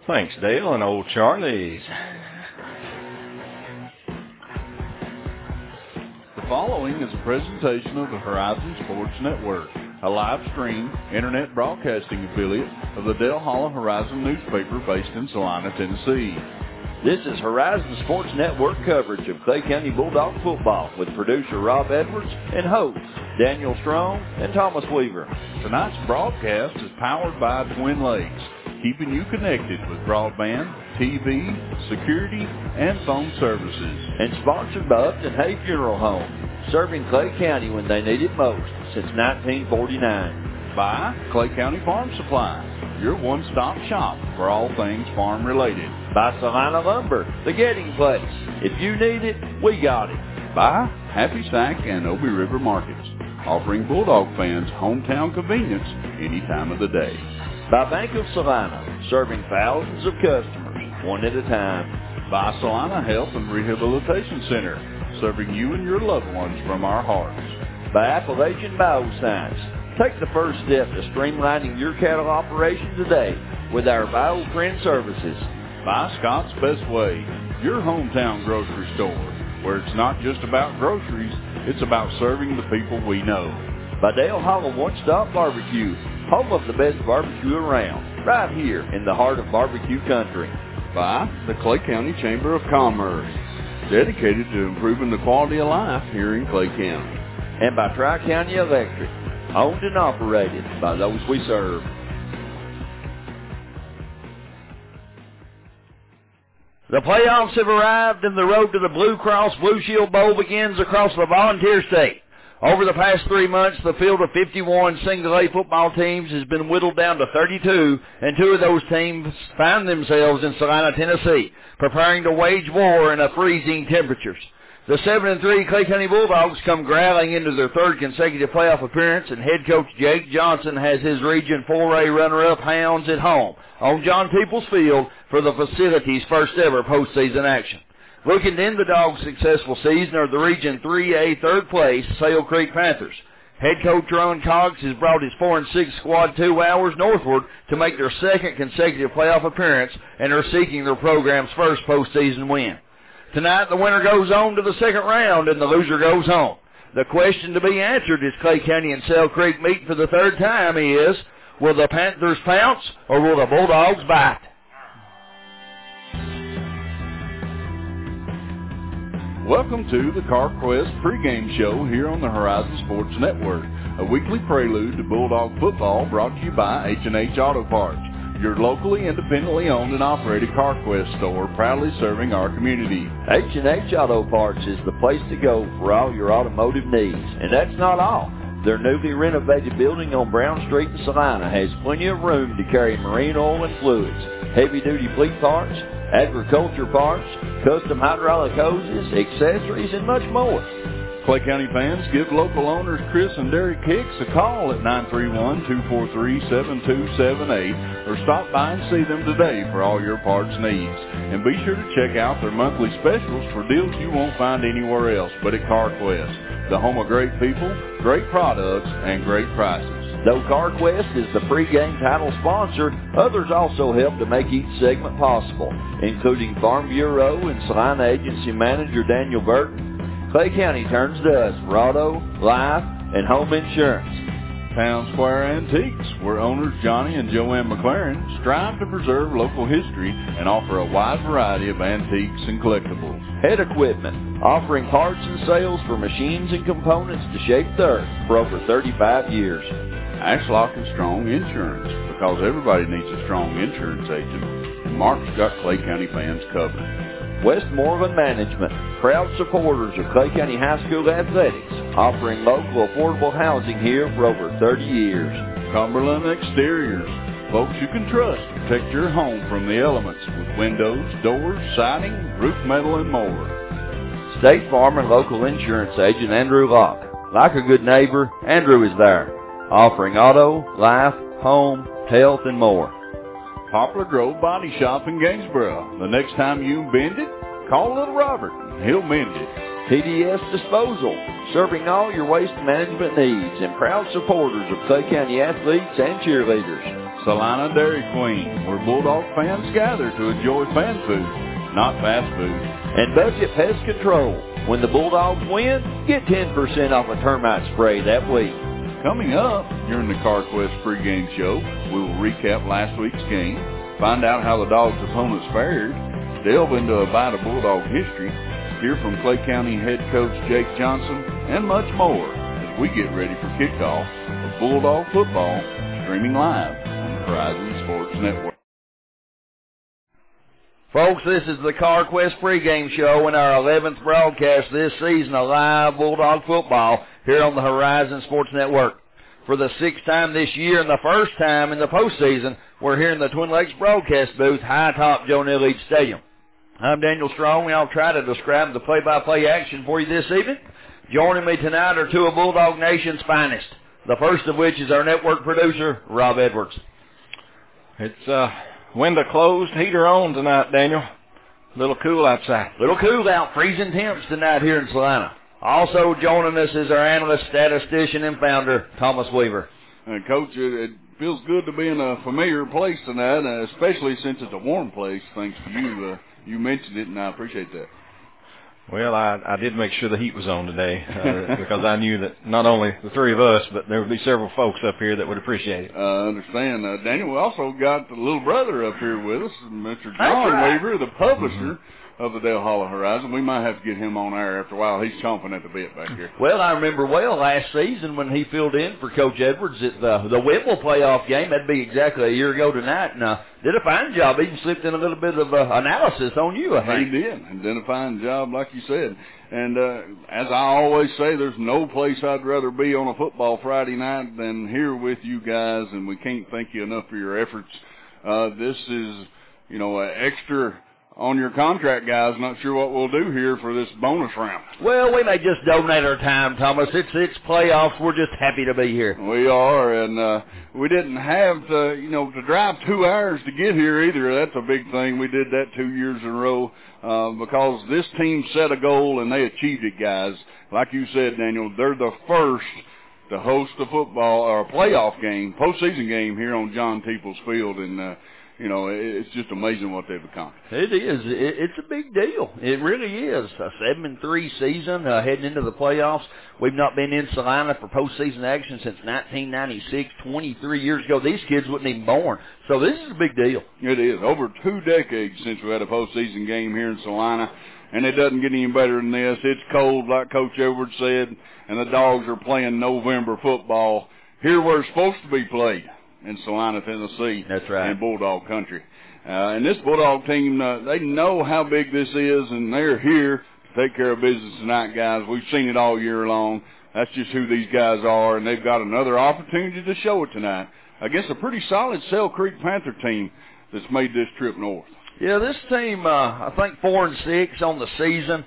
Thanks, Dale and old Charlie's. The following is a presentation of the Horizon Sports Network, a live stream internet broadcasting affiliate of the Dale Hollow Horizon newspaper based in Salina, Tennessee. This is Horizon Sports Network coverage of Clay County Bulldog football with producer Rob Edwards and hosts Daniel Strong and Thomas Weaver. Tonight's broadcast is powered by Twin Lakes, keeping you connected with broadband, TV, security, and phone services. And sponsored by Upton Hay Funeral Home, serving Clay County when they need it most since 1949. By Clay County Farm Supply, your one-stop shop for all things farm-related. By Salina Lumber, the getting place. If you need it, we got it. By Happy Sack and Obi River Markets, offering Bulldog fans hometown convenience any time of the day. By Bank of Salina, serving thousands of customers, one at a time. By Salina Health and Rehabilitation Center, serving you and your loved ones from our hearts. By Appalachian Bioscience, take the first step to streamlining your cattle operation today with our bioprint services. By Scott's Best Way, your hometown grocery store, where it's not just about groceries, it's about serving the people we know. By Dale Hollow One-Stop Barbecue, home of the best barbecue around, right here in the heart of barbecue country. By the Clay County Chamber of Commerce, dedicated to improving the quality of life here in Clay County. And by Tri-County Electric, owned and operated by those we serve. The playoffs have arrived and the road to the Blue Cross Blue Shield Bowl begins across the Volunteer State. Over the past 3 months, the field of 51 single-A football teams has been whittled down to 32, and 2 of those teams find themselves in Salina, Tennessee, preparing to wage war in a freezing temperatures. The 7-3 Clay County Bulldogs come growling into their third consecutive playoff appearance, and head coach Jake Johnson has his Region 4A runner-up Hounds at home on John Peoples Field for the facility's first-ever postseason action. Looking to end the Dogs' successful season are the Region 3A third-place Sale Creek Panthers. Head coach Ron Cox has brought his 4-6 squad 2 hours northward to make their second consecutive playoff appearance and are seeking their program's first postseason win. Tonight, the winner goes on to the second round, and the loser goes home. The question to be answered as Clay County and Sale Creek meet for the third time is, will the Panthers pounce, or will the Bulldogs bite? Welcome to the CarQuest pregame show here on the Horizon Sports Network, a weekly prelude to Bulldog football brought to you by H&H Auto Parts, your locally independently owned and operated CarQuest store, proudly serving our community. H&H Auto Parts is the place to go for all your automotive needs. And that's not all. Their newly renovated building on Brown Street in Salina has plenty of room to carry marine oil and fluids, heavy-duty fleet parts, agriculture parts, custom hydraulic hoses, accessories, and much more. Clay County fans, give local owners Chris and Derek Hicks a call at 931-243-7278 or stop by and see them today for all your parts needs. And be sure to check out their monthly specials for deals you won't find anywhere else but at CarQuest, the home of great people, great products, and great prices. Though CarQuest is the pregame title sponsor, others also help to make each segment possible, including Farm Bureau and Salina Agency Manager Daniel Burton. Clay County turns to us for auto, life, and home insurance. Town Square Antiques, where owners Johnny and Joanne McLaren strive to preserve local history and offer a wide variety of antiques and collectibles. Head Equipment, offering parts and sales for machines and components to shape the earth for over 35 years. Ashlock and Strong Insurance, because everybody needs a strong insurance agent, and Mark's got Clay County fans covered. West Morven Management, proud supporters of Clay County High School athletics, offering local affordable housing here for over 30 years. Cumberland Exteriors, folks you can trust to protect your home from the elements with windows, doors, siding, roof metal, and more. State Farm and local insurance agent Andrew Locke. Like a good neighbor, Andrew is there, offering auto, life, home, health, and more. Poplar Grove Body Shop in Gainsboro. The next time you bend it, call little Robert and he'll mend it. TDS Disposal, serving all your waste management needs and proud supporters of Clay County athletes and cheerleaders. Salina Dairy Queen, where Bulldog fans gather to enjoy fan food, not fast food. And Budget Pest Control. When the Bulldogs win, get 10% off a termite spray that week. Coming up during the CarQuest pregame show, we will recap last week's game, find out how the Dogs' opponents fared, delve into a bite of Bulldog history, hear from Clay County head coach Jake Johnson, and much more as we get ready for kickoff of Bulldog football streaming live on the Horizon Sports Network. Folks, this is the CarQuest pregame show and our 11th broadcast this season of live Bulldog football here on the Horizon Sports Network. For the 6th time this year and the first time in the postseason, we're here in the Twin Lakes broadcast booth high atop Joe Neal Leach Stadium. I'm Daniel Strong, and I'll try to describe the play-by-play action for you this evening. Joining me tonight are two of Bulldog Nation's finest, the first of which is our network producer, Rob Edwards. It's window closed, heater on tonight, Daniel. A little cool outside. Little cool out, freezing temps tonight here in Salina. Also joining us is our analyst, statistician, and founder, Thomas Weaver. Coach, it feels good to be in a familiar place tonight, especially since it's a warm place, thanks to you. You mentioned it, and I appreciate that. Well, I did make sure the heat was on today because I knew that not only the three of us, but there would be several folks up here that would appreciate it. I understand. Daniel, we also got the little brother up here with us, Mr. John Weaver, the publisher of the Dale Hollow Horizon. We might have to get him on air after a while. He's chomping at the bit back here. Well, I remember well last season when he filled in for Coach Edwards at the Whipple playoff game. That'd be exactly a year ago tonight, and did a fine job. Even slipped in a little bit of analysis on you, I think. He did, and did a fine job, like you said. And as I always say, there's no place I'd rather be on a football Friday night than here with you guys, and we can't thank you enough for your efforts. This is, an extra on your contract, guys. Not sure what we'll do here for this bonus round. Well, we may just donate our time, Thomas. It's playoffs. We're just happy to be here. We are, and we didn't have to drive 2 hours to get here either. That's a big thing. We did that 2 years in a row because this team set a goal and they achieved it, guys. Like you said, Daniel, they're the first to host a football or a playoff game, postseason game here on John Teeples Field, and it's just amazing what they've accomplished. It is. It's a big deal. It really is. A 7-3 season heading into the playoffs. We've not been in Salina for postseason action since 1996, 23 years ago. These kids wasn't even born. So this is a big deal. It is. Over 2 decades since we had a postseason game here in Salina, and it doesn't get any better than this. It's cold, like Coach Edwards said, and the Dogs are playing November football here where it's supposed to be played, in Salina, Tennessee. That's right. In Bulldog country. And this Bulldog team, they know how big this is, and they're here to take care of business tonight, guys. We've seen it all year long. That's just who these guys are, and they've got another opportunity to show it tonight against a pretty solid Sale Creek Panther team that's made this trip north. Yeah, this team, I think 4-6 on the season.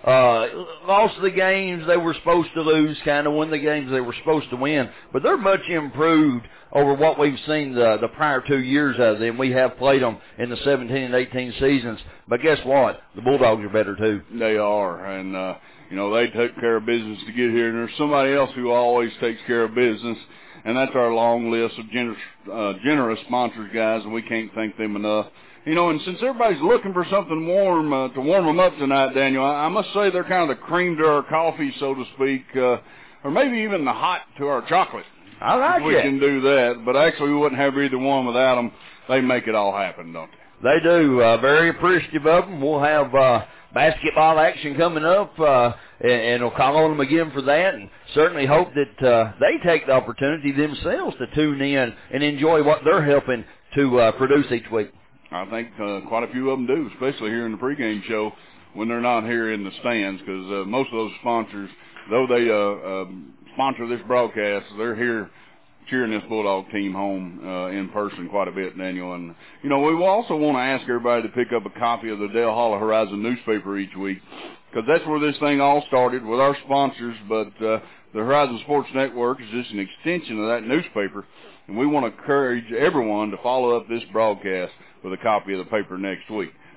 Lost the games they were supposed to lose, kind of won the games they were supposed to win. But they're much improved over what we've seen the prior 2 years of them. We have played them in the 17 and 18 seasons. But guess what? The Bulldogs are better, too. They are. And, they took care of business to get here. And there's somebody else who always takes care of business, and that's our long list of generous sponsors, guys, and we can't thank them enough. And since everybody's looking for something warm to warm them up tonight, Daniel, I must say they're kind of the cream to our coffee, so to speak, or maybe even the hot to our chocolate. I like it. We can do that, but actually we wouldn't have either one without them. They make it all happen, don't they? They do. Very appreciative of them. We'll have basketball action coming up, and we'll call on them again for that, and certainly hope that they take the opportunity themselves to tune in and enjoy what they're helping to produce each week. I think quite a few of them do, especially here in the pregame show when they're not here in the stands, because most of those sponsors, though they sponsor this broadcast, they're here cheering this Bulldog team home in person quite a bit, Daniel. And, we will also want to ask everybody to pick up a copy of the Dale Hollow Horizon newspaper each week, because that's where this thing all started with our sponsors, but the Horizon Sports Network is just an extension of that newspaper, and we want to encourage everyone to follow up this broadcast with a copy of the paper next week.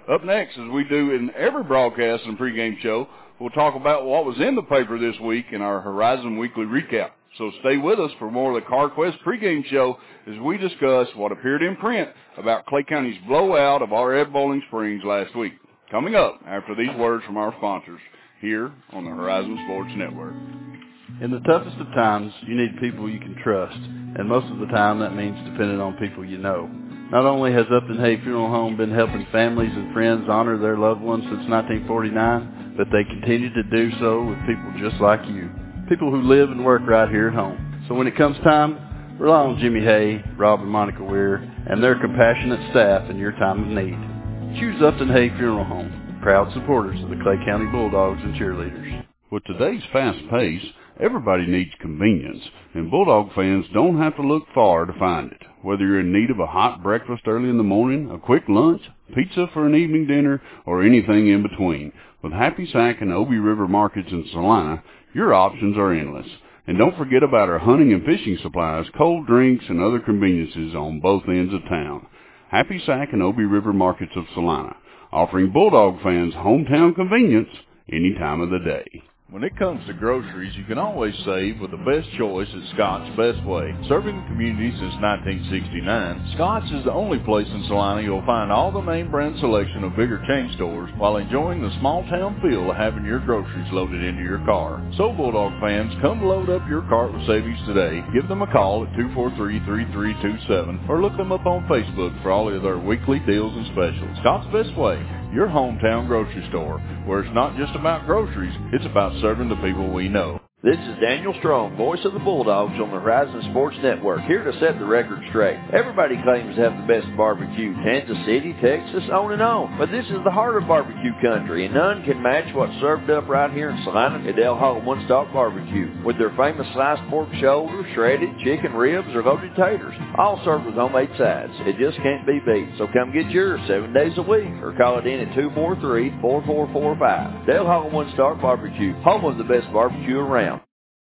Up next, as we do in every broadcast and pregame show, we'll talk about what was in the paper this week in our Horizon Weekly Recap. So stay with us for more of the CarQuest pregame show as we discuss what appeared in print about Clay County's blowout of our Ed Bowling Springs last week. Coming up after these words from our sponsors here on the Horizon Sports Network. In the toughest of times, you need people you can trust, and most of the time that means depending on people you know. Not only has Upton Hay Funeral Home been helping families and friends honor their loved ones since 1949, but they continue to do so with people just like you, people who live and work right here at home. So when it comes time, rely on Jimmy Hay, Rob and Monica Weir, and their compassionate staff in your time of need. Choose Upton Hay Funeral Home, proud supporters of the Clay County Bulldogs and cheerleaders. With today's fast pace, everybody needs convenience, and Bulldog fans don't have to look far to find it. Whether you're in need of a hot breakfast early in the morning, a quick lunch, pizza for an evening dinner, or anything in between, with Happy Sack and Obie River Markets in Salina, your options are endless. And don't forget about our hunting and fishing supplies, cold drinks, and other conveniences on both ends of town. Happy Sack and Obie River Markets of Salina, offering Bulldog fans hometown convenience any time of the day. When it comes to groceries, you can always save with the best choice at Scott's Best Way. Serving the community since 1969, Scott's is the only place in Salina you'll find all the name brand selection of bigger chain stores while enjoying the small town feel of having your groceries loaded into your car. So Bulldog fans, come load up your cart with savings today. Give them a call at 243-3327 or look them up on Facebook for all of their weekly deals and specials. Scott's Best Way, your hometown grocery store, where it's not just about groceries, it's about serving the people we know. This is Daniel Strong, voice of the Bulldogs on the Horizon Sports Network, here to set the record straight. Everybody claims to have the best barbecue, Kansas City, Texas, on and on. But this is the heart of barbecue country, and none can match what's served up right here in Salina at Del Hall One Stop Barbecue, with their famous sliced pork shoulder, shredded chicken ribs, or loaded taters, all served with homemade sides. It just can't be beat. So come get yours 7 days a week, or call it in at 243-4445. Del Hall One Stop Barbecue, home of the best barbecue around.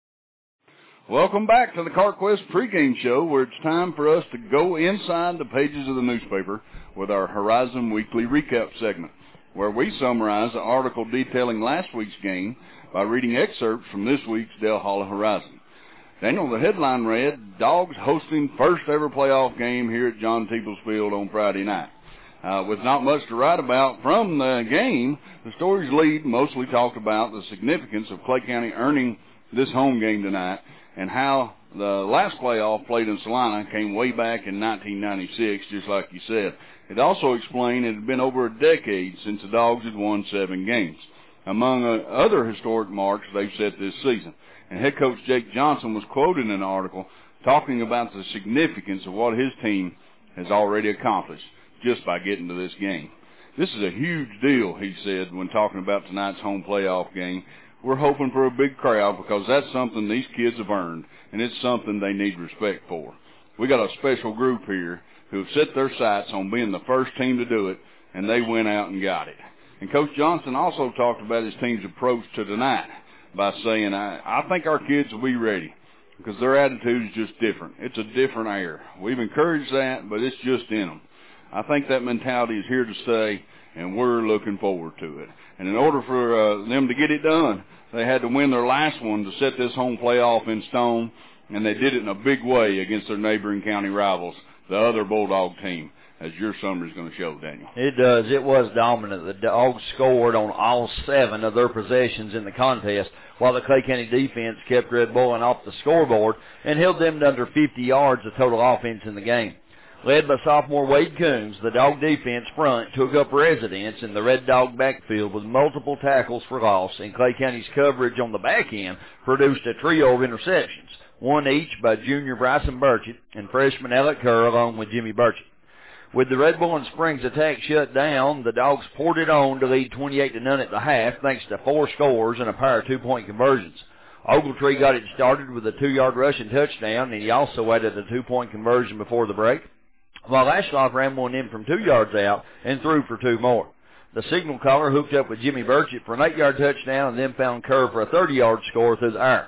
Welcome back to the CarQuest pregame show, where it's time for us to go inside the pages of the newspaper with our Horizon Weekly Recap segment, where we summarize the article detailing last week's game by reading excerpts from this week's Del Hall Horizon. Daniel, the headline read, Dogs hosting first ever playoff game here at John Teeples Field on Friday night. With not much to write about from the game, the story's lead mostly talked about the significance of Clay County earning this home game tonight, and how the last playoff played in Salina came way back in 1996, just like you said. It also explained it had been over a decade since the Dogs had won 7 games, among other historic marks they've set this season. And head coach Jake Johnson was quoted in an article talking about the significance of what his team has already accomplished just by getting to this game. This is a huge deal, he said, when talking about tonight's home playoff game. We're hoping for a big crowd because that's something these kids have earned, and it's something they need respect for. We got a special group here who have set their sights on being the first team to do it, and they went out and got it. And Coach Johnson also talked about his team's approach to tonight by saying, I think our kids will be ready because their attitude is just different. It's a different air. We've encouraged that, but it's just in them. I think that mentality is here to stay, and we're looking forward to it. And in order for them to get it done, they had to win their last one to set this home playoff in stone, and they did it in a big way against their neighboring county rivals, the other Bulldog team, as your summary is going to show, Daniel. It does. It was dominant. The Dogs scored on all 7 of their possessions in the contest, while the Clay County defense kept Red Bowling off the scoreboard and held them to under 50 yards of total offense in the game. Led by sophomore Wade Coombs, the Dog defense front took up residence in the Red Dog backfield with multiple tackles for loss, and Clay County's coverage on the back end produced a trio of interceptions, one each by junior Bryson Burchett and freshman Alec Kerr along with Jimmy Burchett. With the Red Bowling Springs attack shut down, the Dogs poured it on to lead 28-0 at the half thanks to 4 scores and a pair of 2-point conversions. Ogletree got it started with a 2-yard rushing touchdown, and he also added a 2-point conversion before the break, while Ashloff ran one in from 2 yards out and threw for 2 more. The signal caller hooked up with Jimmy Burchett for an 8-yard touchdown and then found Kerr for a 30-yard score through the air.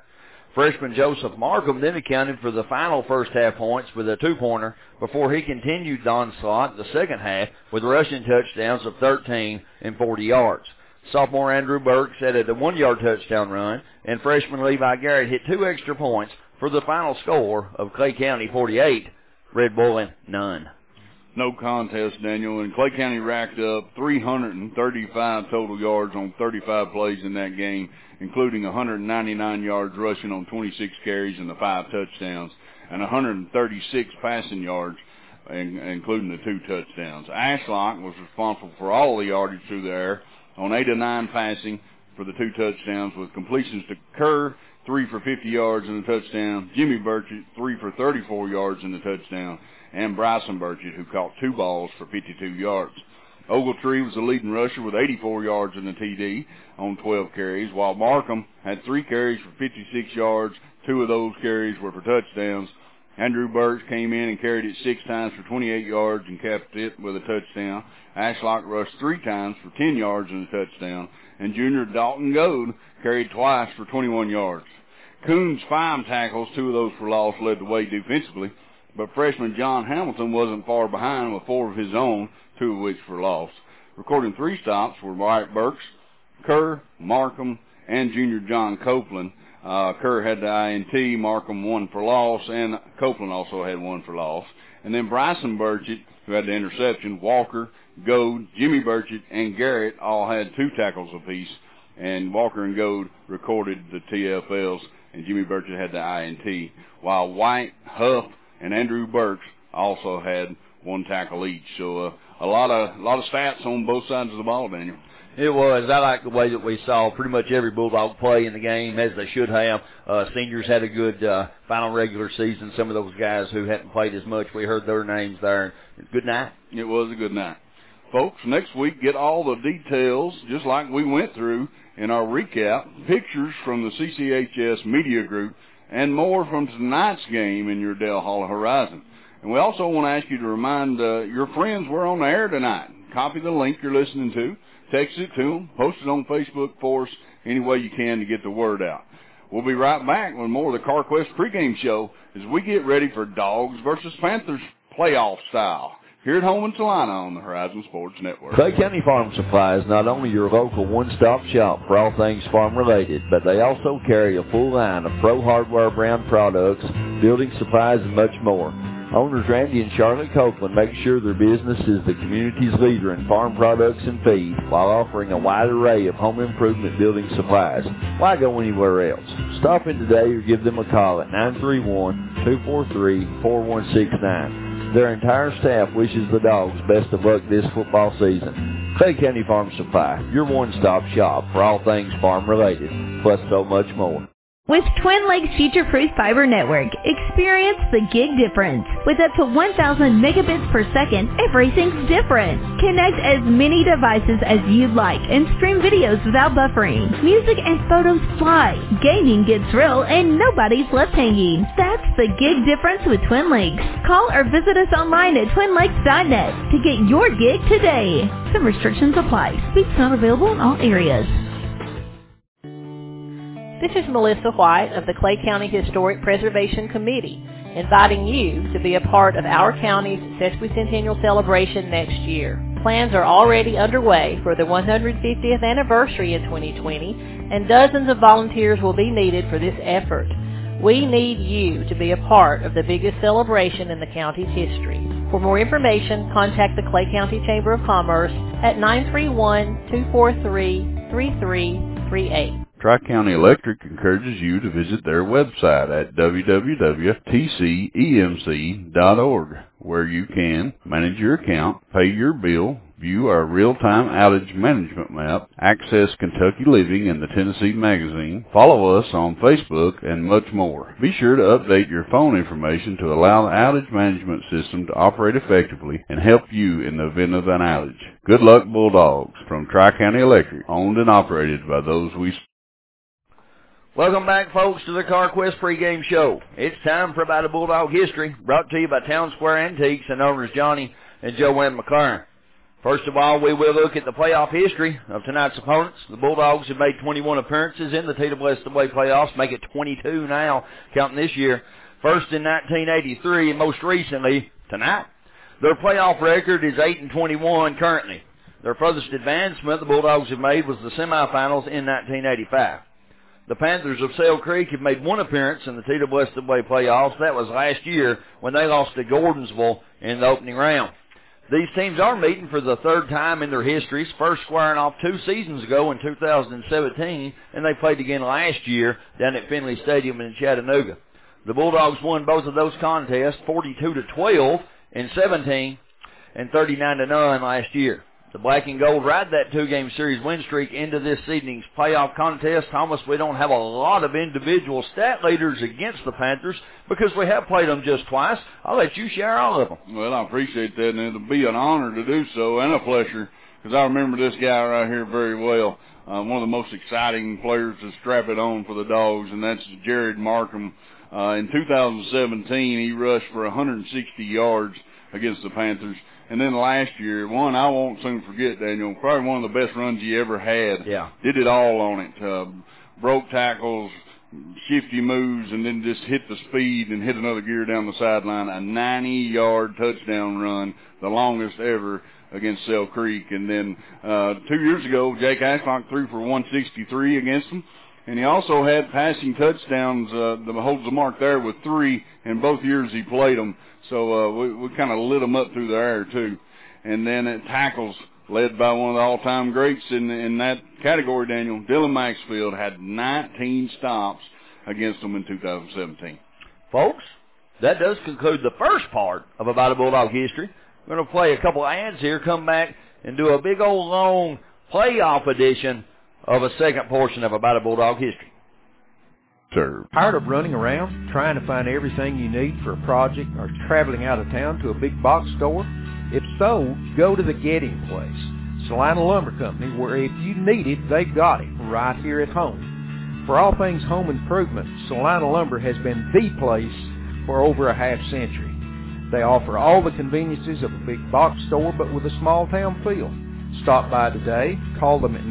Freshman Joseph Markham then accounted for the final first half points with a 2-pointer before he continued the onslaught the second half with rushing touchdowns of 13 and 40 yards. Sophomore Andrew Burks added a 1-yard touchdown run, and freshman Levi Garrett hit 2 extra points for the final score of Clay County 48, Red Bulling none. No contest, Daniel, and Clay County racked up 335 total yards on 35 plays in that game, including 199 yards rushing on 26 carries and the 5 touchdowns, and 136 passing yards, including the 2 touchdowns. Ashlock was responsible for all the yardage through the air on 8 of 9 passing for the 2 touchdowns, with completions to Kerr, 3 for 50 yards and a touchdown, Jimmy Burchett, 3 for 34 yards and a touchdown, and Bryson Burchett, who caught 2 balls for 52 yards. Ogletree was the leading rusher with 84 yards and a TD on 12 carries, while Markham had 3 carries for 56 yards. 2 of those carries were for touchdowns. Andrew Burks came in and carried it 6 times for 28 yards and capped it with a touchdown. Ashlock rushed 3 times for 10 yards and a touchdown, and junior Dalton Goad carried twice for 21 yards. Coon's 5 tackles, 2 of those for loss, led the way defensively, but freshman John Hamilton wasn't far behind with 4 of his own, 2 of which for loss. Recording 3 stops were Wyatt Burks, Kerr, Markham, and junior John Copeland. Kerr had the INT, Markham 1 for loss, and Copeland also had 1 for loss. And then Bryson Burchett, who had the interception, Walker, Goad, Jimmy Burchett, and Garrett all had 2 tackles apiece, and Walker and Goad recorded the TFLs, and Jimmy Burchett had the INT, while White, Huff, and Andrew Burks also had 1 tackle each. So a lot of stats on both sides of the ball, Daniel. It was. I like the way that we saw pretty much every Bulldog play in the game, as they should have. Seniors had a good final regular season. Some of those guys who hadn't played as much, we heard their names there. Good night. It was a good night. Folks, next week, get all the details, just like we went through in our recap, pictures from the CCHS Media Group, and more from tonight's game in your Dale Hall Horizon. And we also want to ask you to remind your friends we're on the air tonight. Copy the link you're listening to, text it to them, post it on Facebook for us, any way you can to get the word out. We'll be right back with more of the CarQuest pregame show as we get ready for Dogs versus Panthers playoff style, here at home in Salina on the Horizon Sports Network. Clay County Farm Supply is not only your local one-stop shop for all things farm-related, but they also carry a full line of Pro Hardware brand products, building supplies, and much more. Owners Randy and Charlotte Copeland make sure their business is the community's leader in farm products and feed while offering a wide array of home improvement building supplies. Why go anywhere else? Stop in today or give them a call at 931-243-4169. Their entire staff wishes the Dogs best of luck this football season. Clay County Farm Supply, your one-stop shop for all things farm-related, plus so much more. With Twin Lakes Future-Proof Fiber Network, experience the gig difference. With up to 1,000 megabits per second, everything's different. Connect as many devices as you'd like and stream videos without buffering. Music and photos fly, gaming gets real, and nobody's left hanging. That's the gig difference with Twin Lakes. Call or visit us online at twinlakes.net to get your gig today. Some restrictions apply. Speeds not available in all areas. This is Melissa White of the Clay County Historic Preservation Committee, inviting you to be a part of our county's sesquicentennial celebration next year. Plans are already underway for the 150th anniversary in 2020, and dozens of volunteers will be needed for this effort. We need you to be a part of the biggest celebration in the county's history. For more information, contact the Clay County Chamber of Commerce at 931-243-3338. Tri-County Electric encourages you to visit their website at www.tcemc.org, where you can manage your account, pay your bill, view our real-time outage management map, access Kentucky Living and the Tennessee Magazine, follow us on Facebook, and much more. Be sure to update your phone information to allow the outage management system to operate effectively and help you in the event of an outage. Good luck, Bulldogs, from Tri-County Electric, owned and operated by those we... Welcome back, folks, to the CarQuest pregame show. It's time for About a Bulldog History, brought to you by Town Square Antiques and owners Johnny and Joanne McLaren. First of all, we will look at the playoff history of tonight's opponents. The Bulldogs have made 21 appearances in the TWSAA playoffs, make it 22 now, counting this year. First in 1983, and most recently, tonight. Their playoff record is 8-21 currently. Their furthest advancement the Bulldogs have made was the semifinals in 1985. The Panthers of Sale Creek have made one appearance in the TWSAA playoffs. That was last year when they lost to Gordonsville in the opening round. These teams are meeting for the third time in their histories, first squaring off 2 seasons ago in 2017, and they played again last year down at Finley Stadium in Chattanooga. The Bulldogs won both of those contests 42-12 in 17 and 39-9 last year. The Black and Gold ride that 2-game series win streak into this evening's playoff contest. Thomas, we don't have a lot of individual stat leaders against the Panthers because we have played them just twice. I'll let you share all of them. Well, I appreciate that, and it'll be an honor to do so and a pleasure because I remember this guy right here very well. One of the most exciting players to strap it on for the Dogs, and that's Jared Markham. In 2017, he rushed for 160 yards against the Panthers. And then last year, one I won't soon forget, Daniel, probably one of the best runs he ever had. Yeah. Did it all on it. Broke tackles, shifty moves, and then just hit the speed and hit another gear down the sideline. A 90-yard touchdown run, the longest ever against Sale Creek. And then 2 years ago, Jake Ashlock threw for 163 against them. And he also had passing touchdowns that holds the mark there with 3 in both years he played them. So we kind of lit them up through the air, too. And then at tackles, led by one of the all-time greats in that category, Daniel, Dylan Maxfield had 19 stops against them in 2017. Folks, that does conclude the first part of About a Bulldog History. We're going to play a couple ads here, come back, and do a big old long playoff edition of a second portion of About a Bulldog History. Tired of running around trying to find everything you need for a project or traveling out of town to a big box store? If so, go to the Getting Place, Salina Lumber Company, where if you need it, they've got it right here at home. For all things home improvement, Salina Lumber has been the place for over a half century. They offer all the conveniences of a big box store, but with a small town feel. Stop by today, call them at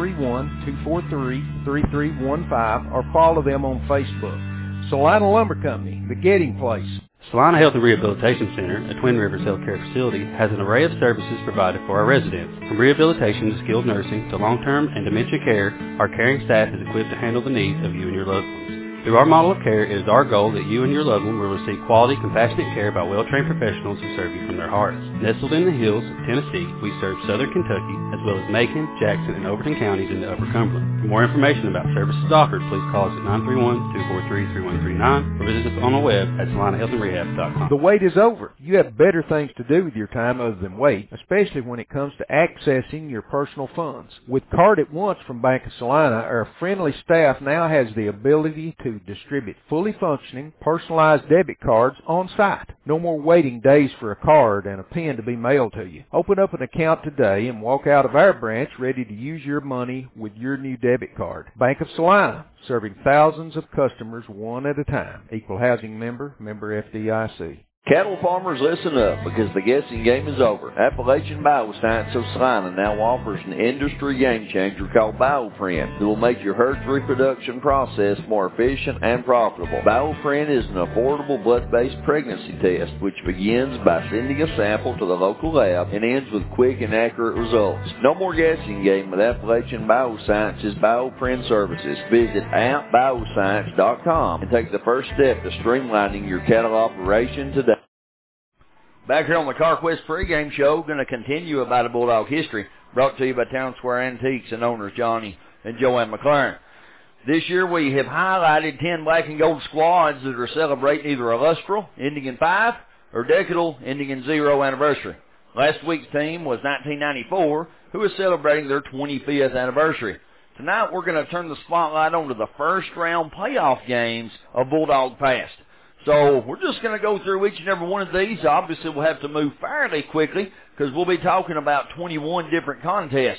931-243-3315, or follow them on Facebook. Salina Lumber Company, the Getting Place. Salina Health and Rehabilitation Center, a Twin Rivers healthcare facility, has an array of services provided for our residents. From rehabilitation to skilled nursing to long-term and dementia care, our caring staff is equipped to handle the needs of you and your loved ones. Through our model of care, it is our goal that you and your loved one will receive quality, compassionate care by well-trained professionals who serve you from their hearts. Nestled in the hills of Tennessee, we serve southern Kentucky, as well as Macon, Jackson, and Overton counties in the Upper Cumberland. For more information about services offered, please call us at 931-243-3139 or visit us on the web at SalinaHealthAndRehab.com. The wait is over. You have better things to do with your time other than wait, especially when it comes to accessing your personal funds. With Card at Once from Bank of Salina, our friendly staff now has the ability to distribute fully functioning, personalized debit cards on site. No more waiting days for a card and a PIN to be mailed to you. Open up an account today and walk out of our branch ready to use your money with your new debit card. Bank of Salina, serving thousands of customers one at a time. Equal housing member, member FDIC. Cattle farmers, listen up, because the guessing game is over. Appalachian Bioscience of Salina now offers an industry game changer called BioPrin that will make your herd's reproduction process more efficient and profitable. BioPrin is an affordable blood-based pregnancy test which begins by sending a sample to the local lab and ends with quick and accurate results. No more guessing game with Appalachian Bioscience's BioPrin services. Visit appbioscience.com and take the first step to streamlining your cattle operation today. Back here on the CarQuest pregame show, going to continue About a Bulldog History, brought to you by Town Square Antiques and owners Johnny and Joanne McLaren. This year we have highlighted 10 black and gold squads that are celebrating either a lustral, ending in 5, or decadal, ending in 0 anniversary. Last week's team was 1994, who is celebrating their 25th anniversary. Tonight we're going to turn the spotlight on to the first round playoff games of Bulldog Past. So we're just going to go through each and every one of these. Obviously, we'll have to move fairly quickly because we'll be talking about 21 different contests.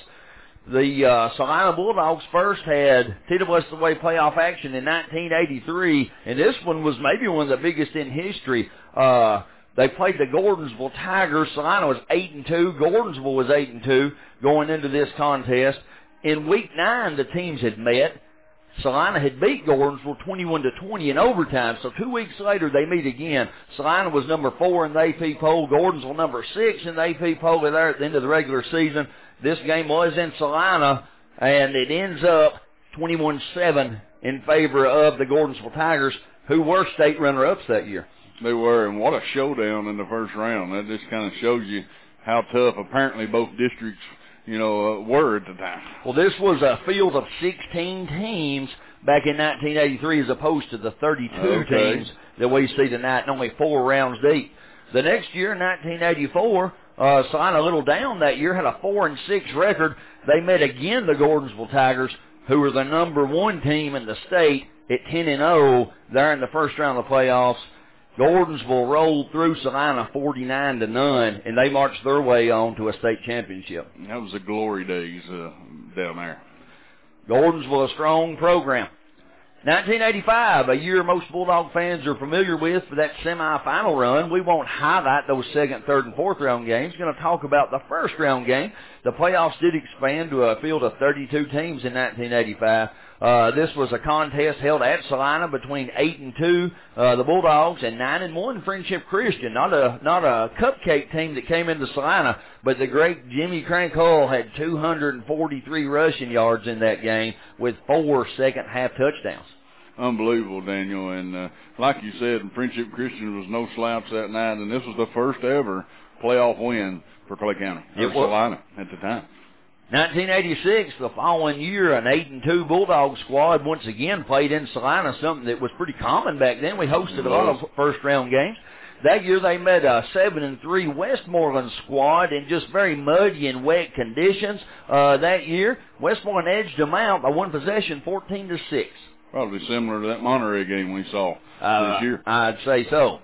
The Salina Bulldogs first had TWSAA playoff action in 1983, and this one was maybe one of the biggest in history. They played the Gordonsville Tigers. Salina was 8-2. Gordonsville was 8-2 going into this contest. In Week 9, the teams had met. Salina had beat Gordonsville 21-20 in overtime. So 2 weeks later, they meet again. Salina was number 4 in the AP poll. Gordonsville number 6 in the AP poll there at the end of the regular season. This game was in Salina, and it ends up 21-7 in favor of the Gordonsville Tigers, who were state runner-ups that year. They were, and what a showdown in the first round. That just kind of shows you how tough apparently both districts, were at the time. Well, this was a field of 16 teams back in 1983 as opposed to the 32 teams that we see tonight, and only 4 rounds deep. The next year, in 1984, Salina a little down that year, had a 4-6 record. They met again the Gordonsville Tigers, who were the number 1 team in the state at 10-0 there in the first round of the playoffs. Gordonsville rolled through Salina 49-0, and they marched their way on to a state championship. That was the glory days down there. Gordonsville, a strong program. 1985, a year most Bulldog fans are familiar with for that semifinal run. We won't highlight those second, third, and fourth round games. We're going to talk about the first round game. The playoffs did expand to a field of 32 teams in 1985. This was a contest held at Salina between 8-2, the Bulldogs, and 9-1 Friendship Christian. Not a cupcake team that came into Salina, but the great Jimmy Crank Hull had 243 rushing yards in that game with 4 second-half touchdowns. Unbelievable, Daniel. And like you said, Friendship Christian was no slouch that night, and this was the first ever playoff win for Clay County, or Salina at the time. 1986, the following year, an 8-2 Bulldog squad once again played in Salina, something that was pretty common back then. We hosted a lot of first-round games. That year they met a 7-3 Westmoreland squad in just very muddy and wet conditions. That year, Westmoreland edged them out by 1 possession, 14-6. Probably similar to that Monterey game we saw this year. I'd say so.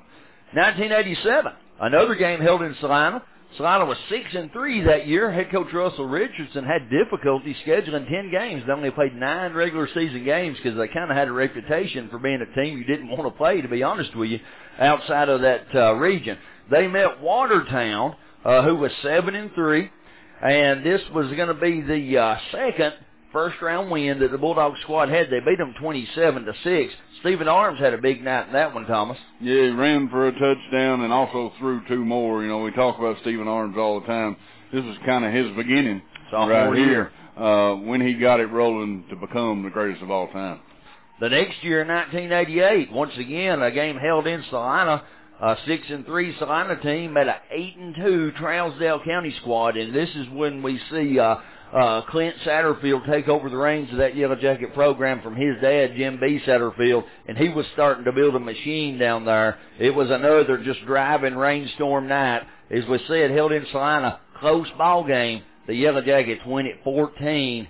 1987, another game held in Salina. Salina was 6-3 that year. Head coach Russell Richardson had difficulty scheduling 10 games. They only played 9 regular season games because they kind of had a reputation for being a team you didn't want to play, to be honest with you, outside of that region. They met Watertown, who was 7-3, and this was going to be the second first-round win that the Bulldog squad had. They beat them 27-6. Stephen Arms had a big night in that one, Thomas. Yeah, he ran for a touchdown and also threw 2 more. We talk about Stephen Arms all the time. This was kind of his beginning right here when he got it rolling to become the greatest of all time. The next year, in 1988, once again, a game held in Salina. A 6-3 Salina team met an 8-2 Trousdale County squad, and this is when we see Clint Satterfield take over the reins of that Yellow Jacket program from his dad, Jim B. Satterfield, and he was starting to build a machine down there. It was another just driving rainstorm night. As we said, held in Salina, close ball game. The Yellow Jackets win it 14-8.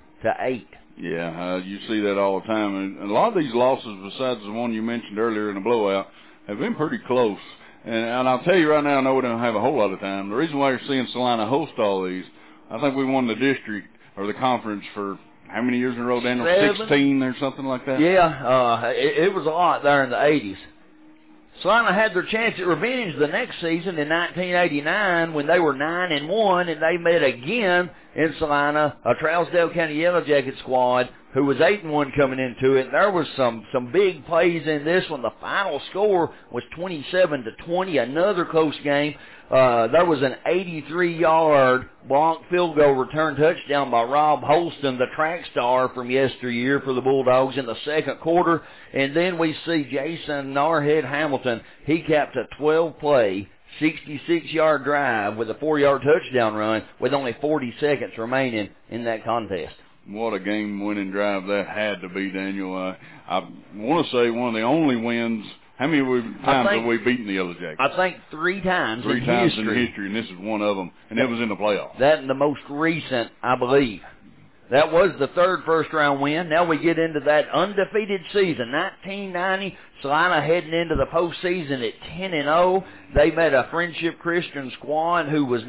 Yeah, you see that all the time. And a lot of these losses, besides the one you mentioned earlier in the blowout, have been pretty close. And I'll tell you right now, I know we don't have a whole lot of time. The reason why you're seeing Salina host all these, I think we won the district or the conference for how many years in a row, Daniel? 16 or something like that? Yeah, it was a lot there in the 80s. Salina had their chance at revenge the next season in 1989 when they were 9-1, and they met again in Salina, a Trousdale County Yellow Jacket squad who was 8-1 coming into it. There was some big plays in this one. The final score was 27-20, another close game. There was an 83-yard blocked field goal return touchdown by Rob Holston, the track star from yesteryear for the Bulldogs in the second quarter. And then we see Jason Narhead Hamilton. He capped a 12-play, 66-yard drive with a 4-yard touchdown run with only 40 seconds remaining in that contest. What a game-winning drive that had to be, Daniel. I want to say one of the only wins. How many times have we beaten the Yellow Jackets? I think 3 times. 3 times in history, and this is one of them, and it was in the playoffs. That and the most recent, I believe. That was the third first-round win. Now we get into that undefeated season, 1990. Salina heading into the postseason at 10-0. They met a Friendship Christian squad who was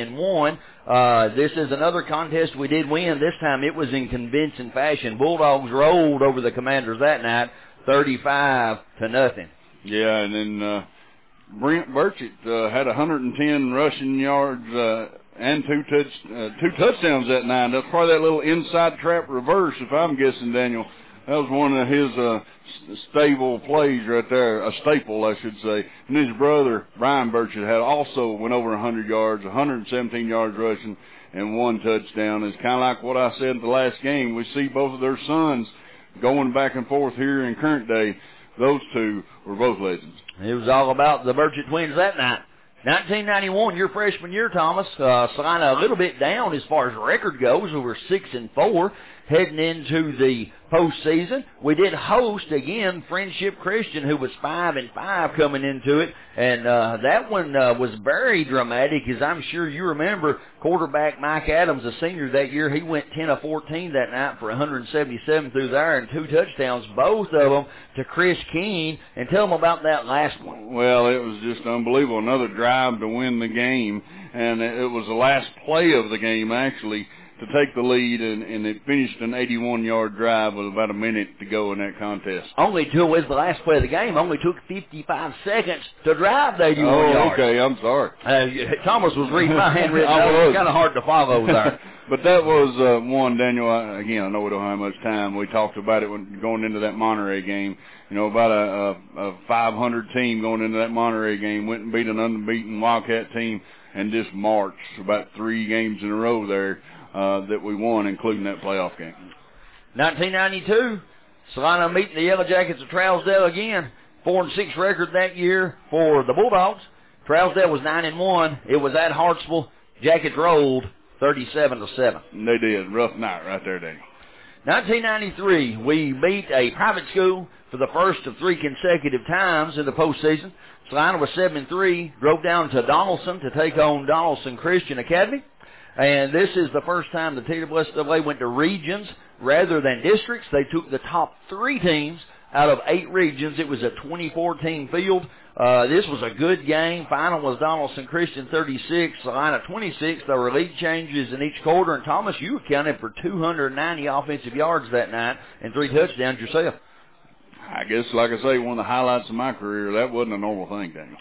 9-1. This is another contest we did win. This time it was in convincing fashion. Bulldogs rolled over the Commanders that night, 35-0. Yeah, and then Brent Burchett had 110 rushing yards and two touchdowns that night. That's probably that little inside trap reverse, if I'm guessing, Daniel. That was one of his stable plays right there, a staple, I should say. And his brother, Brian Burchett, had also went over 100 yards, 117 yards rushing, and 1 touchdown. It's kind of like what I said in the last game. We see both of their sons going back and forth here in current day. Those two were both legends. It was all about the Burchett twins that night. 1991, your freshman year, Thomas, Salina a little bit down as far as record goes. We were 6-4 heading into the postseason. We did host again Friendship Christian, who was 5-5 coming into it, and that one was very dramatic, as I'm sure you remember. Quarterback Mike Adams, a senior that year, he went 10-14 that night for 177 through there and 2 touchdowns, both of them to Chris Keene. And tell them about that last one. Well, it was just unbelievable. Another drive to win the game, and it was the last play of the game, actually, to take the lead, and it finished an 81-yard drive with about a minute to go in that contest. Only two was the last play of the game. Only took 55 seconds to drive the 81 yards. Oh, okay, I'm sorry. Thomas was reading my handwritten notes. It was kind of hard to follow there. But that was one, Daniel. I know we don't have much time. We talked about it when going into that Monterey game. You know, about a 500 team going into that Monterey game, went and beat an unbeaten Wildcat team, and just marched about 3 games in a row there. That we won, including that playoff game. 1992, Salina meeting the Yellow Jackets of Trousdale again. 4-6 record that year for the Bulldogs. Trousdale was 9-1. It was at Hartsville. Jackets rolled 37-7. They did. Rough night right there, Daniel. 1993, we beat a private school for the first of 3 consecutive times in the postseason. Salina was 7-3, drove down to Donaldson to take on Donaldson Christian Academy. And this is the first time the TWSAA went to regions rather than districts. They took the top 3 teams out of 8 regions. It was a 24-team field. This was a good game. Final was Donaldson Christian 36, Salina 26. There were lead changes in each quarter. And, Thomas, you accounted for 290 offensive yards that night and 3 touchdowns yourself. I guess, like I say, one of the highlights of my career. That wasn't a normal thing, Daniel.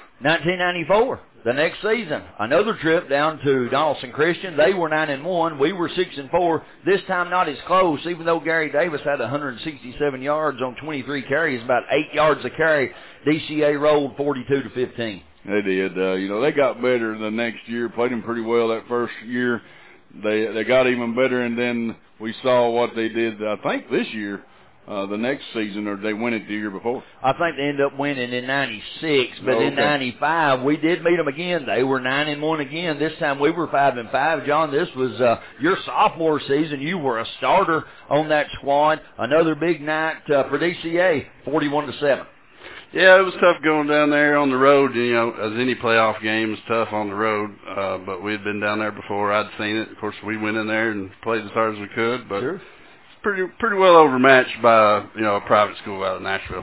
1994, the next season, another trip down to Donaldson Christian. They were 9-1. We were 6-4. This time not as close, even though Gary Davis had 167 yards on 23 carries, about 8 yards a carry. DCA rolled 42-15. They did. They got better the next year, played them pretty well that first year. They got even better, and then we saw what they did, I think, this year. The next season, or they win it the year before? I think they ended up winning in 96, but in 95, we did meet them again. They were 9-1 again. This time we were 5-5. John, this was your sophomore season. You were a starter on that squad. Another big night for DCA, 41-7. Yeah, it was tough going down there on the road. You know, as any playoff game is tough on the road, but we had been down there before. I'd seen it. Of course, we went in there and played as hard as we could, but sure. Pretty well overmatched by, a private school out of Nashville.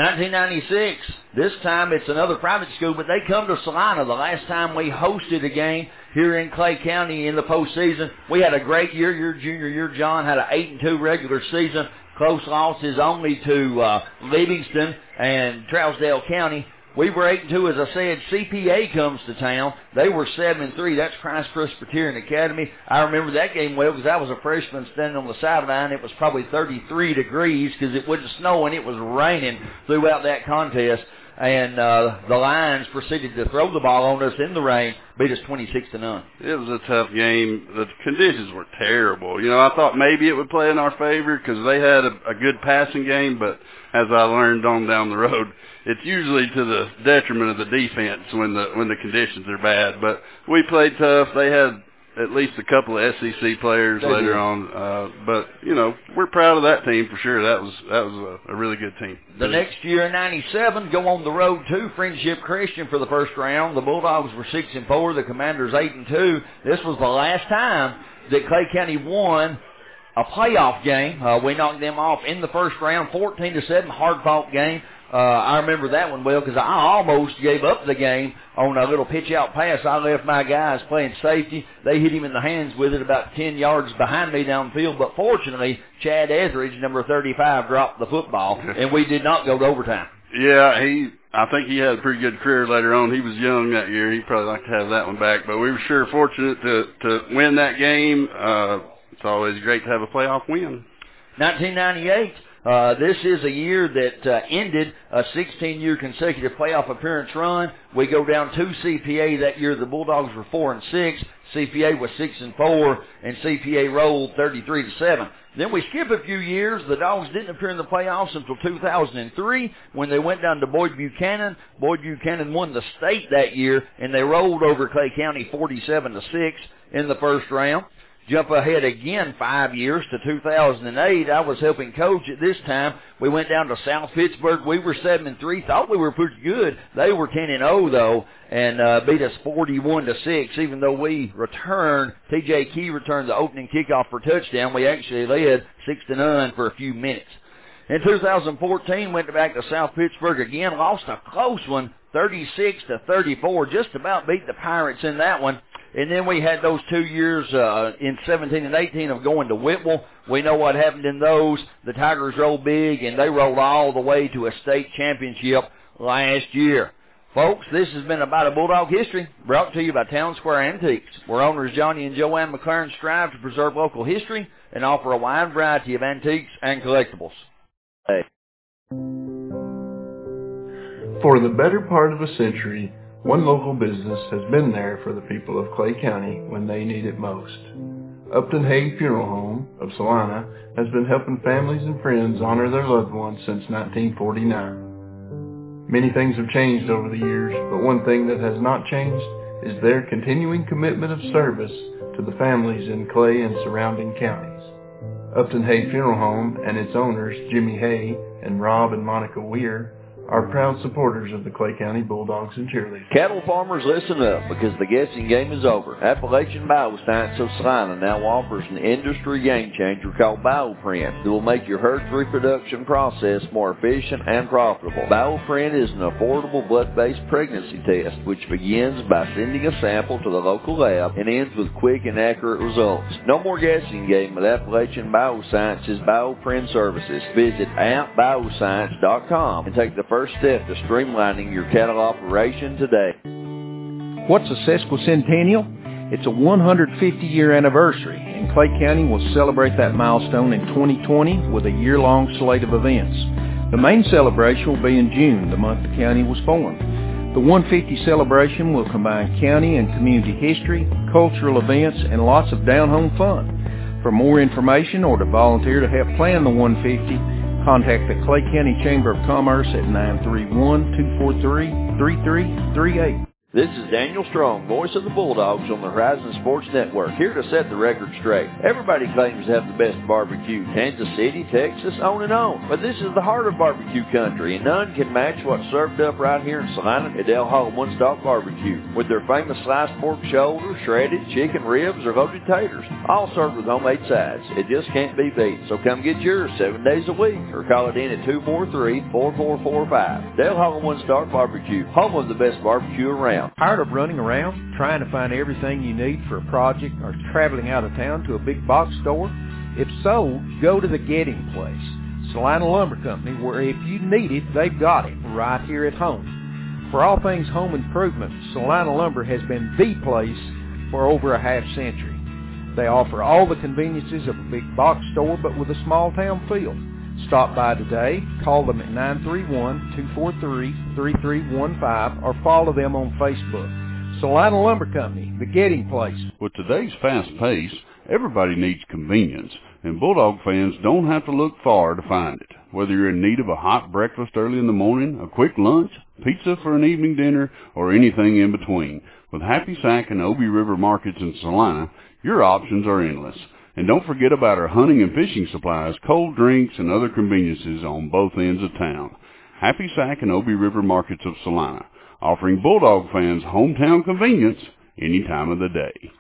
1996. This time it's another private school, but they come to Salina. The last time we hosted a game here in Clay County in the postseason, we had a great year. Your junior year, John, had an 8-2 regular season. Close losses only to Livingston and Trousdale County. We were 8-2, as I said. CPA comes to town. They were 7-3. That's Christ Presbyterian Academy. I remember that game well because I was a freshman standing on the sideline. It was probably 33 degrees because it wasn't snowing. It was raining throughout that contest. And the Lions proceeded to throw the ball on us in the rain, beat us 26-0. It was a tough game. The conditions were terrible. I thought maybe it would play in our favor because they had a good passing game, but as I learned on down the road, it's usually to the detriment of the defense when the conditions are bad. But we played tough. They had at least a couple of SEC players later on. But, we're proud of that team for sure. That was a really good team. The next year in 97, go on the road to Friendship Christian for the first round. The Bulldogs were 6-4. The Commanders 8-2. This was the last time that Clay County won a playoff game. We knocked them off in the first round, 14-7, hard-fought game. I remember that one well because I almost gave up the game on a little pitch-out pass. I left my guys playing safety. They hit him in the hands with it about 10 yards behind me downfield. But fortunately, Chad Etheridge, number 35, dropped the football, and we did not go to overtime. Yeah, I think he had a pretty good career later on. He was young that year. He'd probably like to have that one back. But we were sure fortunate to win that game. It's always great to have a playoff win. 1998. This is a year that ended a 16-year consecutive playoff appearance run. We go down to CPA that year. The Bulldogs were 4-6. CPA was 6-4, and CPA rolled 33-7. Then we skip a few years. The Dogs didn't appear in the playoffs until 2003 when they went down to Boyd Buchanan. Boyd Buchanan won the state that year, and they rolled over Clay County 47-6 in the first round. Jump ahead again 5 years to 2008. I was helping coach at this time. We went down to South Pittsburgh. We were 7-3. Thought we were pretty good. They were 10-0 though, and beat us 41-6. Even though we returned, T.J. Key returned the opening kickoff for touchdown. We actually led 6-9 for a few minutes. In 2014, went back to South Pittsburgh again. Lost a close one, 36-34. Just about beat the Pirates in that one. And then we had those 2 years in 17 and 18 of going to Whitwell. We know what happened in those. The Tigers rolled big, and they rolled all the way to a state championship last year. Folks, this has been About a Bulldog History, brought to you by Town Square Antiques, where owners Johnny and Joanne McLaren strive to preserve local history and offer a wide variety of antiques and collectibles. Hey. For the better part of a century, one local business has been there for the people of Clay County when they need it most. Upton Hague Funeral Home of Salina has been helping families and friends honor their loved ones since 1949. Many things have changed over the years, but one thing that has not changed is their continuing commitment of service to the families in Clay and surrounding counties. Upton Hague Funeral Home and its owners, Jimmy Hay and Rob and Monica Weir, are proud supporters of the Clay County Bulldogs and Cheerleaders. Cattle farmers, listen up, because the guessing game is over. Appalachian Bioscience of Salina now offers an industry game changer called BioPrint that will make your herd's reproduction process more efficient and profitable. BioPrint is an affordable blood-based pregnancy test which begins by sending a sample to the local lab and ends with quick and accurate results. No more guessing game with Appalachian Bioscience's BioPrint services. Visit appbioscience.com and take the first step to streamlining your cattle operation today. What's a sesquicentennial? It's a 150-year anniversary, and Clay County will celebrate that milestone in 2020 with a year-long slate of events. The main celebration will be in June, the month the county was formed. The 150 celebration will combine county and community history, cultural events, and lots of down-home fun. For more information or to volunteer to help plan the 150, contact the Clay County Chamber of Commerce at 931-243-3338. This is Daniel Strong, voice of the Bulldogs on the Horizon Sports Network, here to set the record straight. Everybody claims to have the best barbecue, Kansas City, Texas, on and on. But this is the heart of barbecue country, and none can match what's served up right here in Salina at Del Hall One Stop Barbecue, with their famous sliced pork shoulder, shredded chicken ribs, or loaded taters, all served with homemade sides. It just can't be beat. So come get yours 7 days a week, or call it in at 243-4445. Del Hall One Stop Barbecue, home of the best barbecue around. Tired of running around, trying to find everything you need for a project, or traveling out of town to a big box store? If so, go to the Getting Place, Salina Lumber Company, where if you need it, they've got it right here at home. For all things home improvement, Salina Lumber has been the place for over a half century. They offer all the conveniences of a big box store, but with a small town feel. Stop by today, call them at 931-243-3315, or follow them on Facebook. Salina Lumber Company, the Getting Place. With today's fast pace, everybody needs convenience, and Bulldog fans don't have to look far to find it. Whether you're in need of a hot breakfast early in the morning, a quick lunch, pizza for an evening dinner, or anything in between, with Happy Sack and Obie River Markets in Salina, your options are endless. And don't forget about our hunting and fishing supplies, cold drinks, and other conveniences on both ends of town. Happy Sack and Obie River Markets of Salina, offering Bulldog fans hometown convenience any time of the day.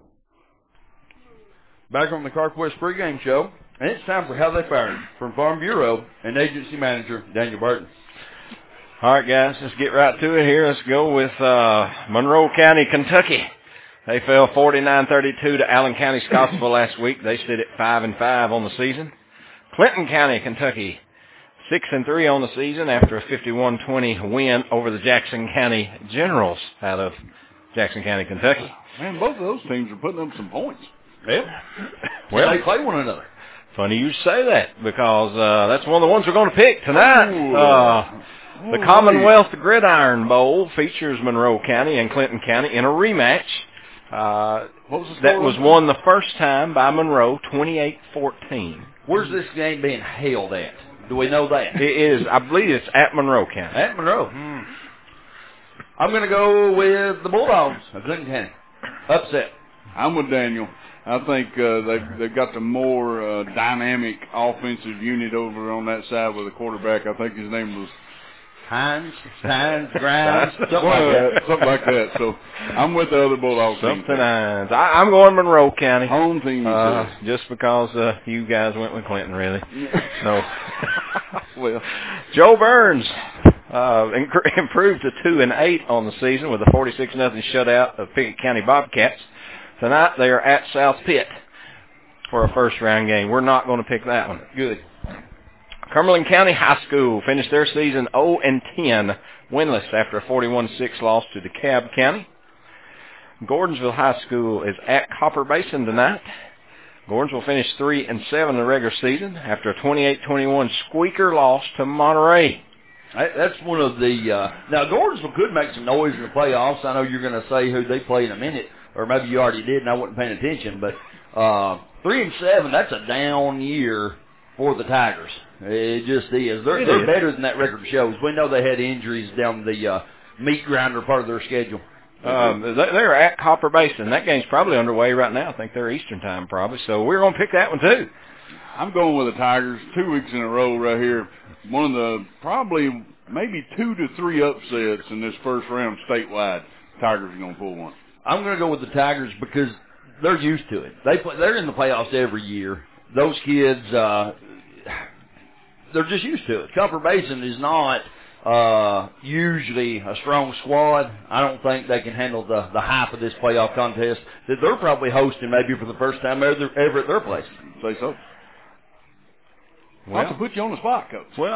Back on the CarQuest pregame show, and it's time for How They Fared from Farm Bureau and Agency Manager Daniel Burton. All right, guys, let's get right to it here. Let's go with Monroe County, Kentucky. They fell 49-32 to Allen County, Scottsville last week. They sit at 5-5 on the season. Clinton County, Kentucky 6-3 on the season after a 51-20 win over the Jackson County Generals out of Jackson County, Kentucky. Man, both of those teams are putting up some points. Yep. Well, they play one another. Funny you say that, because that's one of the ones we're going to pick tonight. The Commonwealth Gridiron Bowl features Monroe County and Clinton County in a rematch. That was won the first time by Monroe, 28-14. Where's this game being held at? Do we know that? It is, I believe it's at Monroe County. At Monroe. I'm going to go with the Bulldogs of Clinton County. Upset. I'm with Daniel. I think they've got the more dynamic offensive unit over on that side with the quarterback. I think his name was Grimes, something like that. So I'm with the other Bulldogs. Something Hines. I'm going Monroe County. Home team. Just because you guys went with Clinton, really. So, well, Joe Burns improved to 2-8 on the season with a 46-0 shutout of Pickett County Bobcats. Tonight they are at South Pitt for a first-round game. We're not going to pick that one. Good. Cumberland County High School finished their season 0-10, winless after a 41-6 loss to DeKalb County. Gordonsville High School is at Copper Basin tonight. Gordonsville finished 3-7 in the regular season after a 28-21 squeaker loss to Monterey. That's one of the now Gordonsville could make some noise in the playoffs. I know you're going to say who they play in a minute, or maybe you already did and I wasn't paying attention, but 3-7, that's a down year for the Tigers. It just is. They're better than that record shows. We know they had injuries down the meat grinder part of their schedule. They're at Copper Basin. That game's probably underway right now. I think they're Eastern time probably. So we're going to pick that one too. I'm going with the Tigers 2 weeks in a row right here. One of the probably maybe 2 to 3 upsets in this first round statewide. Tigers are going to pull one. I'm going to go with the Tigers because they're used to it. They're in the playoffs every year. Those kids, they're just used to it. Copper Basin is not usually a strong squad. I don't think they can handle the hype of this playoff contest that they're probably hosting maybe for the first time ever at their place. Say so. Well, not to put you on the spot, Coach. Well,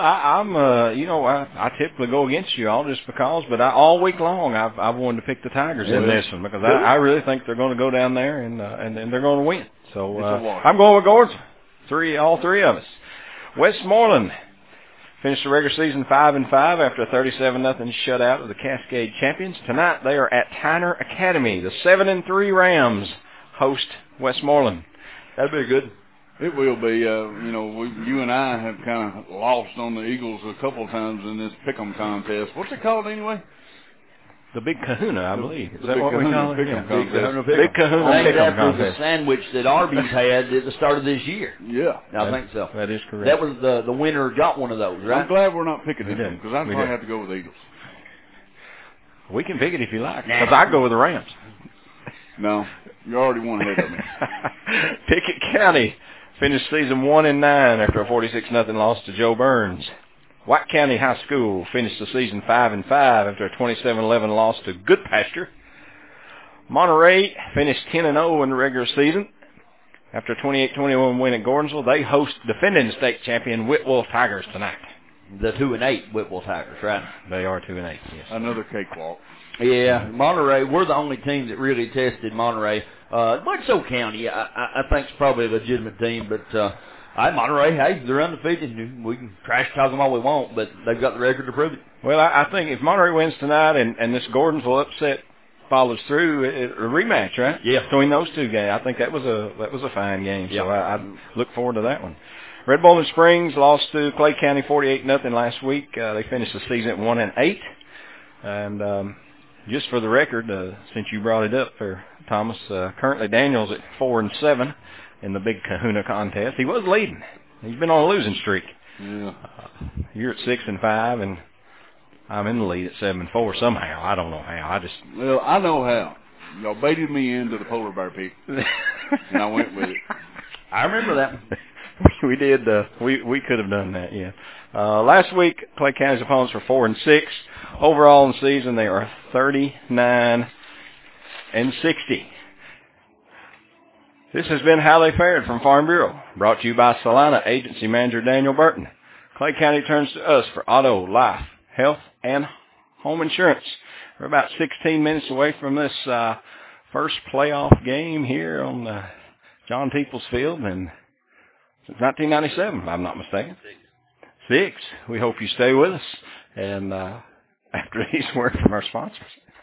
I typically go against you all just because, but all week long I've wanted to pick the Tigers in this one because I really think they're going to go down there and they're going to win. So I'm going with Gordonsville. All three of us. Westmoreland finished the regular season 5-5 after a 37-0 shutout of the Cascade champions. Tonight they are at Tyner Academy. The 7-3 Rams host Westmoreland. That'd be good. It will be. You and I have kind of lost on the Eagles a couple of times in this pick'em contest. What's it called anyway? The Big Kahuna, I believe. Is that what we call it? Big Kahuna Pick'em contest. The sandwich that Arby's had at the start of this year. Yeah. I think so. That is correct. That was the winner got one of those, right? I'm glad we're not picking them because I'd probably have to go with the Eagles. We can pick it if you like, because I go with the Rams. No, you're already one ahead of me. Pickett County finished season 1-9 after a 46-0 loss to Joe Burns. White County High School finished the season 5-5 after a 27-11 loss to Goodpasture. Monterey finished 10-0 in the regular season after a 28-21 win at Gordonsville. They host defending state champion Whitwell Tigers tonight. The 2-8 Whitwell Tigers, right? They are 2-8. Yes. Another cakewalk. Yeah, Monterey. We're the only team that really tested Monterey. Bledsoe County, I think, is probably a legitimate team, but Monterey, hey, they're undefeated. We can trash talk them all we want, but they've got the record to prove it. Well, I think if Monterey wins tonight and this Gordonsville upset follows through, a rematch, right? Yeah. Between those two games, I think that was a fine game. Yeah. So I look forward to that one. Red Bowling Springs lost to Clay County 48-0 last week. They finished the season at 1-8, and just for the record, since you brought it up there, Thomas, currently Daniel's at 4-7 in the Big Kahuna contest. He was leading. He's been on a losing streak. Yeah. You're at 6-5, and I'm in the lead at 7-4 somehow. I don't know how. Well, I know how. Y'all baited me into the polar bear pick, and I went with it. I remember that one. We did. We could have done that, yeah. Last week, Clay County's opponents were 4-6. Overall in the season, they are 39-60. This has been How They Fared from Farm Bureau, brought to you by Salina Agency Manager Daniel Burton. Clay County turns to us for auto, life, health, and home insurance. We're about 16 minutes away from this first playoff game here on John Teeples Field, and since 1997, if I'm not mistaken. 6. We hope you stay with us, and after these words from our sponsors.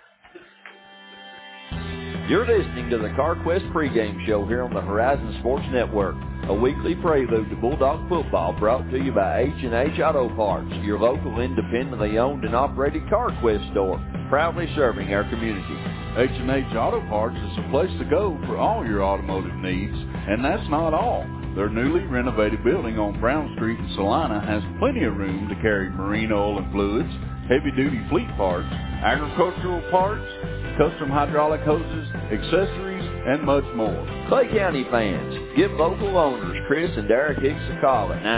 You're listening to the CarQuest pregame show here on the Horizon Sports Network, a weekly prelude to Bulldog football brought to you by H&H Auto Parts, your local independently owned and operated CarQuest store, proudly serving our community. H&H Auto Parts is a place to go for all your automotive needs, and that's not all. Their newly renovated building on Brown Street in Salina has plenty of room to carry marine oil and fluids, heavy-duty fleet parts, agricultural parts, custom hydraulic hoses, accessories, and much more. Clay County fans, give local owners Chris and Derek Hicks a call at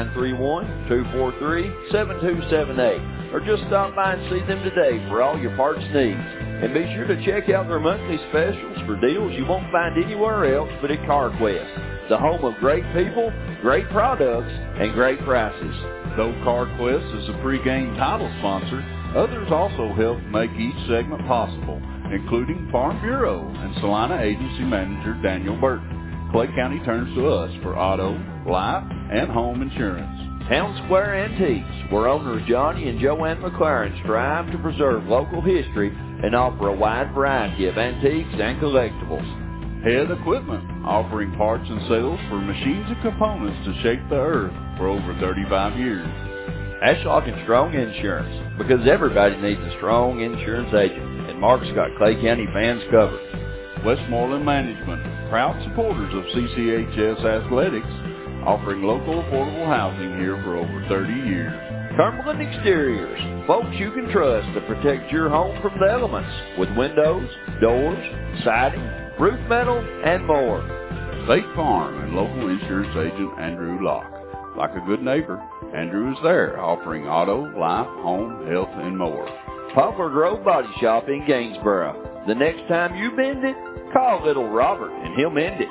931-243-7278, or just stop by and see them today for all your parts needs. And be sure to check out their monthly specials for deals you won't find anywhere else but at CarQuest, the home of great people, great products, and great prices. Though CarQuest is a pregame title sponsor, others also help make each segment possible, including Farm Bureau and Salina Agency Manager Daniel Burton. Clay County turns to us for auto, life, and home insurance. Town Square Antiques, where owners Johnny and Joanne McLaren strive to preserve local history and offer a wide variety of antiques and collectibles. Head Equipment, offering parts and sales for machines and components to shape the earth for over 35 years. Ashlock and Strong Insurance, because everybody needs a strong insurance agent, and Mark's got Clay County fans covered. Westmoreland Management, proud supporters of CCHS Athletics, offering local affordable housing here for over 30 years. Cumberland Exteriors, folks you can trust to protect your home from the elements with windows, doors, siding, roof metal, and more. State Farm and local insurance agent Andrew Locke. Like a good neighbor, Andrew is there offering auto, life, home, health, and more. Poplar Grove Body Shop in Gainsboro. The next time you bend it, call little Robert and he'll mend it.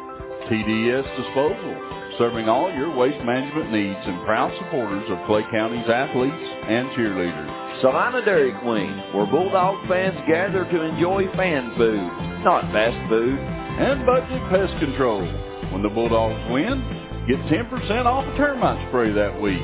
TDS Disposal, serving all your waste management needs and proud supporters of Clay County's athletes and cheerleaders. Salina Dairy Queen, where Bulldog fans gather to enjoy fan food, not fast food. And Budget Pest Control. When the Bulldogs win, get 10% off a termite spray that week.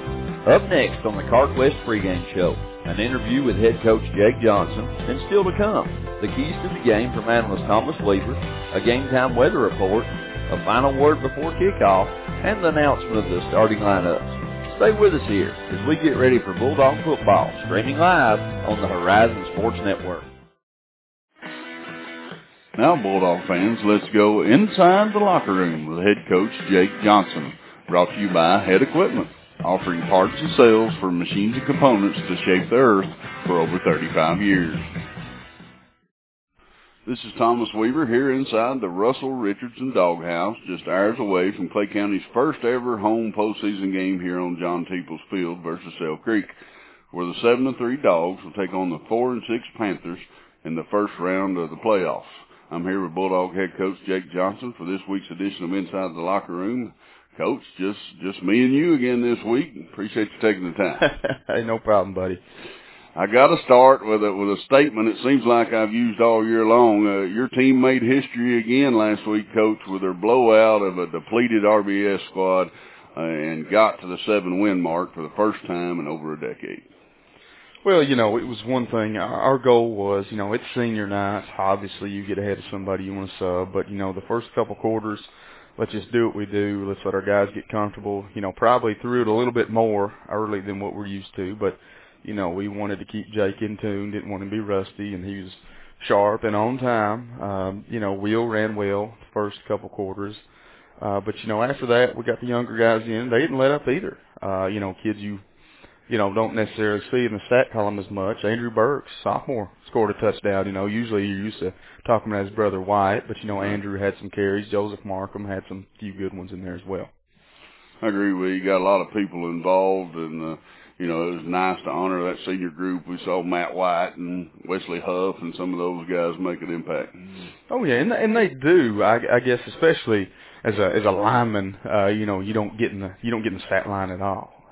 Up next on the CarQuest pregame show, an interview with head coach Jake Johnson, and still to come, the keys to the game from analyst Thomas Weaver, a game-time weather report, a final word before kickoff, and the announcement of the starting lineups. Stay with us here as we get ready for Bulldog football, streaming live on the Horizon Sports Network. Now, Bulldog fans, let's go inside the locker room with head coach Jake Johnson, brought to you by Head Equipment, offering parts and sales for machines and components to shape the earth for over 35 years. This is Thomas Weaver here inside the Russell Richardson Doghouse, just hours away from Clay County's first ever home postseason game here on John Teeples Field versus Elk Creek, where the 7-3 Dogs will take on the 4-6 Panthers in the first round of the playoffs. I'm here with Bulldog head coach Jake Johnson for this week's edition of Inside the Locker Room. Coach, just me and you again this week. Appreciate you taking the time. Hey, no problem, buddy. I got to start with a statement it seems like I've used all year long. Your team made history again last week, Coach, with their blowout of a depleted RBS squad and got to the 7-win mark for the first time in over a decade. Well, it was one thing. Our goal was, it's senior night. Obviously, you get ahead of somebody you want to sub. But, the first couple quarters, let's just do what we do. Let's let our guys get comfortable. Probably threw it a little bit more early than what we're used to. But, we wanted to keep Jake in tune, didn't want him to be rusty, and he was sharp and on time. Will ran well the first couple quarters. But, after that, we got the younger guys in. They didn't let up either. Kids you don't necessarily see in the stat column as much. Andrew Burks, sophomore, scored a touchdown. Usually you're used to talking about his brother Wyatt, but, Andrew had some carries. Joseph Markham had some few good ones in there as well. I agree with you. You got a lot of people involved, and, it was nice to honor that senior group. We saw Matt White and Wesley Huff and some of those guys make an impact. Oh, yeah, and they do. I guess especially as a lineman, you don't get in the stat line at all.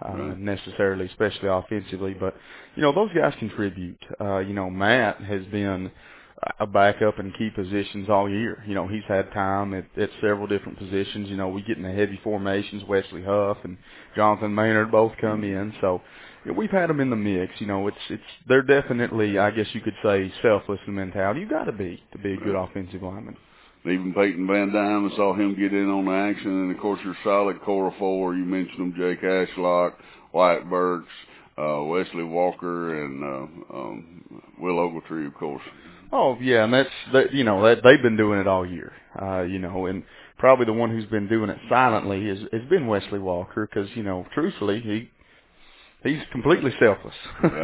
necessarily, especially offensively. But, those guys contribute. Matt has been a backup in key positions all year. He's had time at several different positions. We get in the heavy formations. Wesley Huff and Jonathan Maynard both come in. So we've had them in the mix. They're definitely, I guess you could say, selfless in mentality. You got to be a good offensive lineman. Even Peyton Van Dyne, I saw him get in on the action. And, of course, your solid core of four. You mentioned them, Jake Ashlock, Wyatt Burks, Wesley Walker, and Will Ogletree, of course. Oh, yeah, and they've been doing it all year, and probably the one who's been doing it silently has been Wesley Walker because, truthfully, he's completely selfless.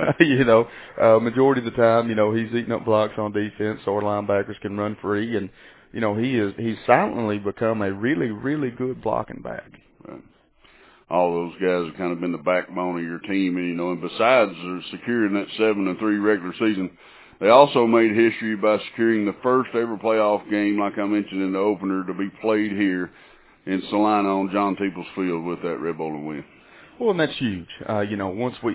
Right. Majority of the time, he's eating up blocks on defense, so our linebackers can run free, and, he's silently become a really, really good blocking back. Right. All those guys have kind of been the backbone of your team, and besides securing that 7-3 regular season, they also made history by securing the first ever playoff game, like I mentioned in the opener, to be played here in Salina on John Teeples Field with that Red Bowling win. Well, and that's huge. Once we,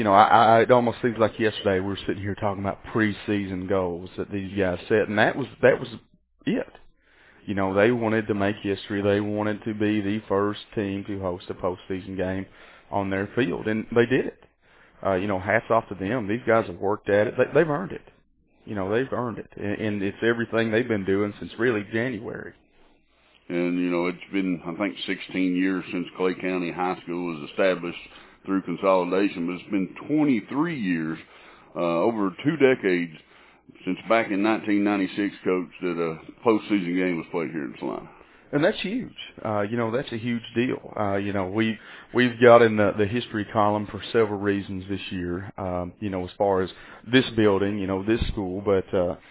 it almost seems like yesterday we were sitting here talking about preseason goals that these guys set, and that was it. They wanted to make history. They wanted to be the first team to host a postseason game on their field, and they did it. Hats off to them. These guys have worked at it. They've earned it. They've earned it. And it's everything they've been doing since really January. And, it's been, I think, 16 years since Clay County High School was established through consolidation, but it's been 23 years, over 2 decades, since back in 1996, Coach, that a postseason game was played here in Salina. And that's huge. That's a huge deal. We've got in the history column for several reasons this year, as far as this building, this school. But,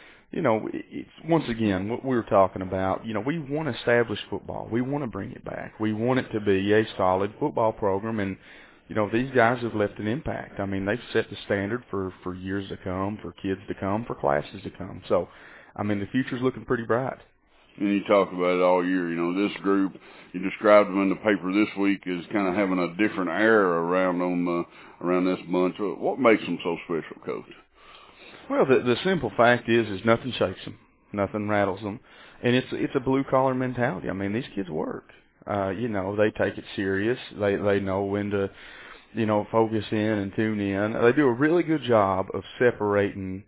it's, once again, what we were talking about, we want to establish football. We want to bring it back. We want it to be a solid football program. And, these guys have left an impact. I mean, they've set the standard for years to come, for kids to come, for classes to come. So, the future's looking pretty bright. And you talk about it all year. This group, you described them in the paper this week as kind of having a different air around them, around this bunch. What makes them so special, Coach? Well, the simple fact is nothing shakes them, nothing rattles them, and it's a blue collar mentality. I mean, these kids work. They take it serious. They know when to, focus in and tune in. They do a really good job of separating.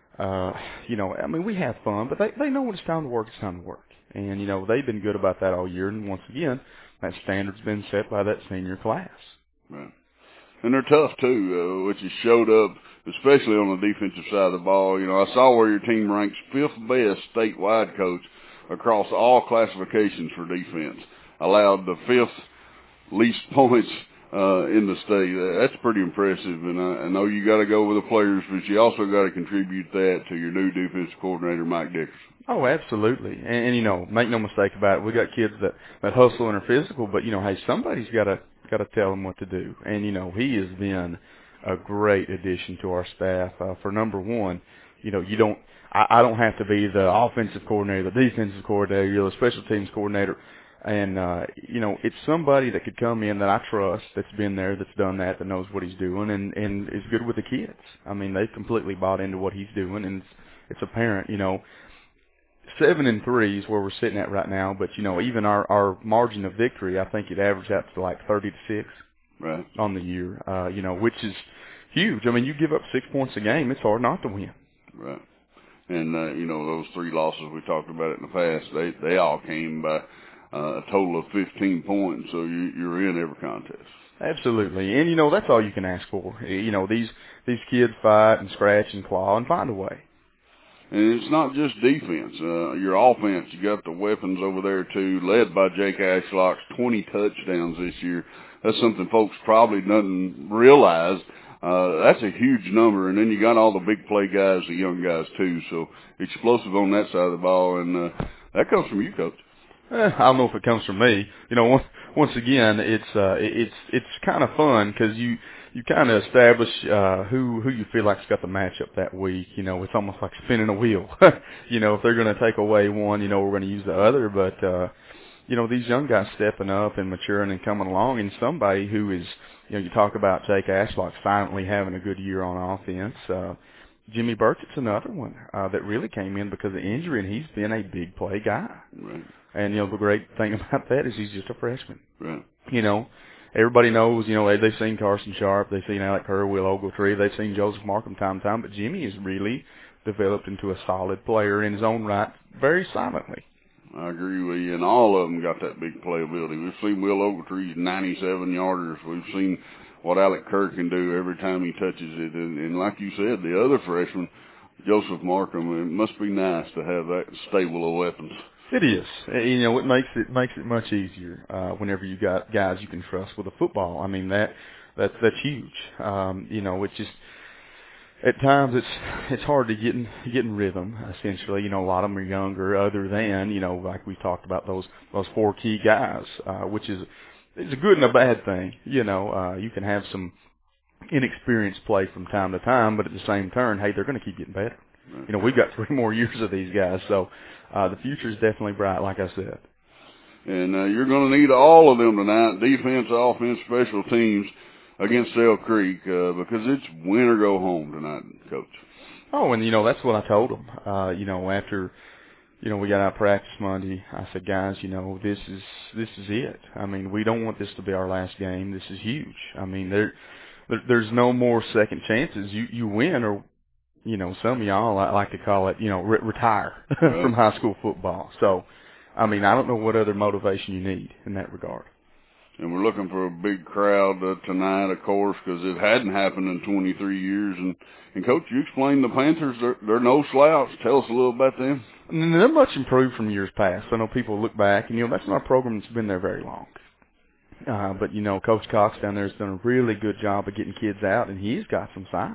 We have fun, but they know when it's time to work, it's time to work. And, they've been good about that all year. And once again, that standard's been set by that senior class. Right. And they're tough, too, which has showed up, especially on the defensive side of the ball. I saw where your team ranks 5th best statewide, Coach, across all classifications for defense. Allowed the 5th least points in the state. That's pretty impressive, and I know you got to go with the players, but you also got to contribute that to your new defensive coordinator, Mike Dickerson. Oh, absolutely, and make no mistake about it. We got kids that hustle and are physical, but hey, somebody's got to tell them what to do, and he has been a great addition to our staff. For number one, I don't have to be the offensive coordinator, the defensive coordinator, the special teams coordinator. And, it's somebody that could come in that I trust, that's been there, that's done that knows what he's doing, and is good with the kids. I mean, they've completely bought into what he's doing, and it's apparent, 7-3 is where we're sitting at right now, but, even our margin of victory, I think it averaged out to like 30-6 right on the year, which is huge. I mean, you give up 6 points a game, it's hard not to win. Right. And, those 3 losses we talked about in the past, they all came by a total of 15 points, so you're in every contest. Absolutely, and that's all you can ask for. These kids fight and scratch and claw and find a way. And it's not just defense. Your offense, you got the weapons over there too, led by Jake Ashlock's 20 touchdowns this year. That's something folks probably doesn't realize. That's a huge number, and then you got all the big play guys, the young guys too. So explosive on that side of the ball, and that comes from you, Coach. I don't know if it comes from me. Once again, it's kind of fun because you kind of establish who you feel like's got the matchup that week. It's almost like spinning a wheel. If they're going to take away one, we're going to use the other. But these young guys stepping up and maturing and coming along, and somebody who is, you talk about Jake Ashlock finally having a good year on offense. Jimmy Burchett's another one that really came in because of injury, and he's been a big play guy. Right. And, the great thing about that is he's just a freshman. Right. Everybody knows, they've seen Carson Sharp, they've seen Alec Kerr, Will Ogletree, they've seen Joseph Markham time to time, but Jimmy has really developed into a solid player in his own right, very silently. I agree with you, and all of them got that big playability. We've seen Will Ogletree's 97-yarders. We've seen what Alec Kerr can do every time he touches it, and like you said, the other freshman, Joseph Markham, it must be nice to have that stable of weapons. It is. It makes it much easier whenever you got guys you can trust with a football. I mean, that's huge. It's just at times it's hard to get in rhythm. Essentially, a lot of them are younger. Other than like we talked about those 4 key guys, which is a good and a bad thing. You can have some inexperienced play from time to time, but at the same turn, hey, they're going to keep getting better. We've got 3 more years of these guys, so the future is definitely bright, like I said. And you're going to need all of them tonight, defense, offense, special teams, against Sale Creek, because it's win or go home tonight, Coach. Oh, and, that's what I told them. After, we got out of practice Monday, I said, guys, this is it. I mean, we don't want this to be our last game. This is huge. I mean, there's no more second chances. You win or, some of y'all, I like to call it, retire from high school football. So, I mean, I don't know what other motivation you need in that regard. And we're looking for a big crowd tonight, of course, because it hadn't happened in 23 years. And Coach, you explained the Panthers, they're no slouch. Tell us a little about them. They're much improved from years past. I know people look back, and, that's not a program that's been there very long. But, Coach Cox down there has done a really good job of getting kids out, and he's got some size.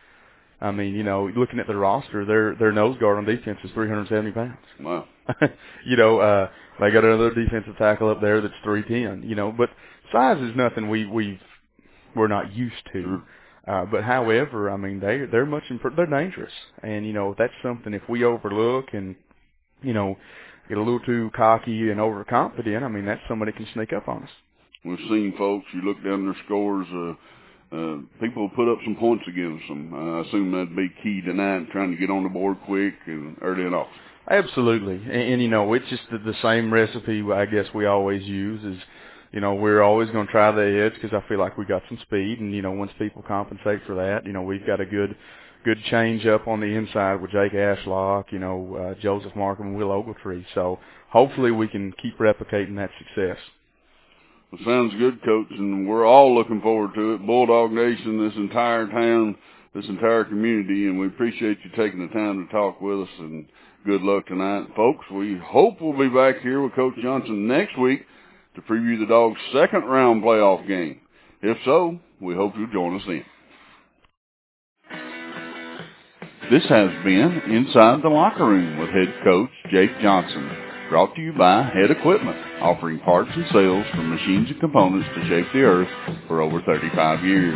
I mean, looking at the roster, their nose guard on defense is 370 pounds. Wow. They got another defensive tackle up there that's 310. But size is nothing we're not used to. But however, I mean, they're much improved. They're dangerous, and that's something if we overlook and get a little too cocky and overconfident, I mean, that's somebody can sneak up on us. We've seen folks. You look down their scores. People put up some points against them. I assume that'd be key tonight, trying to get on the board quick and early and often. Absolutely. And it's just the same recipe I guess we always use is, we're always going to try the edge because I feel like we got some speed. And, once people compensate for that, we've got a good change up on the inside with Jake Ashlock, Joseph Markham and Will Ogletree. So hopefully we can keep replicating that success. Well, sounds good, Coach, and we're all looking forward to it. Bulldog Nation, this entire town, this entire community, and we appreciate you taking the time to talk with us, and good luck tonight. Folks, we hope we'll be back here with Coach Johnson next week to preview the Dogs' second-round playoff game. If so, we hope you'll join us then. This has been Inside the Locker Room with head coach Jake Johnson. Brought to you by Head Equipment, offering parts and sales for machines and components to shape the earth for over 35 years.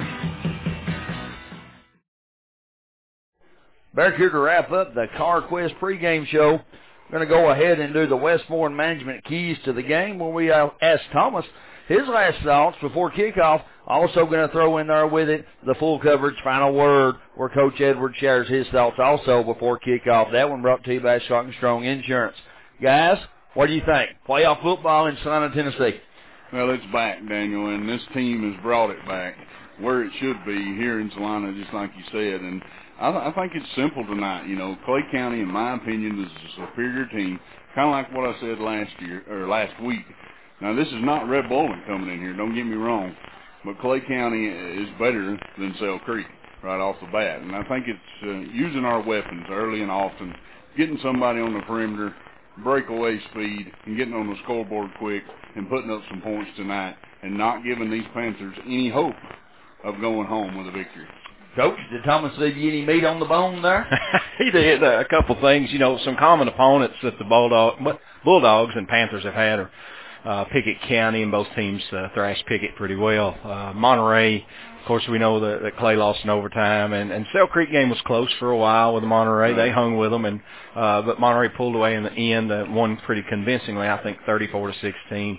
Back here to wrap up the CarQuest pregame show. We're going to go ahead and do the Westmoreland Management keys to the game when we ask Thomas his last thoughts before kickoff. Also going to throw in there with it the full coverage final word where Coach Edwards shares his thoughts also before kickoff. That one brought to you by Strong & Strong Insurance. Guys, what do you think? Playoff football in Salina, Tennessee. Well, it's back, Daniel, and this team has brought it back where it should be here in Salina, just like you said. And I think it's simple tonight. Clay County, in my opinion, is a superior team, kind of like what I said last week. Now, this is not Red Bowling coming in here. Don't get me wrong, but Clay County is better than Sale Creek right off the bat. And I think it's using our weapons early and often, getting somebody on the perimeter, breakaway speed, and getting on the scoreboard quick and putting up some points tonight and not giving these Panthers any hope of going home with a victory. Coach, did Thomas leave you any meat on the bone there? He did. A couple things, some common opponents that the Bulldogs and Panthers have had are Pickett County, and both teams thrashed Pickett pretty well. Monterey, of course, we know that Clay lost in overtime, and Sale Creek game was close for a while with Monterey. They hung with them, and but Monterey pulled away in the end, won pretty convincingly, I think 34-16.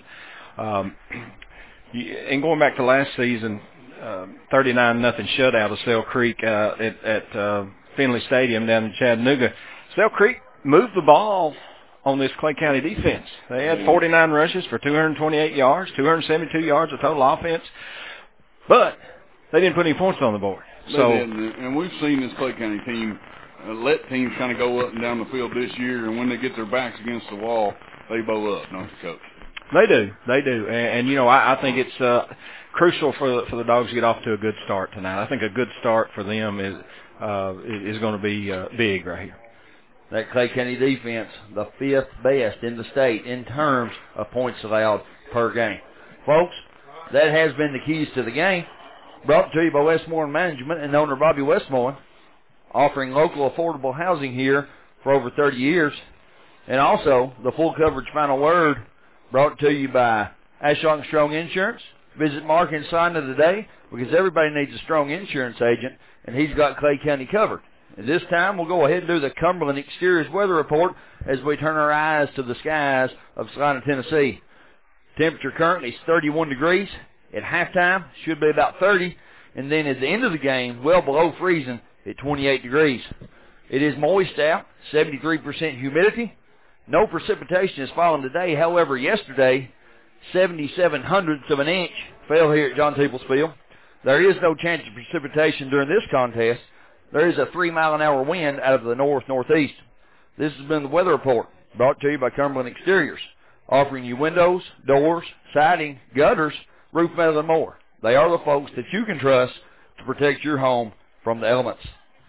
And going back to last season, 39-0 shutout of Sale Creek at Finley Stadium down in Chattanooga. Sale Creek moved the ball on this Clay County defense. They had 49 rushes for 228 yards, 272 yards of total offense, but they didn't put any points on the board. So, and we've seen this Clay County team let teams kind of go up and down the field this year, and when they get their backs against the wall, they bow up, don't they, Coach? They do, and you know, I think it's crucial for the Dogs to get off to a good start tonight. I think a good start for them is going to be big right here. That Clay County defense, the 5th best in the state in terms of points allowed per game. Folks, that has been the keys to the game. Brought to you by Westmoreland Management and owner Bobby Westmoreland, offering local affordable housing here for over 30 years. And also, the full coverage final word brought to you by Ashlock Strong Insurance. Visit Mark and Sina today because everybody needs a strong insurance agent, and he's got Clay County covered. And this time, we'll go ahead and do the Cumberland Exteriors weather report as we turn our eyes to the skies of Salina, Tennessee. Temperature currently is 31 degrees. At halftime, should be about 30. And then at the end of the game, well below freezing at 28 degrees. It is moist out, 73% humidity. No precipitation has fallen today. However, yesterday, 77/100ths of an inch fell here at John Peoples Field. There is no chance of precipitation during this contest. There is a 3-mile-an-hour wind out of the north-northeast. This has been the weather report brought to you by Cumberland Exteriors, offering you windows, doors, siding, gutters, roof metal, and more. They are the folks that you can trust to protect your home from the elements.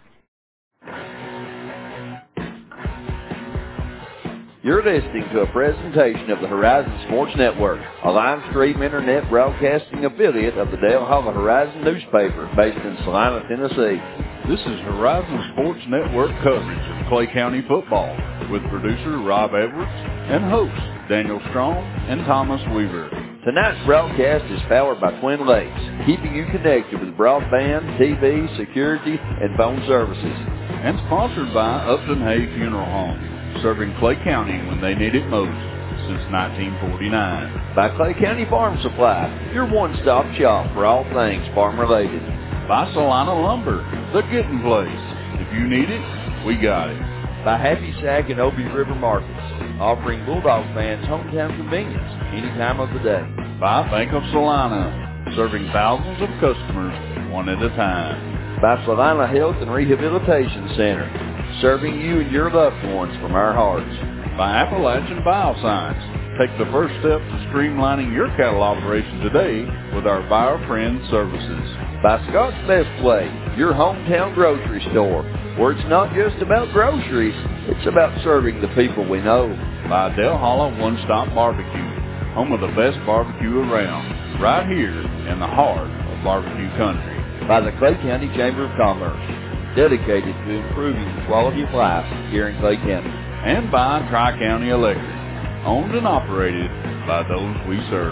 You're listening to a presentation of the Horizon Sports Network, a live-stream internet broadcasting affiliate of the Dale Holla Horizon newspaper based in Salina, Tennessee. This is Horizon Sports Network coverage of Clay County football with producer Rob Edwards and hosts Daniel Strong and Thomas Weaver. Tonight's broadcast is powered by Twin Lakes, keeping you connected with broadband, TV, security, and phone services. And sponsored by Upton Hay Funeral Home, serving Clay County when they need it most since 1949. By Clay County Farm Supply, your one-stop shop for all things farm-related. By Salina Lumber, the getting place. If you need it, we got it. By Happy Sack and Obie River Markets, offering Bulldog fans hometown convenience any time of the day. By Bank of Salina, serving thousands of customers one at a time. By Salina Health and Rehabilitation Center, serving you and your loved ones from our hearts. By Appalachian Bioscience. Take the first step to streamlining your cattle operation today with our buyer-friend services. By Scott's Best Way, your hometown grocery store, where it's not just about groceries, it's about serving the people we know. By Dale Holla One-Stop Barbecue, home of the best barbecue around, right here in the heart of barbecue country. By the Clay County Chamber of Commerce, dedicated to improving the quality of life here in Clay County. And by Tri-County Electric, owned and operated by those we serve.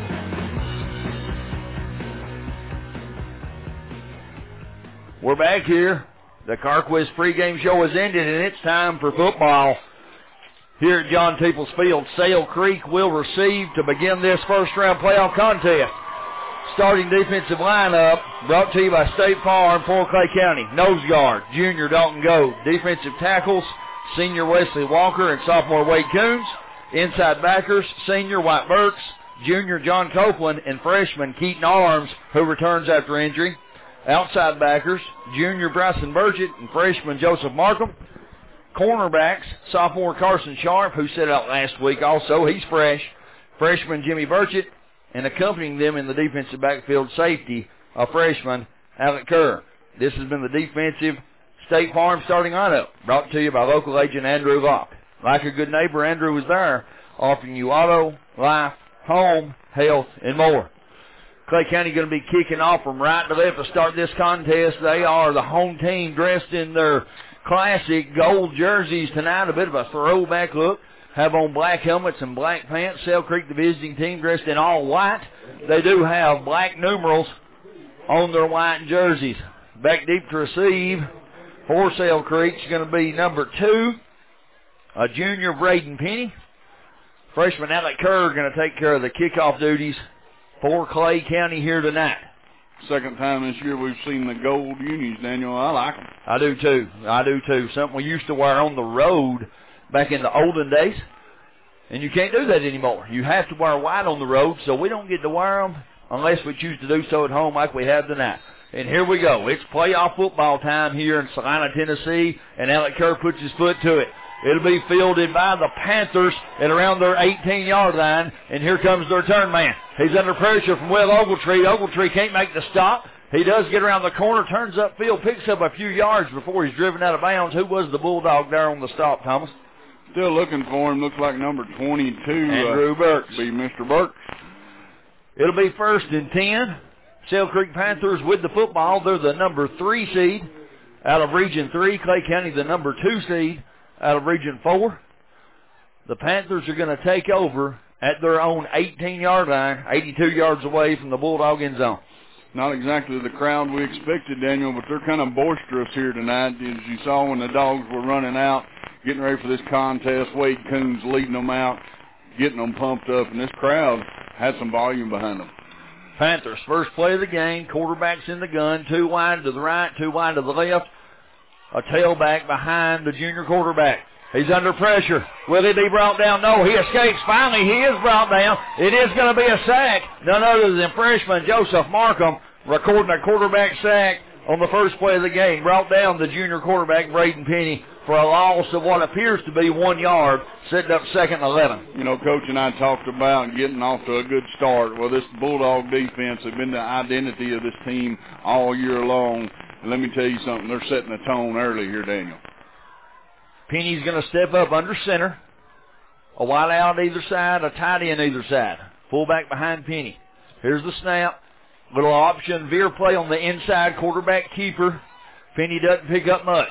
We're back here. The CarQuest pregame show has ended, and it's time for football. Here at John Peoples Field, Sale Creek will receive to begin this first-round playoff contest. Starting defensive lineup brought to you by State Farm for Clay County. Nose guard, junior Dalton Goad. Defensive tackles, senior Wesley Walker and sophomore Wade Coons. Inside backers, senior White Burks, junior John Copeland, and freshman Keaton Arms, who returns after injury. Outside backers, junior Bryson Burchett and freshman Joseph Markham. Cornerbacks, sophomore Carson Sharp, who sat out last week also. He's fresh. Freshman Jimmy Burchett, and accompanying them in the defensive backfield safety, a freshman, Alec Kerr. This has been the defensive State Farm starting lineup, brought to you by local agent Andrew Locke. Like a good neighbor, Andrew was there, offering you auto, life, home, health, and more. Clay County going to be kicking off from right to left to start this contest. They are the home team dressed in their classic gold jerseys tonight, a bit of a throwback look. have on black helmets and black pants. Sale Creek, the visiting team, dressed in all white. They do have black numerals on their white jerseys. Back deep to receive for Sale Creek is going to be number 2, a junior, Braden Penny. Freshman Alec Kerr going to take care of the kickoff duties for Clay County here tonight. Second time this year we've seen the gold unis, Daniel. I like them. I do too. Something we used to wear on the road back in the olden days. And you can't do that anymore. You have to wear white on the road, so we don't get to wear them unless we choose to do so at home like we have tonight. And here we go. It's playoff football time here in Salina, Tennessee, and Alec Kerr puts his foot to it. It'll be fielded by the Panthers at around their 18-yard line, and here comes their return man. He's under pressure from Will Ogletree. Ogletree can't make the stop. He does get around the corner, turns upfield, picks up a few yards before he's driven out of bounds. Who was the Bulldog there on the stop, Thomas? Still looking for him. Looks like number 22. Andrew Burks. Be Mr. Burks. It'll be 1st and 10. Sale Creek Panthers with the football. They're the number 3 seed out of Region 3. Clay County the number 2 seed out of Region 4. The Panthers are going to take over at their own 18-yard line, 82 yards away from the Bulldog end zone. Not exactly the crowd we expected, Daniel, but they're kind of boisterous here tonight. As you saw when the Dogs were running out, getting ready for this contest, Wade Coons leading them out, getting them pumped up, and this crowd had some volume behind them. Panthers, first play of the game, quarterback's in the gun, 2 wide to the right, 2 wide to the left. A tailback behind the junior quarterback. He's under pressure. Will he be brought down? No, he escapes. Finally, he is brought down. It is going to be a sack. None other than freshman Joseph Markham recording a quarterback sack on the first play of the game. Brought down the junior quarterback, Braden Penny, for a loss of what appears to be 1 yard, setting up 2nd and 11. You know, Coach and I talked about getting off to a good start. Well, this Bulldog defense has been the identity of this team all year long. And let me tell you something, they're setting the tone early here, Daniel. Penny's going to step up under center. A wide out either side, a tight end either side. Fullback behind Penny. Here's the snap. Little option veer play on the inside, quarterback keeper. Penny doesn't pick up much.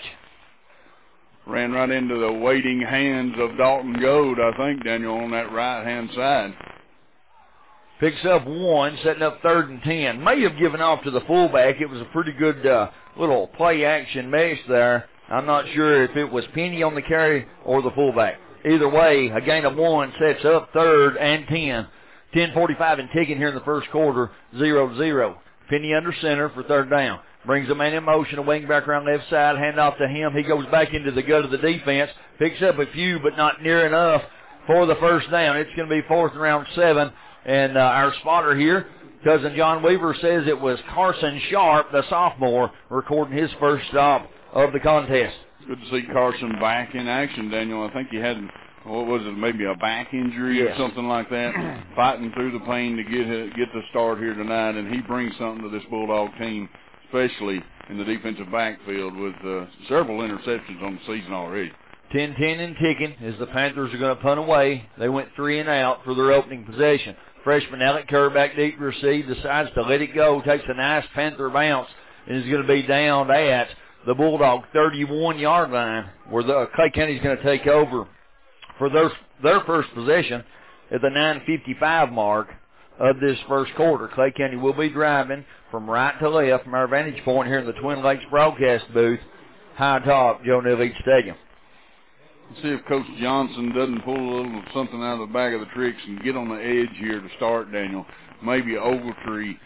Ran right into the waiting hands of Dalton Goad, I think, Daniel, on that right-hand side. Picks up 1, setting up 3rd and 10. May have given off to the fullback. It was a pretty good little play-action mesh there. I'm not sure if it was Penny on the carry or the fullback. Either way, a gain of 1 sets up 3rd and 10. 10:45 and ticking here in the first quarter, 0-0. Penny under center for 3rd down. Brings a man in motion, a wing back around left side, hand off to him. He goes back into the gut of the defense, picks up a few, but not near enough for the first down. It's going to be 4th and around 7, and our spotter here, Cousin John Weaver, says it was Carson Sharp, the sophomore, recording his first stop of the contest. Good to see Carson back in action, Daniel. I think he had, what was it, maybe a back injury or something like that, fighting through the pain to get the start here tonight, and he brings something to this Bulldog team, especially in the defensive backfield with several interceptions on the season already. 10-10 and ticking as the Panthers are going to punt away. They went 3 and out for their opening possession. Freshman Alec Kerr back deep to receive, decides to let it go, takes a nice Panther bounce, and is going to be down at the Bulldog 31-yard line, where the Clay County is going to take over for their first possession at the 9:55 mark of this first quarter. Clay County will be driving from right to left from our vantage point here in the Twin Lakes broadcast booth, high top Joe Neal Leach Stadium. Let's see if Coach Johnson doesn't pull a little something out of the bag of the tricks and get on the edge here to start, Daniel. Maybe Ogletree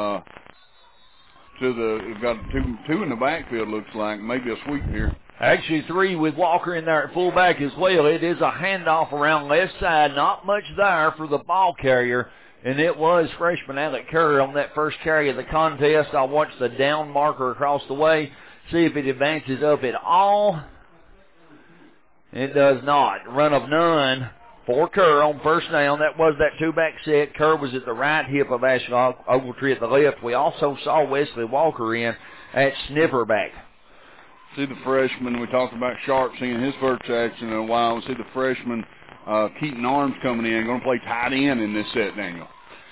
we've got two in the backfield, looks like. Maybe a sweep here. Actually 3 with Walker in there at fullback as well. It is a handoff around left side. Not much there for the ball carrier. And it was freshman Alec Kerr on that first carry of the contest. I'll watch the down marker across the way, see if it advances up at all. It does not. Run of none for Kerr on first down. That was that 2-back set. Kerr was at the right hip of Ashley Ogletree at the left. We also saw Wesley Walker in at sniffer back. See the freshman. We talked about Sharp seeing his first action in a while. We see the freshman Keaton Arms coming in. Going to play tight end in this set, Daniel.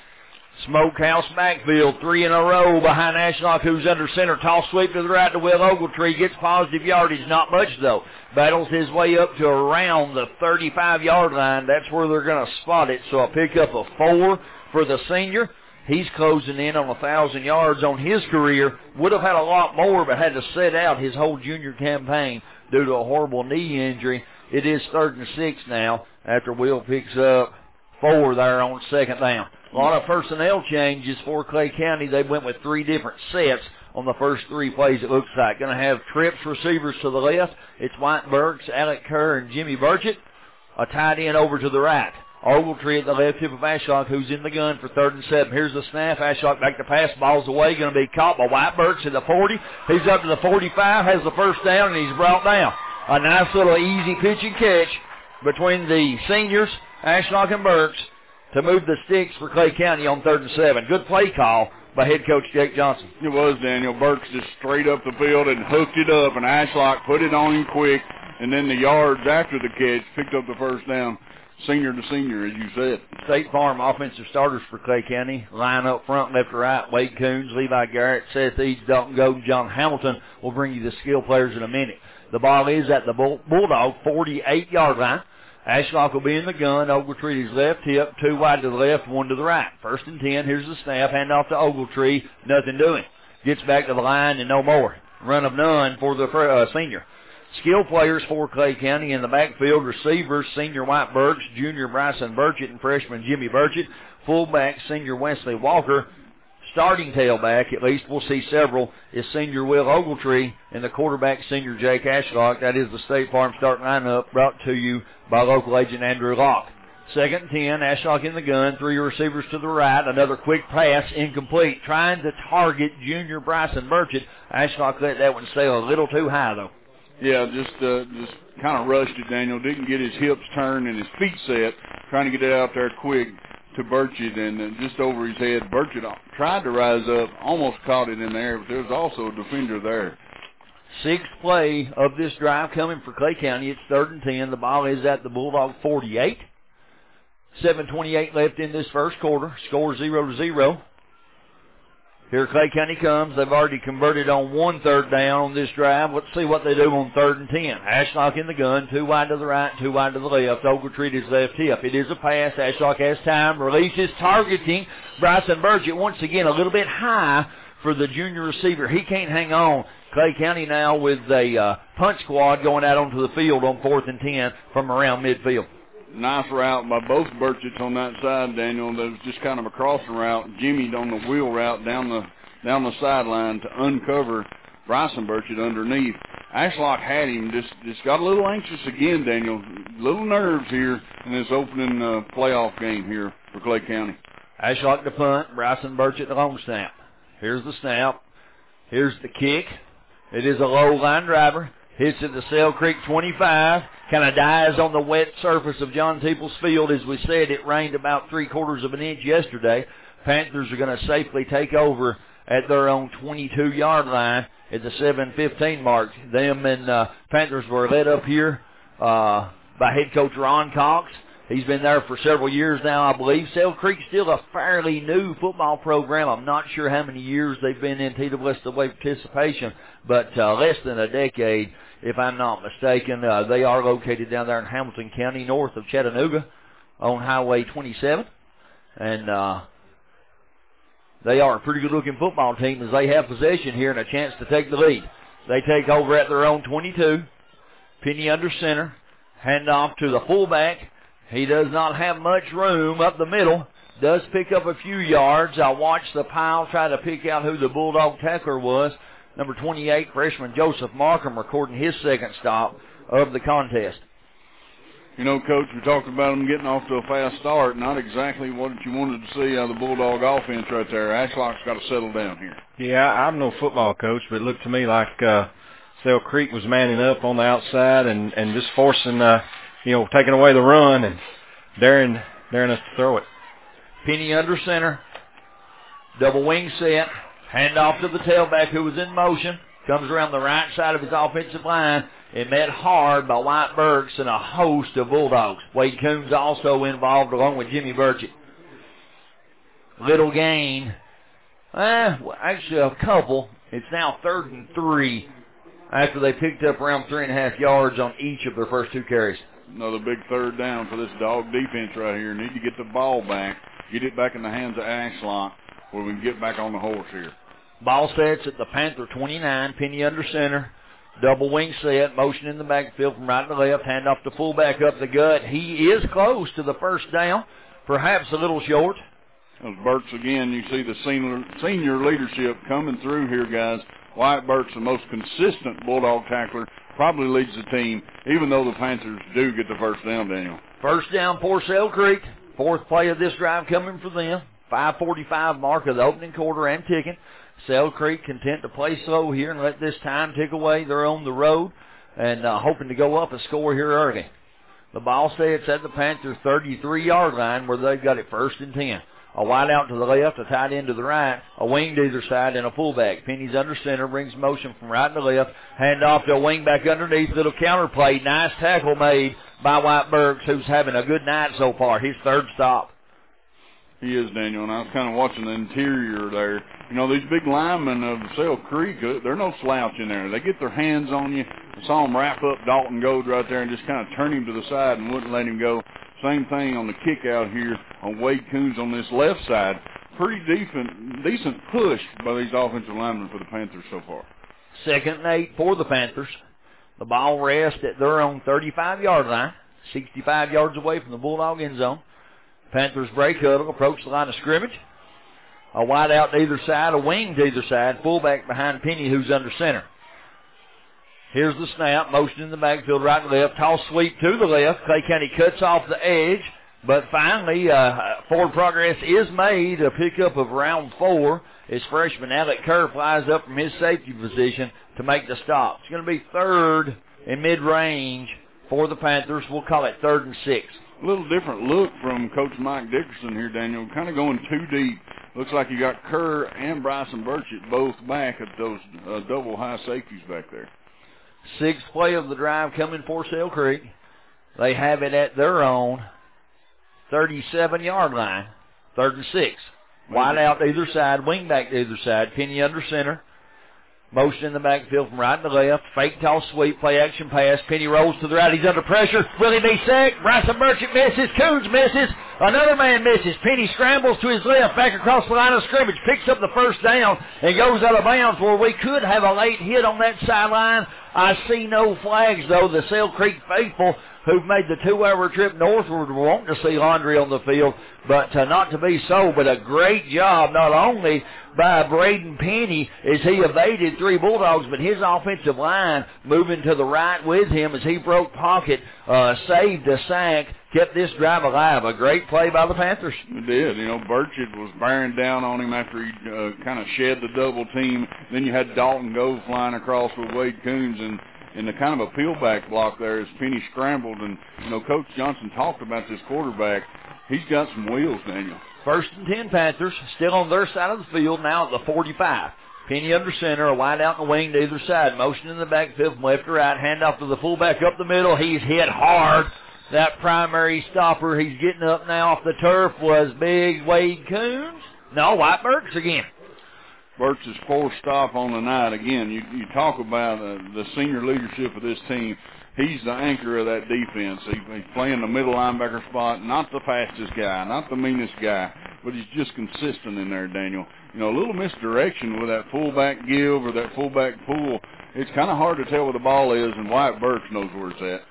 Smokehouse backfield, 3 in a row behind Ashlock, who's under center. Toss sweep to the right to Will Ogletree. Gets positive yardage, not much though. Battles his way up to around the 35-yard line. That's where they're going to spot it. So a pickup of 4 for the senior. He's closing in on 1,000 yards on his career. Would have had a lot more, but had to sit out his whole junior campaign due to a horrible knee injury. It is 3rd and 6 now after Will picks up 4 there on 2nd down. A lot of personnel changes for Clay County. They went with 3 different sets on the first 3 plays, it looks like. Going to have trips receivers to the left. It's White Burks, Alec Kerr, and Jimmy Burchett. A tight end over to the right. Ogletree at the left hip of Ashlock, who's in the gun for 3rd and 7. Here's the snap. Ashlock back to pass. Ball's away. Going to be caught by White Burks at the 40. He's up to the 45, has the first down, and he's brought down. A nice little easy pitch and catch between the seniors, Ashlock and Burks, to move the sticks for Clay County on 3rd and 7. Good play call by head coach Jake Johnson. It was, Daniel. Burks just straight up the field and hooked it up, and Ashlock put it on him quick, and then the yards after the catch picked up the first down. Senior to senior, as you said. State Farm offensive starters for Clay County. Line up front, left to right. Wade Coons, Levi Garrett, Seth Eads, Dalton Golden, John Hamilton. We'll bring you the skill players in a minute. The ball is at the Bulldog 48-yard line. Ashlock will be in the gun. Ogletree is left hip, 2 wide to the left, 1 to the right. 1st and 10. Here's the snap. Hand off to Ogletree. Nothing doing. Gets back to the line and no more. Run of none for the senior. Skill players for Clay County in the backfield. Receivers, senior White Burks, junior Bryson Burchett, and freshman Jimmy Burchett. Fullback, senior Wesley Walker. Starting tailback, at least we'll see several, is senior Will Ogletree, and the quarterback, senior Jake Ashlock. That is the State Farm starting lineup brought to you by local agent Andrew Locke. 2nd and 10, Ashlock in the gun, 3 receivers to the right, another quick pass, incomplete. Trying to target junior Bryson Burchett. Ashlock let that one sail a little too high, though. Yeah, just kind of rushed it, Daniel. Didn't get his hips turned and his feet set, trying to get it out there quick to Burchett, and just over his head. Burchett tried to rise up, almost caught it in there, but there was also a defender there. 6th play of this drive coming for Clay County. It's 3rd and 10. The ball is at the Bulldog 48. 7:28 left in this first quarter. Score 0-0. Here Clay County comes. They've already converted on 1 3rd down on this drive. Let's see what they do on 3rd and 10. Ashlock in the gun, 2 wide to the right, 2 wide to the left. Ogletree is left hip. It is a pass. Ashlock has time. Releases targeting Bryson Burchett. Once again, a little bit high for the junior receiver. He can't hang on. Clay County now with a punt squad going out onto the field on 4th and 10 from around midfield. Nice route by both Burchetts on that side, Daniel. That was just kind of a crossing route. Jimmy on the wheel route down the sideline to uncover Bryson Burchett underneath. Ashlock had him. Just got a little anxious again, Daniel. Little nerves here in this opening playoff game here for Clay County. Ashlock to punt. Bryson Burchett the long snap. Here's the snap. Here's the kick. It is a low line driver. Hits at the Sale Creek 25. Kind of dies on the wet surface of John Teeples Field. As we said, it rained about 3/4 of an inch yesterday. Panthers are going to safely take over at their own 22-yard line at the 7:15 mark. Them and Panthers were led up here by head coach Ron Cox. He's been there for several years now, I believe. Sale Creek's still a fairly new football program. I'm not sure how many years they've been in TWSAA participation, but less than a decade, if I'm not mistaken. They are located down there in Hamilton County, north of Chattanooga, on Highway 27. And they are a pretty good-looking football team as they have possession here and a chance to take the lead. They take over at their own 22. Penny under center. Hand off to the fullback. He does not have much room up the middle. Does pick up a few yards. I watched the pile try to pick out who the Bulldog tackler was. Number 28, freshman Joseph Markham, recording his second stop of the contest. You know, Coach, we talked about them getting off to a fast start. Not exactly what you wanted to see out of the Bulldog offense right there. Ashlock's got to settle down here. Yeah, I'm no football coach, but it looked to me like Sale Creek was manning up on the outside and just forcing taking away the run and daring us to throw it. Penny under center. Double wing set. Hand off to the tailback who was in motion. Comes around the right side of his offensive line and met hard by White Burks and a host of Bulldogs. Wade Coons also involved along with Jimmy Burchett. Little gain. Actually, a couple. It's now 3rd and 3 after they picked up around 3.5 yards on each of their first 2 carries. Another big 3rd down for this dog defense right here. Need to get the ball back, get it back in the hands of Ashlock where we can get back on the horse here. Ball sets at the Panther 29, Penny under center. Double wing set, motion in the backfield from right to left, hand off to fullback up the gut. He is close to the first down, perhaps a little short. As Burks again, you see the senior leadership coming through here, guys. Wyatt Burks, the most consistent Bulldog tackler, probably leads the team, even though the Panthers do get the first down, Daniel. First down for Sale Creek. 4th play of this drive coming for them. 5:45 mark of the opening quarter and ticking. Sale Creek content to play slow here and let this time tick away. They're on the road and hoping to go up a score here early. The ball sets at the Panther 33-yard line where they've got it 1st and 10. A wide out to the left, a tight end to the right, a wing to either side, and a fullback. Penny's under center, brings motion from right to left, hand off to a wing back underneath, little counter play. Nice tackle made by Wyatt Burks, who's having a good night so far. His 3rd stop. He is, Daniel, and I was kind of watching the interior there. You know, these big linemen of Sale Creek, they're no slouch in there. They get their hands on you. I saw them wrap up Dalton Gold right there and just kind of turn him to the side and wouldn't let him go. Same thing on the kick out here on Wade Coons on this left side. Pretty decent push by these offensive linemen for the Panthers so far. 2nd and 8 for the Panthers. The ball rests at their own 35-yard line, 65 yards away from the Bulldog end zone. Panthers break huddle, approach the line of scrimmage. A wide out to either side, a wing to either side, fullback behind Penny, who's under center. Here's the snap, motion in the backfield, right and left, toss sweep to the left. Clay County cuts off the edge, but finally forward progress is made, a pickup of round 4 as freshman Alec Kerr flies up from his safety position to make the stop. It's going to be 3rd in mid-range for the Panthers. We'll call it 3rd and 6. A little different look from Coach Mike Dickerson here, Daniel. Kind of going too deep. Looks like you got Kerr and Bryson Burchett both back at those double high safeties back there. 6th play of the drive coming for Sale Creek. They have it at their own 37-yard line, 3rd and 6. Wide out to either side, wing back to either side. Penny under center. Motion in the backfield from right to left. Fake toss sweep, play action pass. Penny rolls to the right. He's under pressure. Will he be sacked? Bryson Burchett misses. Coons misses. Another man misses. Penny scrambles to his left, back across the line of scrimmage. Picks up the first down and goes out of bounds where we could have a late hit on that sideline. I see no flags, though. The Sale Creek faithful who've made the 2-hour trip northward were wanting to see Laundry on the field, but not to be so. But a great job, not only by Braden Penny as he evaded 3 Bulldogs, but his offensive line moving to the right with him as he broke pocket, saved a sack, kept this drive alive. A great play by the Panthers. It did. You know, Burchett was bearing down on him after he kind of shed the double team. Then you had Dalton Gove flying across with Wade Coons, and in the kind of a peel back block there as Penny scrambled. And, you know, Coach Johnson talked about this quarterback. He's got some wheels, Daniel. 1st and 10 Panthers, still on their side of the field, now at the 45. Penny under center, a wide out in the wing to either side. Motion in the backfield from left to right. Hand off to the fullback up the middle. He's hit hard. That primary stopper he's getting up now off the turf was big Wade Coons. No, Wyatt Burks again. Burks' 4th stop on the night. Again, you talk about the senior leadership of this team. He's the anchor of that defense. He's playing the middle linebacker spot, not the fastest guy, not the meanest guy, but he's just consistent in there, Daniel. You know, a little misdirection with that fullback give or that fullback pull. It's kind of hard to tell where the ball is, and Wyatt Burks knows where it's at.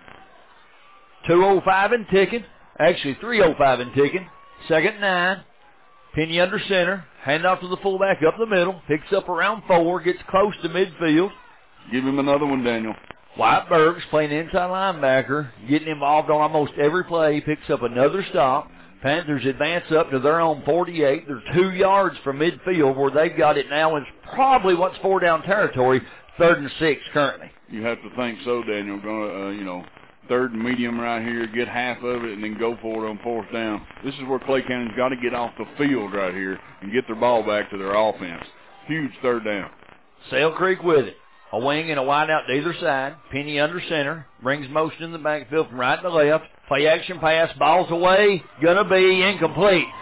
2:05 and ticking. Actually, 3:05 and ticking. 2nd and 9. Penny under center. Hand off to the fullback up the middle. Picks up around 4. Gets close to midfield. Give him another one, Daniel. Wyatt Burks playing inside linebacker. Getting involved on almost every play. Picks up another stop. Panthers advance up to their own 48. They're 2 yards from midfield where they've got it now. It's probably what's 4 down territory. 3rd and 6 currently. You have to think so, Daniel. Going to, 3rd and medium right here, get half of it, and then go for it on 4th down. This is where Clay County's got to get off the field right here and get their ball back to their offense. Huge 3rd down. Sale Creek with it. A wing and a wide out to either side. Penny under center. Brings motion in the backfield from right to left. Play action pass. Ball's away. Gonna be incomplete.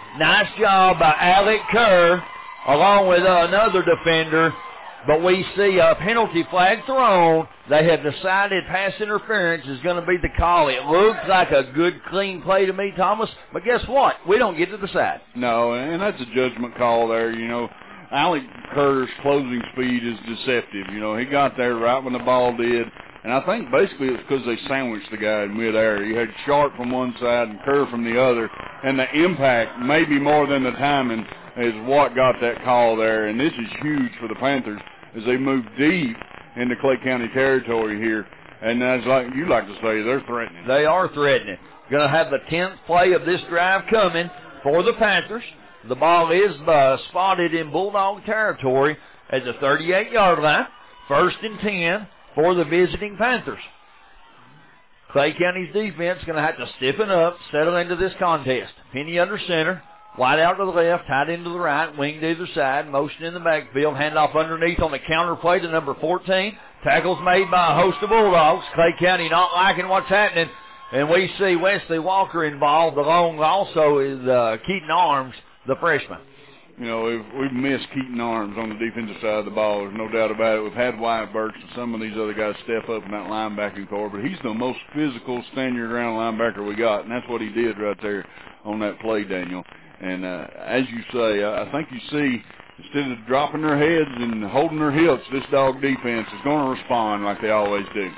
Nice job by Alec Kerr along with another defender. But we see a penalty flag thrown. They have decided pass interference is going to be the call. It looks like a good, clean play to me, Thomas. But guess what? We don't get to decide. No, and that's a judgment call there. You know, Alec Kerr's closing speed is deceptive. You know, he got there right when the ball did. And I think basically it's because they sandwiched the guy in midair. You had Sharp from one side and Kerr from the other. And the impact, maybe more than the timing, is what got that call there. And this is huge for the Panthers as they move deep into Clay County territory here. And as like you like to say, they're threatening. They are threatening. Going to have the 10th play of this drive coming for the Panthers. The ball is spotted in Bulldog territory at the 38-yard line. 1st and 10 for the visiting Panthers. Clay County's defense going to have to stiffen up, settle into this contest. Penny under center. Wide out to the left, tight end to the right, wing to either side, motion in the backfield, handoff underneath on the counter play to number 14. Tackles made by a host of Bulldogs. Clay County not liking what's happening. And we see Wesley Walker involved, along also is Keaton Arms, the freshman. You know, we've missed Keaton Arms on the defensive side of the ball. There's no doubt about it. We've had Wyatt Burks and some of these other guys step up in that linebacking core, but he's the most physical, stand-your-ground linebacker we got, and that's what he did right there on that play, Daniel. And as you say, I think you see, instead of dropping their heads and holding their hips, this dog defense is going to respond like they always do.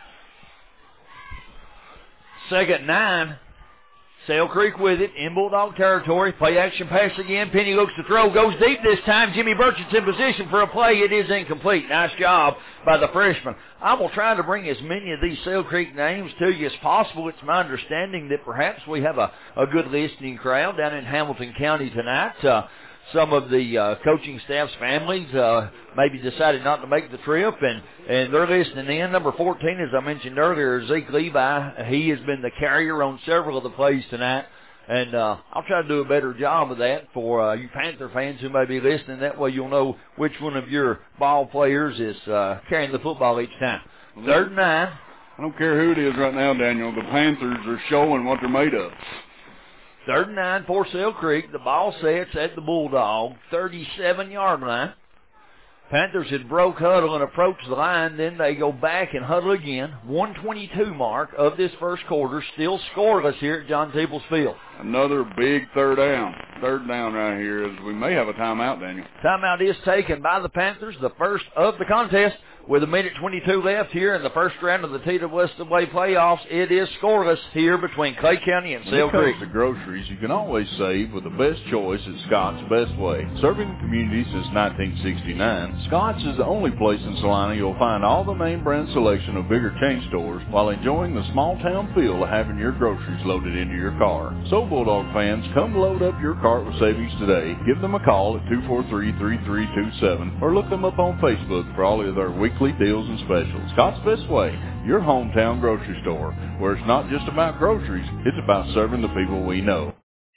2nd and 9. Sale Creek with it in Bulldog territory. Play action pass again. Penny looks to throw. Goes deep this time. Jimmy Burchett's in position for a play. It is incomplete. Nice job by the freshman. I will try to bring as many of these Sale Creek names to you as possible. It's my understanding that perhaps we have a good listening crowd down in Hamilton County tonight. Some of the coaching staff's families maybe decided not to make the trip, and they're listening in. Number 14, as I mentioned earlier, Zeke Levi. He has been the carrier on several of the plays tonight, and I'll try to do a better job of that for you Panther fans who may be listening. That way you'll know which one of your ball players is carrying the football each time. 3rd and 9. I don't care who it is right now, Daniel. The Panthers are showing what they're made of. 3rd and 9 for Sale Creek. The ball sets at the Bulldog 37-yard line. Panthers had broke huddle and approached the line. Then they go back and huddle again. 1:22 mark of this first quarter. Still scoreless here at John Peoples Field. Another big third down. Third down right here as we may have a timeout, Daniel. Timeout is taken by the Panthers, the first of the contest. With 1:22 left here in the first round of the TWSAA playoffs, it is scoreless here between Clay County and Sale Creek. When it comes to groceries, you can always save with the best choice at Scott's Best Way. Serving the community since 1969, Scott's is the only place in Salina you'll find all the name brand selection of bigger chain stores while enjoying the small town feel of having your groceries loaded into your car. So Bulldog fans, come load up your cart with savings today. Give them a call at 243-3327 or look them up on Facebook for all of their weekly deals and specials. Scott's Best Way, your hometown grocery store, where it's not just about groceries, it's about serving the people we know.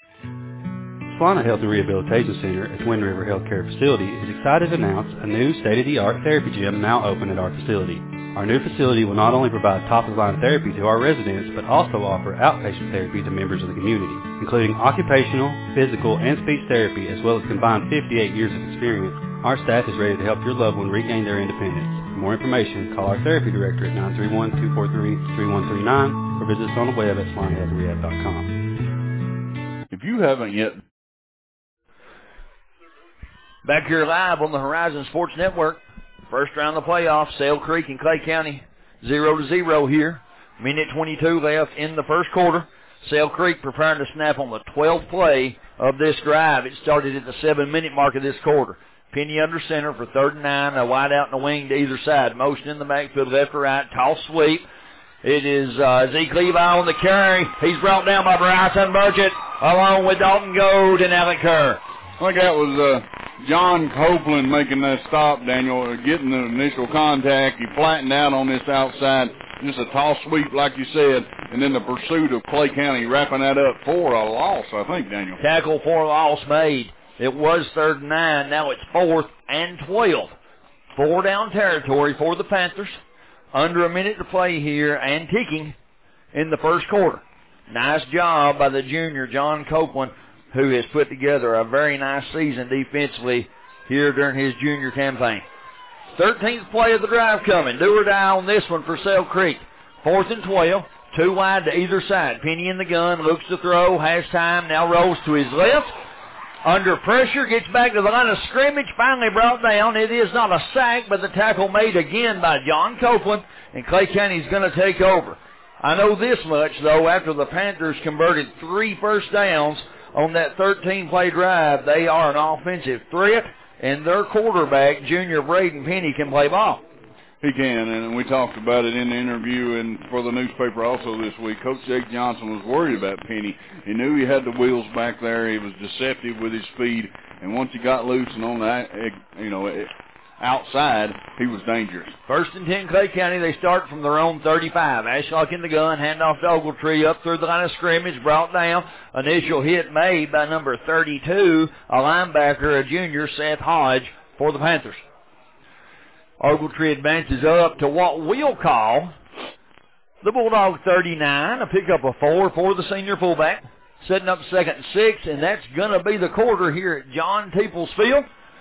Salina Health and Rehabilitation Center at Twin River Healthcare Facility is excited to announce a new state-of-the-art therapy gym now open at our facility. Our new facility will not only provide top-of-the-line therapy to our residents, but also offer outpatient therapy to members of the community, including occupational, physical, and speech therapy, as well as combined 58 years of experience. Our staff is ready to help your loved one regain their independence. For more information, call our therapy director at 931-243-3139 or visit us on the web at salinahealthrehab.com. If you haven't yet... Back here live on the Horizon Sports Network. First round of the playoffs, Sale Creek and Clay County 0-0 here. 1:22 left in the first quarter. Sale Creek preparing to snap on the 12th play of this drive. It started at the 7-minute mark of this quarter. Penny under center for 3rd and 9. A wide out in the wing to either side. Motion in the backfield, left to right. Toss sweep. It is Zeke Levi on the carry. He's brought down by Bryson Burchett along with Dalton Gold and Alec Kerr. I think that was John Copeland making that stop, Daniel, getting the initial contact. He flattened out on this outside. Just a toss sweep, like you said, and then the pursuit of Clay County wrapping that up for a loss, I think, Daniel. Tackle for a loss made. It was 3rd and 9. Now it's 4th and 12. 4 down territory for the Panthers. Under a minute to play here and ticking in the first quarter. Nice job by the junior, John Copeland, who has put together a very nice season defensively here during his junior campaign. 13th play of the drive coming. Do or die on this one for Sale Creek. 4th and 12. 2 wide to either side. Penny in the gun, looks to throw, has time, now rolls to his left. Under pressure, gets back to the line of scrimmage, finally brought down. It is not a sack, but the tackle made again by John Copeland, and Clay County's going to take over. I know this much, though, after the Panthers converted 3 first downs on that 13-play drive, they are an offensive threat, and their quarterback, junior Braden Penny, can play ball. He can, and we talked about it in the interview and for the newspaper also this week. Coach Jake Johnson was worried about Penny. He knew he had the wheels back there. He was deceptive with his speed, and once he got loose and on that, outside, he was dangerous. 1st and 10, Clay County. They start from their own 35. Ashlock in the gun, handoff to Ogletree, up through the line of scrimmage, brought down. Initial hit made by number 32, a linebacker, a junior, Seth Hodge, for the Panthers. Ogletree advances up to what we'll call the Bulldog 39, a pickup of 4 for the senior fullback. Setting up 2nd and 6, and that's going to be the quarter here at John Teeples Field.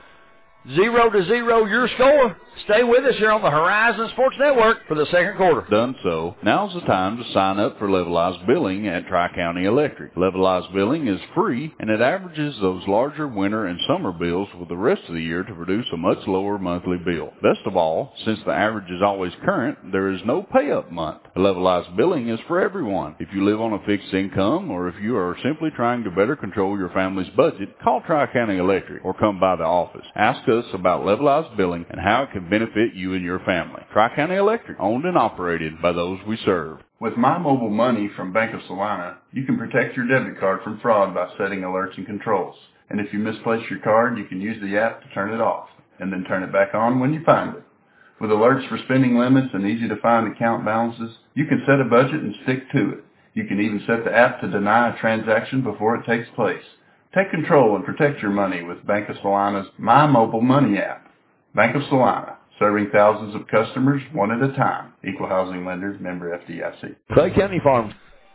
0-0 your score. Stay with us here on the Horizon Sports Network for the second quarter. Done so. Now's the time to sign up for levelized billing at Tri-County Electric. Levelized billing is free, and it averages those larger winter and summer bills with the rest of the year to produce a much lower monthly bill. Best of all, since the average is always current, there is no pay-up month. Levelized billing is for everyone. If you live on a fixed income, or if you are simply trying to better control your family's budget, call Tri-County Electric or come by the office. Ask us about levelized billing and how it can benefit you and your family. Tri-County Electric, owned and operated by those we serve. With My Mobile Money from Bank of Salina, you can protect your debit card from fraud by setting alerts and controls. And if you misplace your card, you can use the app to turn it off, and then turn it back on when you find it. With alerts for spending limits and easy-to-find account balances, you can set a budget and stick to it. You can even set the app to deny a transaction before it takes place. Take control and protect your money with Bank of Salina's My Mobile Money app. Bank of Salina, serving thousands of customers one at a time. Equal housing lender, member FDIC. Clay County Farms.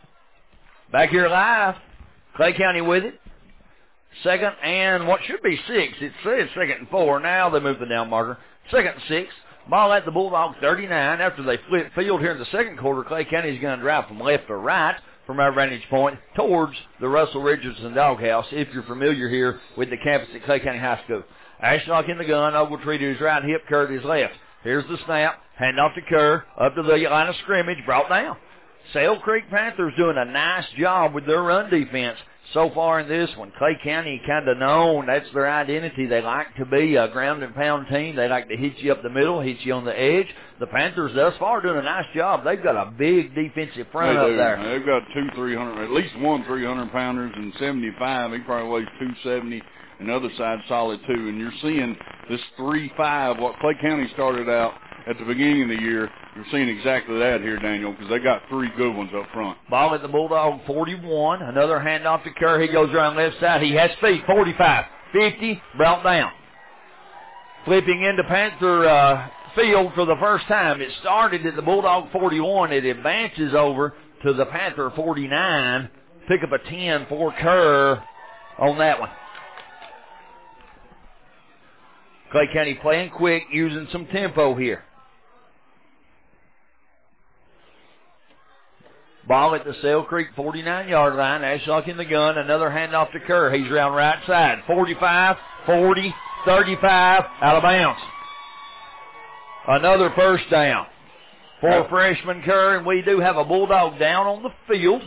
Back here live. Clay County with it. 2nd and what should be 6. It says 2nd and 4. Now they move the down marker. 2nd and 6. Ball at the Bulldogs 39. After they flip field here in the second quarter, Clay County is going to drive from left to right from our vantage point towards the Russell Richardson Doghouse, if you're familiar here with the campus at Clay County High School. Ashlock in the gun, Ogletree to his right hip, Kerr to his left. Here's the snap, hand off to Kerr, up to the line of scrimmage, brought down. Sale Creek Panthers doing a nice job with their run defense so far in this one. Clay County kind of known, that's their identity. They like to be a ground and pound team. They like to hit you up the middle, hit you on the edge. The Panthers thus far doing a nice job. They've got a big defensive front up there. They've got 2 300, at least one 300-pounders and 75. He probably weighs 270. And the other side solid too. And you're seeing this 3-5, what Clay County started out at the beginning of the year. You're seeing exactly that here, Daniel, because they got 3 good ones up front. Ball at the Bulldog 41. Another handoff to Kerr. He goes around left side. He has speed. 45, 50, brought down. Flipping into Panther field for the first time. It started at the Bulldog 41. It advances over to the Panther 49. Pick up a 10 for Kerr on that one. Clay County playing quick, using some tempo here. Ball at the Sale Creek 49-yard line. Ashlock in the gun. Another handoff to Kerr. He's around right side. 45, 40, 35, out of bounds. Another first down for freshman Kerr, and we do have a Bulldog down on the field.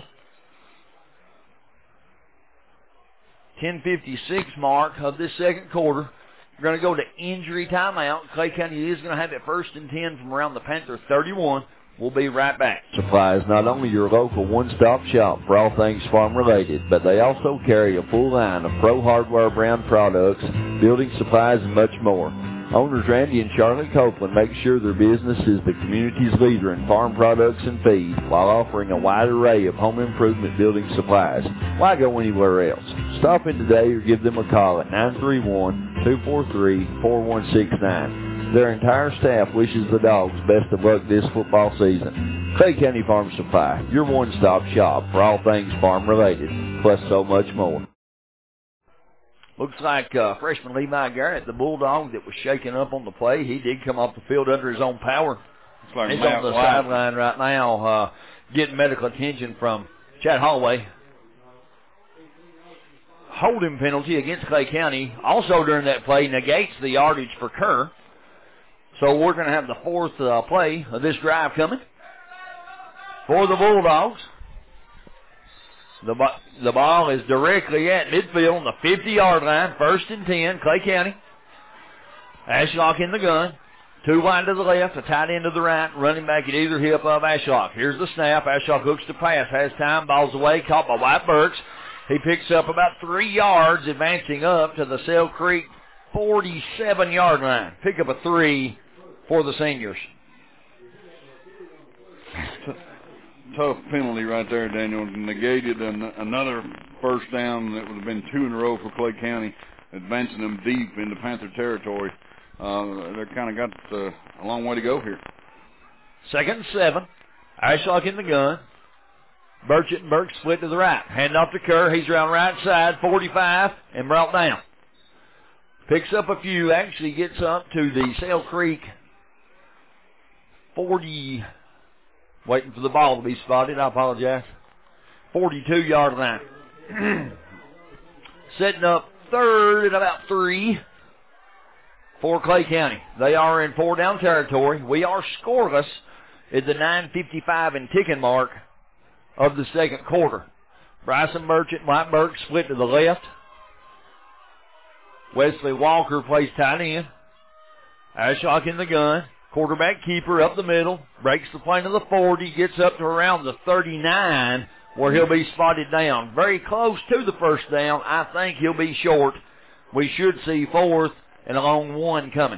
10:56 mark of this second quarter. We're going to go to injury timeout. Clay County is going to have it 1st and 10 from around the Panther 31. We'll be right back. Supply is not only your local one-stop shop for all things farm-related, but they also carry a full line of Pro Hardware brand products, building supplies, and much more. Owners Randy and Charlotte Copeland make sure their business is the community's leader in farm products and feed, while offering a wide array of home improvement building supplies. Why go anywhere else? Stop in today or give them a call at 931-243-4169. Their entire staff wishes the Dogs best of luck this football season. Clay County Farm Supply, your one-stop shop for all things farm-related, plus so much more. Looks like freshman Levi Garrett, the Bulldog that was shaken up on the play, he did come off the field under his own power. Like he's on the sideline right now getting medical attention from Chad Holloway. Holding penalty against Clay County. Also during that play negates the yardage for Kerr. So we're going to have the fourth play of this drive coming for the Bulldogs. The ball is directly at midfield on the 50-yard line. 1st and 10, Clay County. Ashlock in the gun. 2 wide to the left, a tight end to the right, running back at either hip of Ashlock. Here's the snap. Ashlock hooks to pass, has time, ball's away, caught by White Burks. He picks up about 3 yards, advancing up to the Sale Creek 47-yard line. Pick up a 3 for the seniors. Tough penalty right there, Daniel. Negated another first down that would have been 2 in a row for Clay County, advancing them deep into Panther territory. They kind of got a long way to go here. 2nd and 7. Ashlock in the gun. Burchett and Burke split to the right. Hand off to Kerr. He's around right side, 45, and brought down. Picks up a few. Actually gets up to the Sale Creek 40. Waiting for the ball to be spotted. I apologize. 42-yard line. Setting up 3rd and about 3 for Clay County. They are in 4-down territory. We are scoreless at the 9:55 and ticking mark of the second quarter. Bryson Merchant, White Burke split to the left. Wesley Walker plays tight end. Ashlock in the gun. Quarterback keeper up the middle. Breaks the plane of the 40. Gets up to around the 39 where he'll be spotted down. Very close to the first down. I think he'll be short. We should see 4th and a long 1 coming.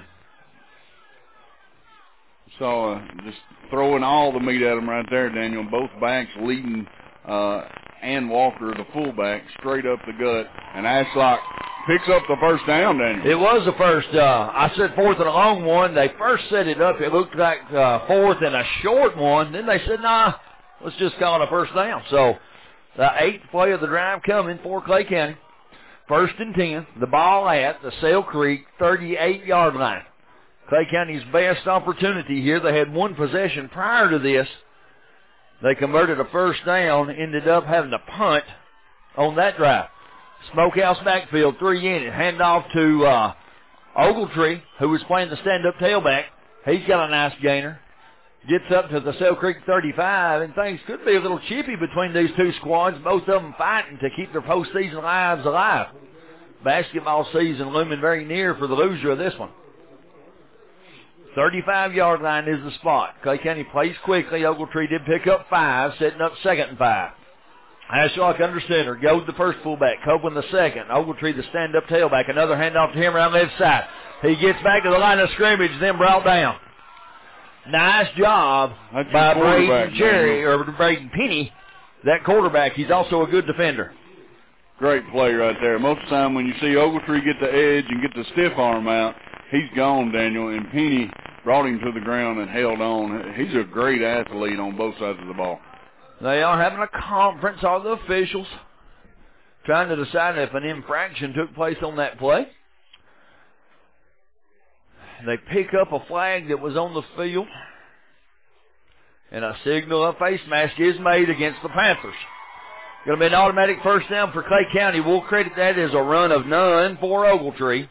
So just throwing all the meat at him right there, Daniel. Both backs leading and Walker, the fullback, straight up the gut. And Ashlock picks up the first down, Daniel. It was the first. I said 4th and a long 1. They first set it up. It looked like 4th and a short 1. Then they said, nah, let's just call it a first down. So the 8th play of the drive coming for Clay County. 1st and 10. The ball at the Sale Creek 38-yard line. Clay County's best opportunity here. They had 1 possession prior to this. They converted a first down, ended up having to punt on that drive. Smokehouse backfield, 3 in it. Hand off to Ogletree, who was playing the stand-up tailback. He's got a nice gainer. Gets up to the Sale Creek 35, and things could be a little chippy between these two squads, both of them fighting to keep their postseason lives alive. Basketball season looming very near for the loser of this one. 35-yard line is the spot. Clay County plays quickly. Ogletree did pick up 5, setting up 2nd and 5. Ashlock under center. Goes the first fullback. Copeland the second. Ogletree the stand-up tailback. Another handoff to him around left side. He gets back to the line of scrimmage, then brought down. Nice job by Braden Cherry, or Braden Penny. That quarterback, he's also a good defender. Great play right there. Most of the time when you see Ogletree get the edge and get the stiff arm out, he's gone, Daniel, and Penny brought him to the ground and held on. He's a great athlete on both sides of the ball. They are having a conference, all the officials, trying to decide if an infraction took place on that play. They pick up a flag that was on the field, and a signal of face mask is made against the Panthers. Going to be an automatic first down for Clay County. We'll credit that as a run of none for Ogletree.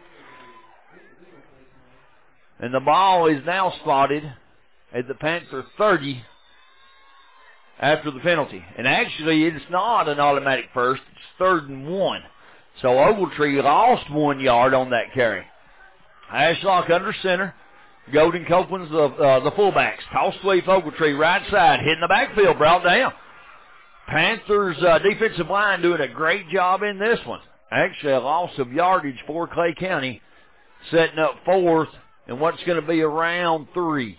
And the ball is now spotted at the Panther 30 after the penalty. And actually, it's not an automatic first. It's 3rd and 1. So Ogletree lost 1 yard on that carry. Ashlock under center. Golden Copeland's the fullbacks. Toss sweep Ogletree right side. Hitting the backfield. Brought down. Panthers defensive line doing a great job in this one. Actually, a loss of yardage for Clay County. Setting up 4th and what's going to be around 3.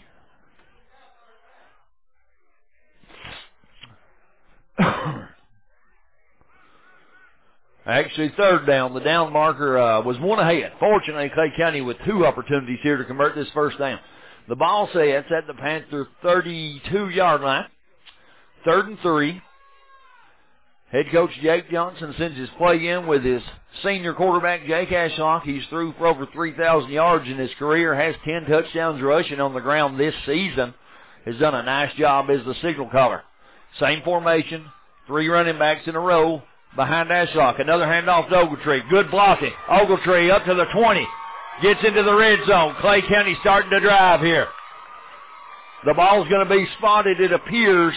Actually, 3rd down. The down marker was 1 ahead. Fortunately, Clay County with 2 opportunities here to convert this first down. The ball sets at the Panther 32-yard line. 3rd and 3. Head coach Jake Johnson sends his play in with his senior quarterback, Jake Ashlock. He's threw for over 3,000 yards in his career, has 10 touchdowns rushing on the ground this season. Has done a nice job as the signal caller. Same formation, 3 running backs in a row behind Ashlock. Another handoff to Ogletree. Good blocking. Ogletree up to the 20. Gets into the red zone. Clay County starting to drive here. The ball's going to be spotted, it appears,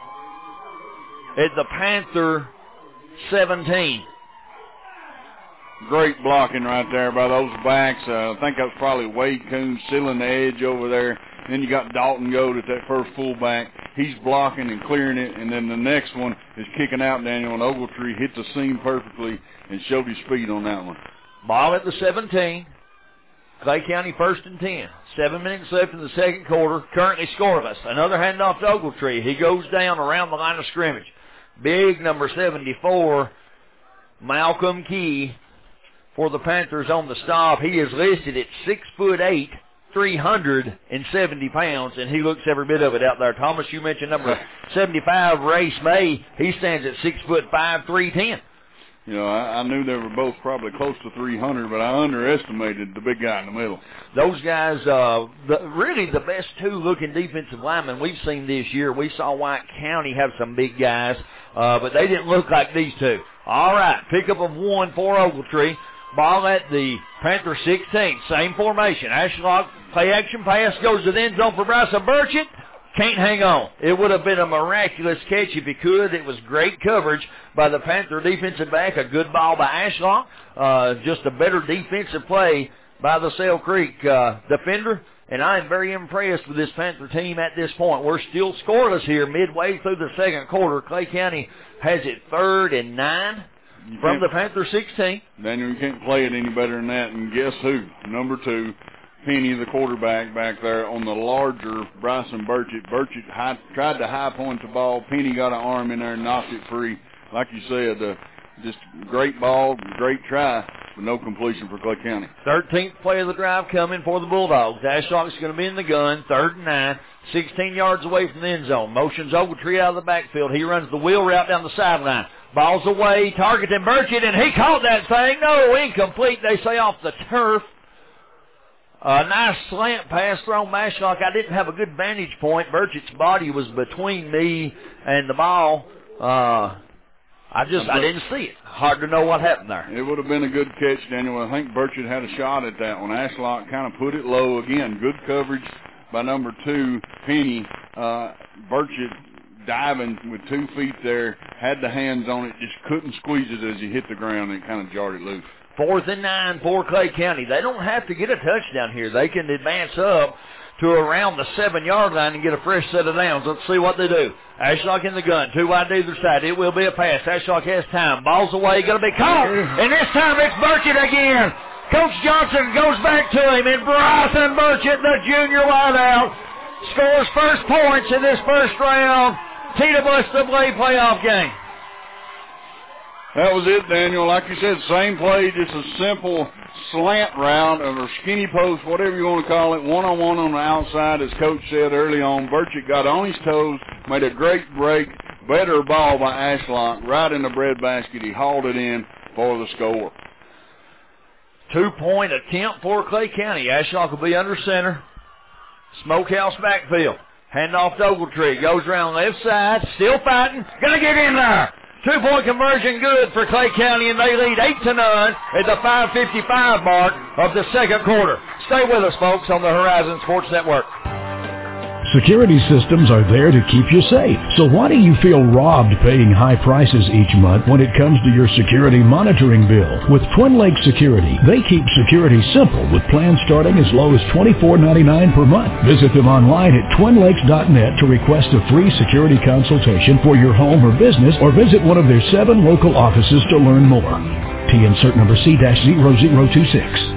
at the Panther 17. Great blocking right there by those backs. I think that was probably Wade Coons sealing the edge over there. Then you got Dalton Goad at that first fullback. He's blocking and clearing it, and then the next one is kicking out, Daniel, and Ogletree hit the seam perfectly and showed his speed on that one. Ball at the 17. Clay County 1st and 10. 7 minutes left in the second quarter. Currently scoreless. Another handoff to Ogletree. He goes down around the line of scrimmage. Big number 74, Malcolm Key, for the Panthers on the stop. He is listed at 6'8", 370 pounds, and he looks every bit of it out there. Thomas, you mentioned number 75, Race May. He stands at 6'5", 310. You know, I knew they were both probably close to 300, but I underestimated the big guy in the middle. Those guys, really the best two-looking defensive linemen we've seen this year. We saw White County have some big guys, but they didn't look like these two. All right, pickup of 1 for Ogletree. Ball at the Panther 16. Same formation. Ashlock, play-action pass, goes to the end zone for Bryson Burchett. Can't hang on. It would have been a miraculous catch if he could. It was great coverage by the Panther defensive back. A good ball by Ashlock. Just a better defensive play by the Sale Creek defender. And I am very impressed with this Panther team at this point. We're still scoreless here midway through the second quarter. Clay County has it 3rd and 9 from the Panther 16. Daniel, you can't play it any better than that. And guess who? Number 2. Penny, the quarterback back there on the larger Bryson Burchett. Burchett tried to high point the ball. Penny got an arm in there and knocked it free. Like you said, just great ball, great try, but no completion for Clay County. 13th play of the drive coming for the Bulldogs. Ashlock's going to be in the gun, 3rd and 9, 16 yards away from the end zone. Motions Ogletree out of the backfield. He runs the wheel route down the sideline. Ball's away, targeting Burchett, and he caught that thing. No, incomplete, they say, off the turf. A nice slant pass thrown by Ashlock. I didn't have a good vantage point. Burchett's body was between me and the ball. I didn't see it. Hard to know what happened there. It would have been a good catch, Daniel. I think Burchett had a shot at that one. Ashlock kind of put it low. Again, good coverage by number 2, Penny. Burchett diving with 2 feet there, had the hands on it, just couldn't squeeze it as he hit the ground and kind of jarred it loose. 4th and 9 for Clay County. They don't have to get a touchdown here. They can advance up to around the 7-yard line and get a fresh set of downs. Let's see what they do. Ashlock in the gun, 2 wide to either side. It will be a pass. Ashlock has time. Ball's away, going to be caught. And this time it's Burchett again. Coach Johnson goes back to him, and Bryson Burchett, the junior wideout, scores first points in this first round TWSAA playoff game. That was it, Daniel. Like you said, same play, just a simple slant route or skinny post, whatever you want to call it, one-on-one on the outside, as Coach said early on. Burchett got on his toes, made a great break, better ball by Ashlock, right in the breadbasket. He hauled it in for the score. 2-point attempt for Clay County. Ashlock will be under center. Smokehouse backfield. Handoff to Ogletree. Goes around left side. Still fighting. Gonna get in there. 2-point conversion good for Clay County, and they lead 8-0 at the 5:55 mark of the second quarter. Stay with us, folks, on the Horizon Sports Network. Security systems are there to keep you safe. So why do you feel robbed paying high prices each month when it comes to your security monitoring bill? With Twin Lakes Security, they keep security simple with plans starting as low as $24.99 per month. Visit them online at twinlakes.net to request a free security consultation for your home or business, or visit one of their 7 local offices to learn more. TN cert number C-0026.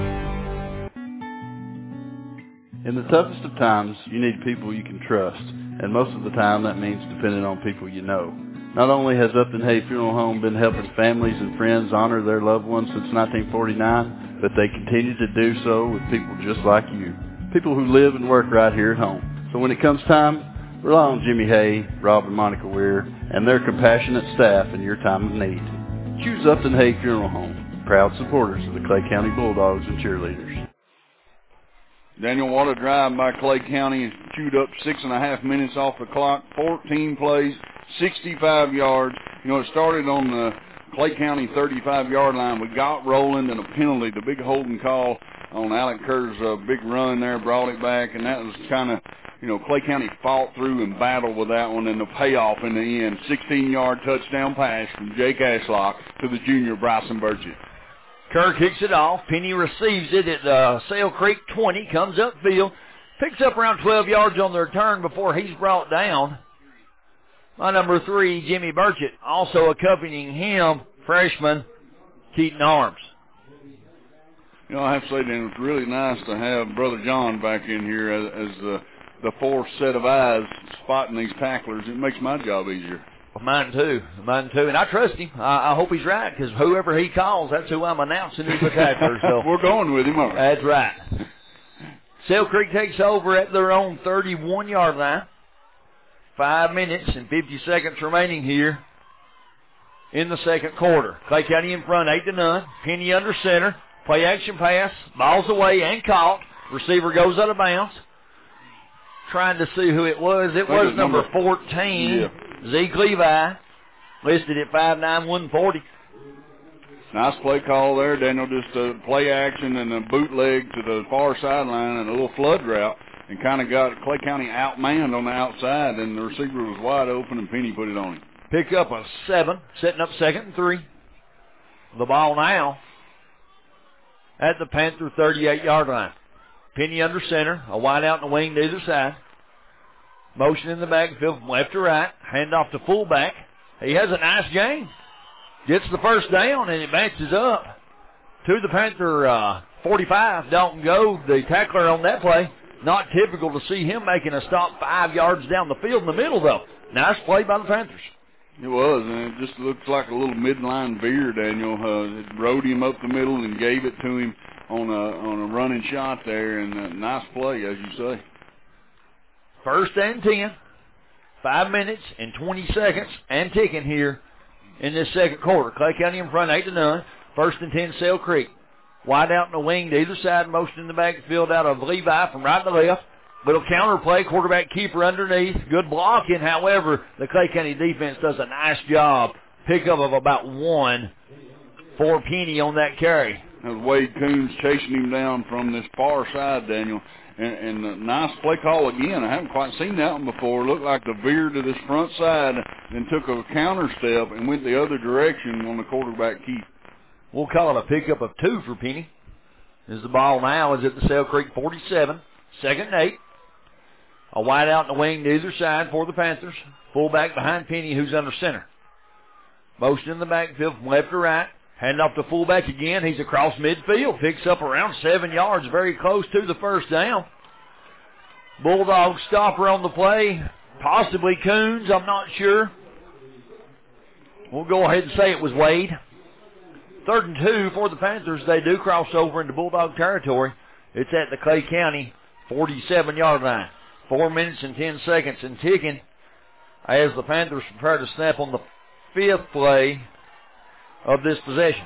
In the toughest of times, you need people you can trust, and most of the time that means depending on people you know. Not only has Upton Hay Funeral Home been helping families and friends honor their loved ones since 1949, but they continue to do so with people just like you, people who live and work right here at home. So when it comes time Rely on Jimmy Hay, Rob and Monica Weir, and their compassionate staff in your time of need. Choose Upton Hay Funeral Home, proud supporters of the Clay County Bulldogs and cheerleaders. Daniel, what a drive by Clay County. Chewed up 6.5 minutes off the clock, 14 plays, 65 yards. You know, it started on the Clay County 35-yard line. We got rolling, and a penalty, the big holding call on Alec Kerr's big run there, brought it back, and that was kind of, you know, Clay County fought through and battled with that one, and the payoff in the end, 16-yard touchdown pass from Jake Ashlock to the junior Bryson Burchett. Kerr kicks it off. Penny receives it at Sale Creek 20, comes upfield, picks up around 12 yards on the return before he's brought down by number 3, Jimmy Burchett. Also accompanying him, freshman Keaton Arms. You know, I have to say, Dan, it's really nice to have Brother John back in here as the fourth set of eyes spotting these tacklers. It makes my job easier. Mine too. And I trust him. I hope he's right, because whoever he calls, that's who I'm announcing as the tackler. So we're going with him, aren't we? That's right. Sale Creek takes over at their own 31-yard line. 5 minutes and 50 seconds remaining here in the second quarter. Clay County in front, 8-0. Penny under center. Play action pass. Ball's away and caught. Receiver goes out of bounds. Trying to see who it was. It was number 14, yeah. Zeke Levi, listed at 5'9", 140. Nice play call there, Daniel. Just a play action and a bootleg to the far sideline and a little flood route, and kind of got Clay County outmanned on the outside, and the receiver was wide open, and Penny put it on him. Pick up a 7, setting up 2nd and 3. The ball now at the Panther 38-yard line. Penny under center, a wide out in the wing to either side. Motion in the backfield from left to right. Hand off to fullback. He has a nice game. Gets the first down and advances up to the Panther 45. Dalton Gold, the tackler on that play. Not typical to see him making a stop 5 yards down the field in the middle, though. Nice play by the Panthers. It was, and it just looks like a little midline veer, Daniel. It rode him up the middle and gave it to him on a running shot there, and a nice play, as you say. 1st and 10. 5 minutes and 20 seconds and ticking here in this second quarter. Clay County in front, 8-0. 1st and 10, Sale Creek. Wide out in the wing to either side, motion in the backfield out of Levi from right to left. Little counter play, quarterback keeper underneath. Good blocking, however, the Clay County defense does a nice job. Pickup of about 1 for Penny on that carry. As Wade Coons chasing him down from this far side, Daniel. And a nice play call again. I haven't quite seen that one before. It looked like the veer to this front side and took a counter step and went the other direction on the quarterback keep. We'll call it a pickup of 2 for Penny. As the ball now is at the Sale Creek 47. 2nd and 8. A wide out in the wing to either side for the Panthers. Fullback behind Penny, who's under center. Motion in the backfield from left to right. Hand off to fullback again. He's across midfield. Picks up around 7 yards, very close to the first down. Bulldogs stopper on the play. Possibly Coons, I'm not sure. We'll go ahead and say it was Wade. 3rd and 2 for the Panthers. They do cross over into Bulldog territory. It's at the Clay County 47-yard line. 4 minutes and 10 seconds and ticking as the Panthers prepare to snap on the 5th play of this possession.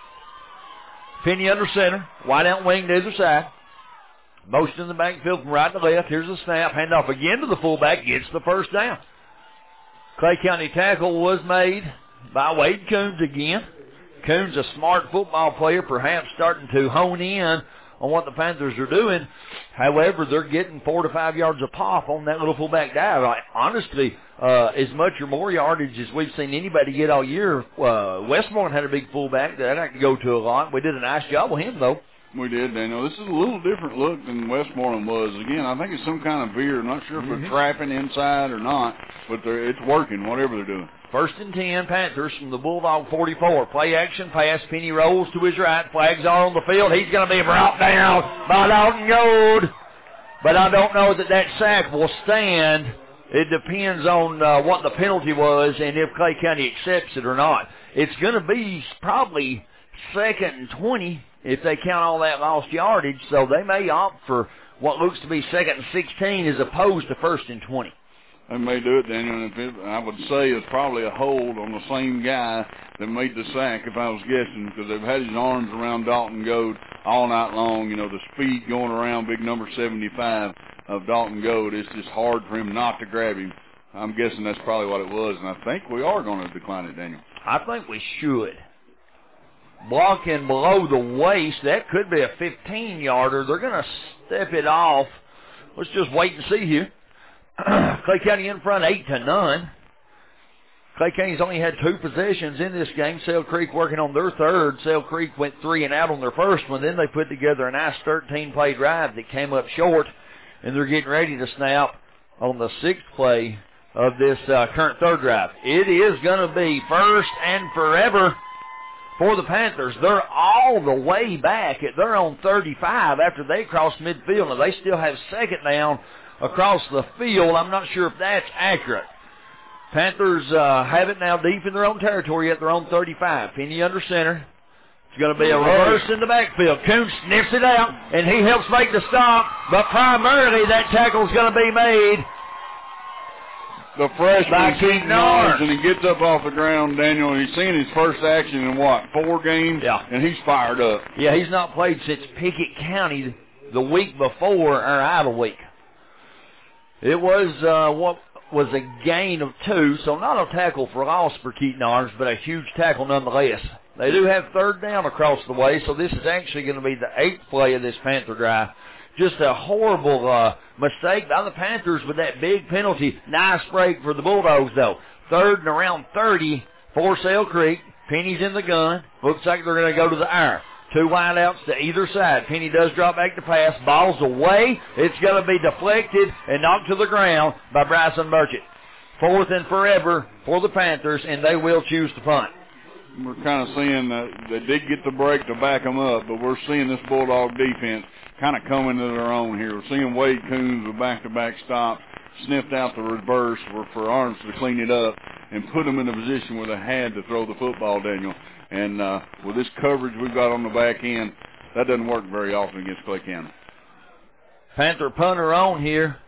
Penny under center, wide out wing to either side. Motion in the backfield from right to left. Here's the snap. Handoff again to the fullback. Gets the first down. Clay County tackle was made by Wade Coons again. Coons, a smart football player, perhaps starting to hone in on what the Panthers are doing. However, they're getting 4 to 5 yards a pop on that little fullback dive. Honestly, as much or more yardage as we've seen anybody get all year. Westmoreland had a big fullback that I could go to a lot. We did a nice job with him, though. We did, Daniel. This is a little different look than Westmoreland was. Again, I think it's some kind of veer. I'm not sure if they're trapping inside or not, but it's working, whatever they're doing. 1st and 10, Panthers from the Bulldog 44. Play action pass. Penny rolls to his right. Flags are on the field. He's going to be brought down by Dalton Gold. But I don't know that sack will stand. It depends on what the penalty was and if Clay County accepts it or not. It's going to be probably 2nd and 20 if they count all that lost yardage. So they may opt for what looks to be 2nd and 16 as opposed to 1st and 20. They may do it, Daniel, and I would say it's probably a hold on the same guy that made the sack, if I was guessing, because they've had his arms around Dalton Goad all night long. You know, the speed going around big number 75 of Dalton Goad, it's just hard for him not to grab him. I'm guessing that's probably what it was, and I think we are going to decline it, Daniel. I think we should. Blocking below the waist, that could be a 15-yarder. They're going to step it off. Let's just wait and see here. Clay County in front 8-0. Clay County's only had 2 possessions in this game. Sale Creek working on their third. Sale Creek went 3 and out on their first one. Then they put together a nice 13-play drive that came up short, and they're getting ready to snap on the 6th play of this current third drive. It is going to be first and forever for the Panthers. They're all the way back at their own 35 after they cross midfield. Now, they still have second down across the field. I'm not sure if that's accurate. Panthers have it now deep in their own territory at their own 35. Penny under center. It's going to be a reverse in the backfield. Coons sniffs it out, and he helps make the stop, but primarily that tackle's going to be made the freshman, Keaton Arms, and he gets up off the ground, Daniel, and he's seen his first action in, 4 games? Yeah. And he's fired up. Yeah, he's not played since Pickett County the week before our idle week. It was what was a gain of 2, so not a tackle for loss for Keaton Arms, but a huge tackle nonetheless. They do have third down across the way, so this is actually going to be the 8th play of this Panther drive. Just a horrible mistake by the Panthers with that big penalty. Nice break for the Bulldogs, though. 3rd and around 30 for Sale Creek. Penny's in the gun. Looks like they're going to go to the iron. 2 wideouts to either side. Penny does drop back to pass. Ball's away. It's going to be deflected and knocked to the ground by Bryson Burchett. 4th and forever for the Panthers, and they will choose to punt. We're kind of seeing they did get the break to back them up, but we're seeing this Bulldog defense kind of coming to their own here. We're seeing Wade Coons with back-to-back stops, sniffed out the reverse for Arms to clean it up and put them in a position where they had to throw the football, Daniel. And with this coverage we've got on the back end, that doesn't work very often against Clay County. Panther punter on here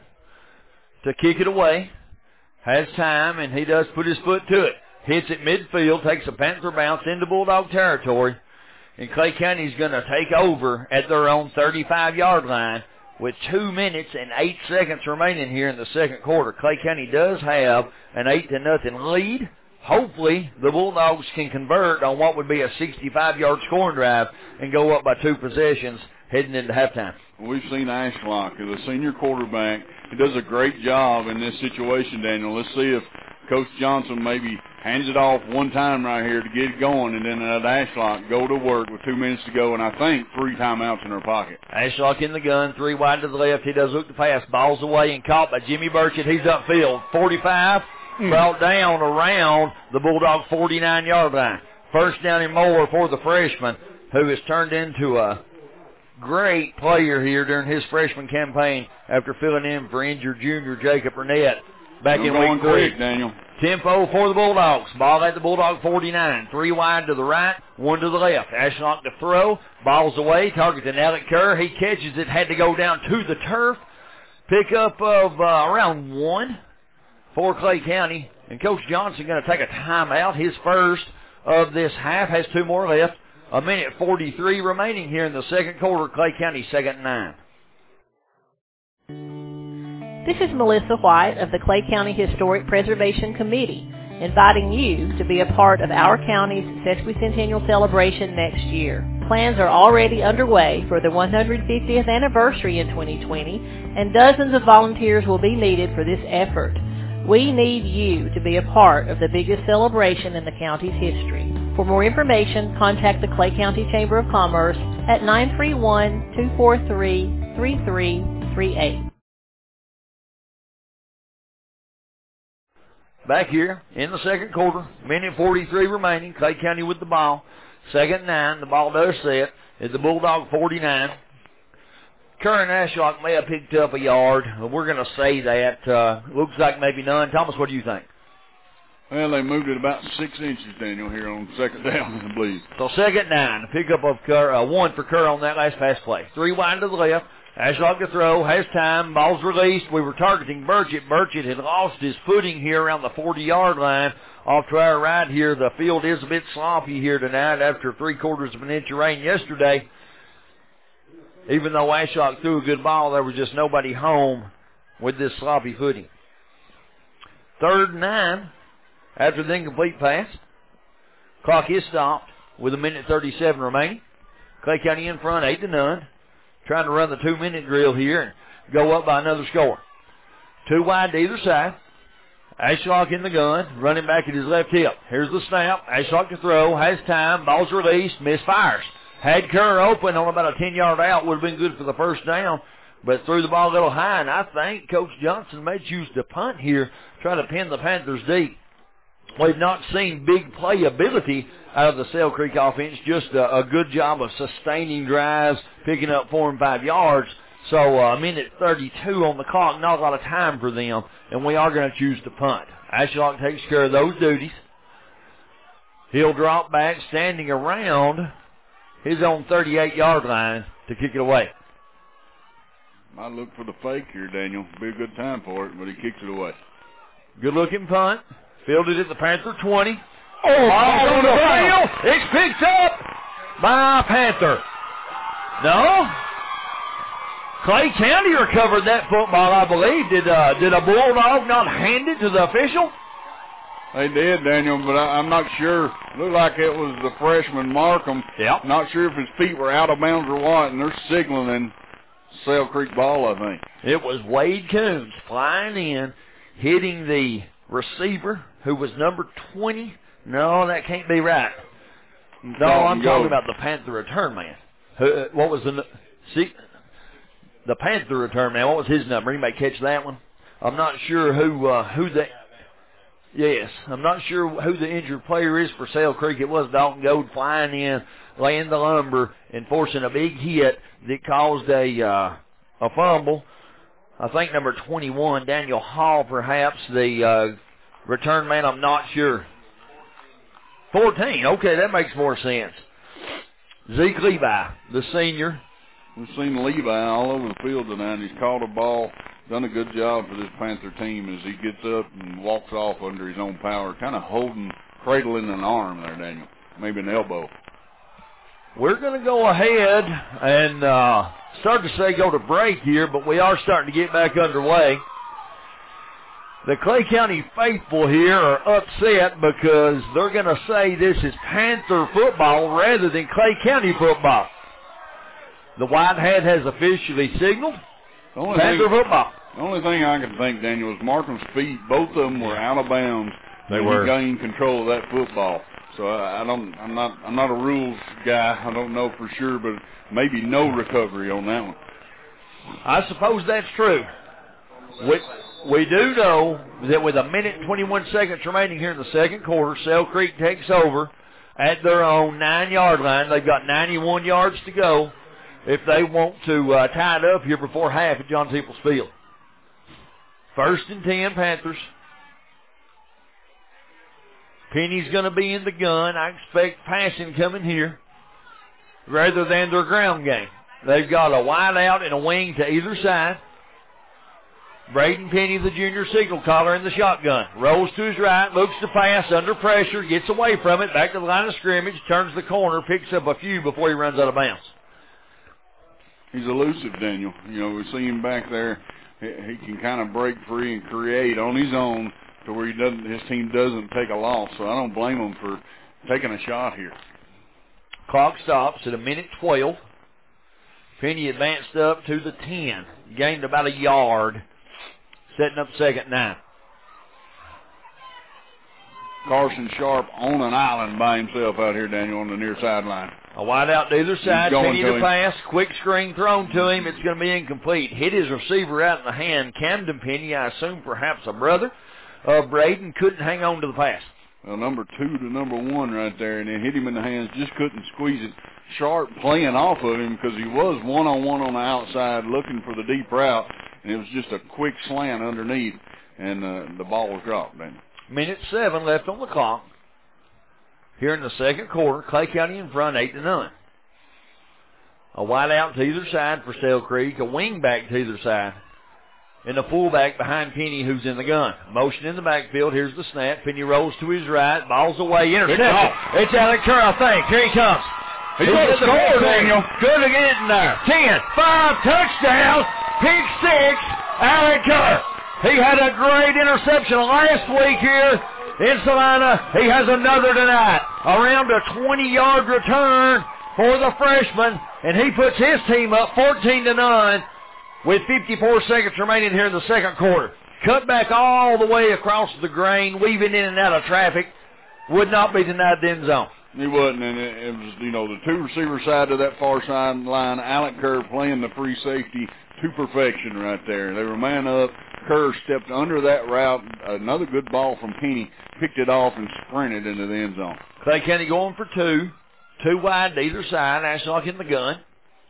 to kick it away. Has time, and he does put his foot to it. Hits it midfield, takes a Panther bounce into Bulldog territory. And Clay County's going to take over at their own 35-yard line with 2 minutes and 8 seconds remaining here in the second quarter. Clay County does have an 8-0 lead. Hopefully, the Bulldogs can convert on what would be a 65-yard scoring drive and go up by 2 possessions heading into halftime. We've seen Ashlock, the senior quarterback. He does a great job in this situation, Daniel. Let's see if Coach Johnson maybe hands it off one time right here to get it going, and then Ashlock go to work with 2 minutes to go, and I think 3 timeouts in her pocket. Ashlock in the gun, 3 wide to the left. He does look to pass. Ball's away and caught by Jimmy Burchett. He's upfield. 45, brought down around the Bulldog 49-yard line. First down and more for the freshman, who has turned into a great player here during his freshman campaign after filling in for injured junior Jacob Burnett back in week 3. Daniel. Tempo for the Bulldogs. Ball at the Bulldog 49. 3 wide to the right, 1 to the left. Ashlock to throw. Ball's away. Target to Alec Kerr. He catches it. Had to go down to the turf. Pickup of around 1 for Clay County. And Coach Johnson going to take a timeout. His first of this half. Has 2 more left. 1:43 remaining here in the second quarter. Clay County 2nd and 9. This is Melissa White of the Clay County Historic Preservation Committee, inviting you to be a part of our county's sesquicentennial celebration next year. Plans are already underway for the 150th anniversary in 2020, and dozens of volunteers will be needed for this effort. We need you to be a part of the biggest celebration in the county's history. For more information, contact the Clay County Chamber of Commerce at 931-243-3338. Back here in the second quarter, 1:43 remaining. Clay County with the ball. 2nd and 9. The ball does set at the Bulldog 49. Kerr and Ashlock may have picked up a yard. We're going to say that. Looks like maybe none. Thomas, what do you think? Well, they moved it about 6 inches, Daniel, here on 2nd down, I believe. So 2nd and 9. The pickup of Kerr, 1 for Kerr on that last pass play. 3 wide to the left. Ashlock to throw, has time, ball's released. We were targeting Burchett. Burchett had lost his footing here around the 40-yard line. Off to our right here, the field is a bit sloppy here tonight after 3/4 of an inch of rain yesterday. Even though Ashlock threw a good ball, there was just nobody home with this sloppy footing. 3rd and 9 after the incomplete pass. Clock is stopped with 1:37 remaining. Clay County in front, 8-0. Trying to run the 2-minute drill here and go up by another score. 2 wide to either side. Ashlock in the gun, running back at his left hip. Here's the snap. Ashlock to throw, has time, ball's released, misfires. Had Kerr open on about a 10-yard out, would have been good for the first down, but threw the ball a little high, and I think Coach Johnson may choose to punt here, try to pin the Panthers deep. We've not seen big playability out of the Sale Creek offense, just a good job of sustaining drives, picking up 4 and 5 yards. So 1:32 on the clock, not a lot of time for them, and we are going to choose to punt. Ashlock takes care of those duties. He'll drop back, standing around his own 38-yard line to kick it away. Might look for the fake here, Daniel. Be a good time for it, but he kicks it away. Good-looking punt. Fielded at the Panther 20. Oh, ball on the field. It's picked up by Panther. No? Clay County recovered that football, I believe. Did a Bulldog not hand it to the official? They did, Daniel, but I'm not sure. Looked like it was the freshman Markham. Yep. Not sure if his feet were out of bounds or what, and they're signaling Sale Creek ball, I think. It was Wade Coons flying in, hitting the receiver, who was number 20. No, that can't be right. No, I'm talking about the Panther return man. What was the Panther return man? What was his number? Anybody catch that one? I'm not sure I'm not sure who the injured player is for Sale Creek. It was Dalton Gold flying in, laying the lumber, and forcing a big hit that caused a fumble. I think number 21, Daniel Hall, perhaps, the return man. I'm not sure. 14. Okay, that makes more sense. Zeke Levi, the senior. We've seen Levi all over the field tonight. He's caught a ball, done a good job for this Panther team as he gets up and walks off under his own power, kind of cradling an arm there, Daniel, maybe an elbow. We're going to go ahead and start to say go to break here, but we are starting to get back underway. The Clay County faithful here are upset because they're going to say this is Panther football rather than Clay County football. The White Hat has officially signaled Panther football. The only thing I can think, Daniel, is Markham's feet. Both of them were out of bounds. They were. He gained control of that football. So I'm not a rules guy. I don't know for sure, but maybe no recovery on that one. I suppose that's true. We do know that with 1:21 remaining here in the second quarter, Sale Creek takes over at their own 9-yard line. They've got 91 yards to go if they want to tie it up here before half at John Peoples Field. 1st and 10, Panthers. Penny's going to be in the gun. I expect passing coming here rather than their ground game. They've got a wide out and a wing to either side. Braden Penny, the junior signal caller, in the shotgun. Rolls to his right, looks to pass, under pressure, gets away from it, back to the line of scrimmage, turns the corner, picks up a few before he runs out of bounds. He's elusive, Daniel. You know, we see him back there. He can kind of break free and create on his own to where his team doesn't take a loss. So I don't blame him for taking a shot here. Clock stops at 1:12. Penny advanced up to the 10, gained about a yard, setting up 2nd and 9. Carson Sharp on an island by himself out here, Daniel, on the near sideline. A wide out to either side. Penny to pass. Quick screen thrown to him. It's going to be incomplete. Hit his receiver out in the hand. Camden Penny, I assume perhaps a brother of Braden, couldn't hang on to the pass. Well, number 2 to number 1 right there, and then hit him in the hands. Just couldn't squeeze it. Sharp playing off of him because he was one-on-one on the outside looking for the deep route, and it was just a quick slant underneath, and the ball was dropped, Daniel. 1:07 left on the clock. Here in the second quarter, Clay County in front, 8-0. A wide out to either side for Sale Creek, a wing back to either side. And a fullback behind Penny, who's in the gun. Motion in the backfield. Here's the snap. Penny rolls to his right. Ball's away. Intercepted. It's Alec Kerr, I think. Here he comes. He's going to score, Daniel. Good to get in there. 10, 5, touchdown. Pick 6, Alec Kerr. He had a great interception last week here in Salina. He has another tonight. Around a 20-yard return for the freshman. And he puts his team up 14-9. With 54 seconds remaining here in the second quarter. Cut back all the way across the grain, weaving in and out of traffic. Would not be denied the end zone. He wasn't, and it was, the two-receiver side of that far sideline. Alec Kerr playing the free safety to perfection right there. They were man up. Kerr stepped under that route. Another good ball from Penny. Picked it off and sprinted into the end zone. Clay County going for two. Two wide to either side. Ashlock in the gun.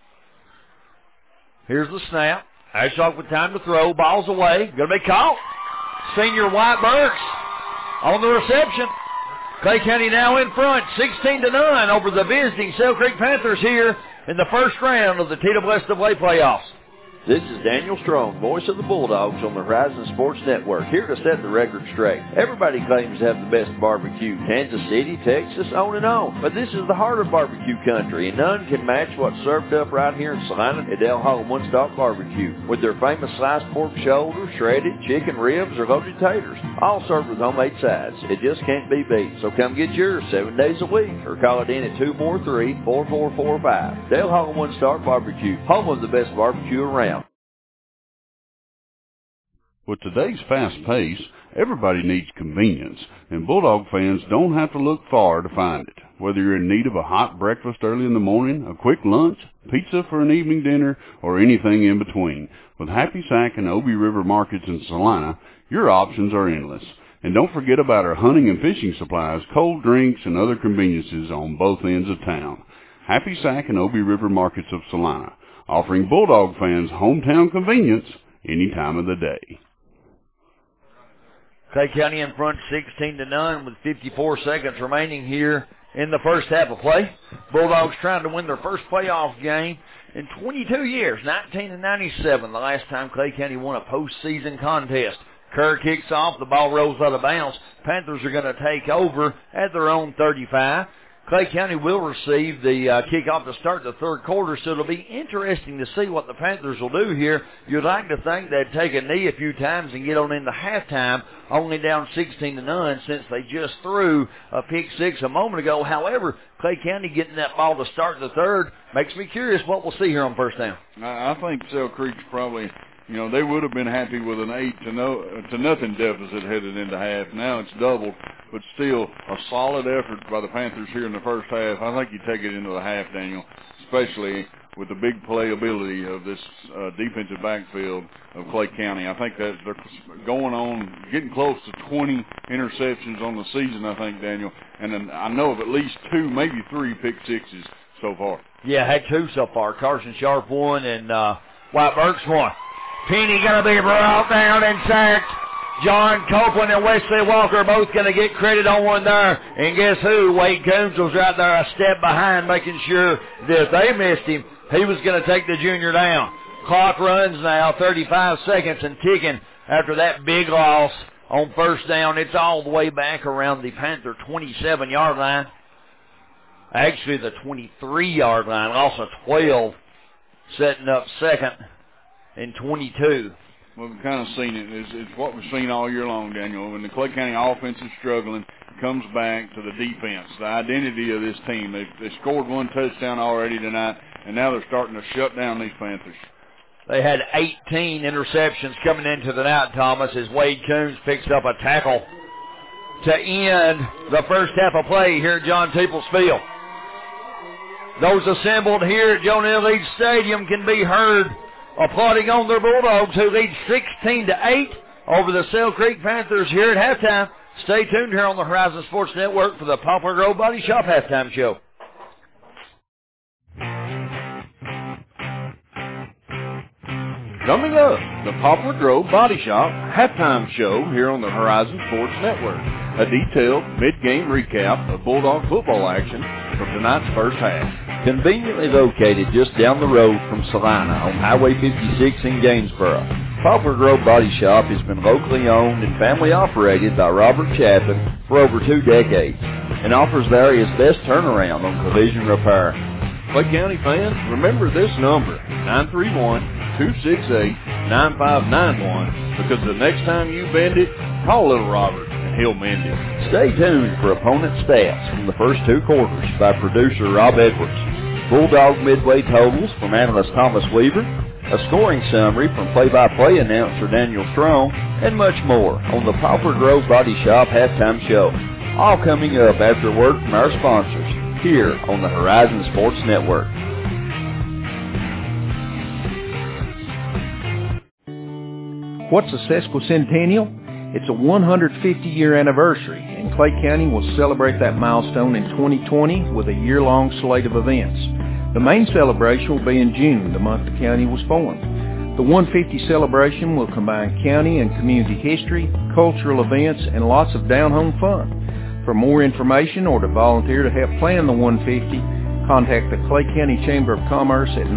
Here's the snap. Ashlock with time to throw. Ball's away. Going to be caught. Senior White Burks on the reception. Clay County now in front, 16-9 over the visiting Sale Creek Panthers here in the first round of the TWSAA playoffs. This is Daniel Strong, voice of the Bulldogs on the Horizon Sports Network, here to set the record straight. Everybody claims to have the best barbecue, Kansas City, Texas, on and on. But this is the heart of barbecue country, and none can match what's served up right here in Salina at Del Hall One Stop Barbecue, with their famous sliced pork shoulder, shredded chicken ribs, or loaded taters, all served with homemade sides. It just can't be beat. So come get yours 7 days a week, or call it in at 243-4445. Del Hall One Stop Barbecue, home of the best barbecue around. With today's fast pace, everybody needs convenience, and Bulldog fans don't have to look far to find it. Whether you're in need of a hot breakfast early in the morning, a quick lunch, pizza for an evening dinner, or anything in between, with Happy Sack and Obie River Markets in Salina, your options are endless. And don't forget about our hunting and fishing supplies, cold drinks, and other conveniences on both ends of town. Happy Sack and Obie River Markets of Salina, offering Bulldog fans hometown convenience any time of the day. Clay County in front 16-9 with 54 seconds remaining here in the first half of play. Bulldogs trying to win their first playoff game in 22 years, 1997, the last time Clay County won a postseason contest. Kerr kicks off, the ball rolls out of bounds. Panthers are going to take over at their own 35. Clay County will receive the kickoff to start the third quarter, so it'll be interesting to see what the Panthers will do here. You'd like to think they'd take a knee a few times and get on into halftime, only down 16-9 since they just threw a pick six a moment ago. However, Clay County getting that ball to start the third makes me curious what we'll see here on first down. I think Sale Creek's probably, they would have been happy with an 8-0 deficit headed into half. Now it's doubled, but still a solid effort by the Panthers here in the first half. I think you take it into the half, Daniel, especially with the big playability of this defensive backfield of Clay County. I think that they're getting close to 20 interceptions on the season, I think, Daniel. And then I know of at least 2, maybe 3 pick sixes so far. Yeah, had 2 so far. Carson Sharp 1 and White Burks 1. Penny going to be brought down and sacked. John Copeland and Wesley Walker both going to get credit on one there. And guess who? Wade Coombs was right there a step behind, making sure that they missed him. He was going to take the junior down. Clock runs now, 35 seconds and ticking after that big loss on first down. It's all the way back around the Panther 27-yard line. Actually, the 23-yard line. Also 12 setting up second and 22. Well, we've kind of seen it. It's what we've seen all year long, Daniel. When the Clay County offense is struggling, it comes back to the defense, the identity of this team. They scored 1 touchdown already tonight, and now they're starting to shut down these Panthers. They had 18 interceptions coming into the night, Thomas, as Wade Coombs picks up a tackle to end the first half of play here at John Peoples Field. Those assembled here at Joe Neal Leeds Stadium can be heard applauding on their Bulldogs, who lead 16-8 over the Sale Creek Panthers here at halftime. Stay tuned here on the Horizon Sports Network for the Poplar Grove Body Shop halftime show. Coming up, the Poplar Grove Body Shop halftime show here on the Horizon Sports Network. A detailed mid-game recap of Bulldog football action from tonight's first half. Conveniently located just down the road from Salina on Highway 56 in Gainesboro, Poplar Grove Body Shop has been locally owned and family operated by Robert Chapin for over 2 decades and offers the area's best turnaround on collision repair. Clay County fans, remember this number, 931-268-9591, because the next time you bend it, call little Robert and he'll mend it. Stay tuned for opponent stats from the first 2 quarters by producer Rob Edwards, Bulldog Midway totals from analyst Thomas Weaver, a scoring summary from play-by-play announcer Daniel Strong, and much more on the Poplar Grove Body Shop Halftime Show. All coming up after word from our sponsors here on the Horizon Sports Network. What's a sesquicentennial? It's a 150-year anniversary, and Clay County will celebrate that milestone in 2020 with a year-long slate of events. The main celebration will be in June, the month the county was formed. The 150 celebration will combine county and community history, cultural events, and lots of down-home fun. For more information or to volunteer to help plan the 150, contact the Clay County Chamber of Commerce at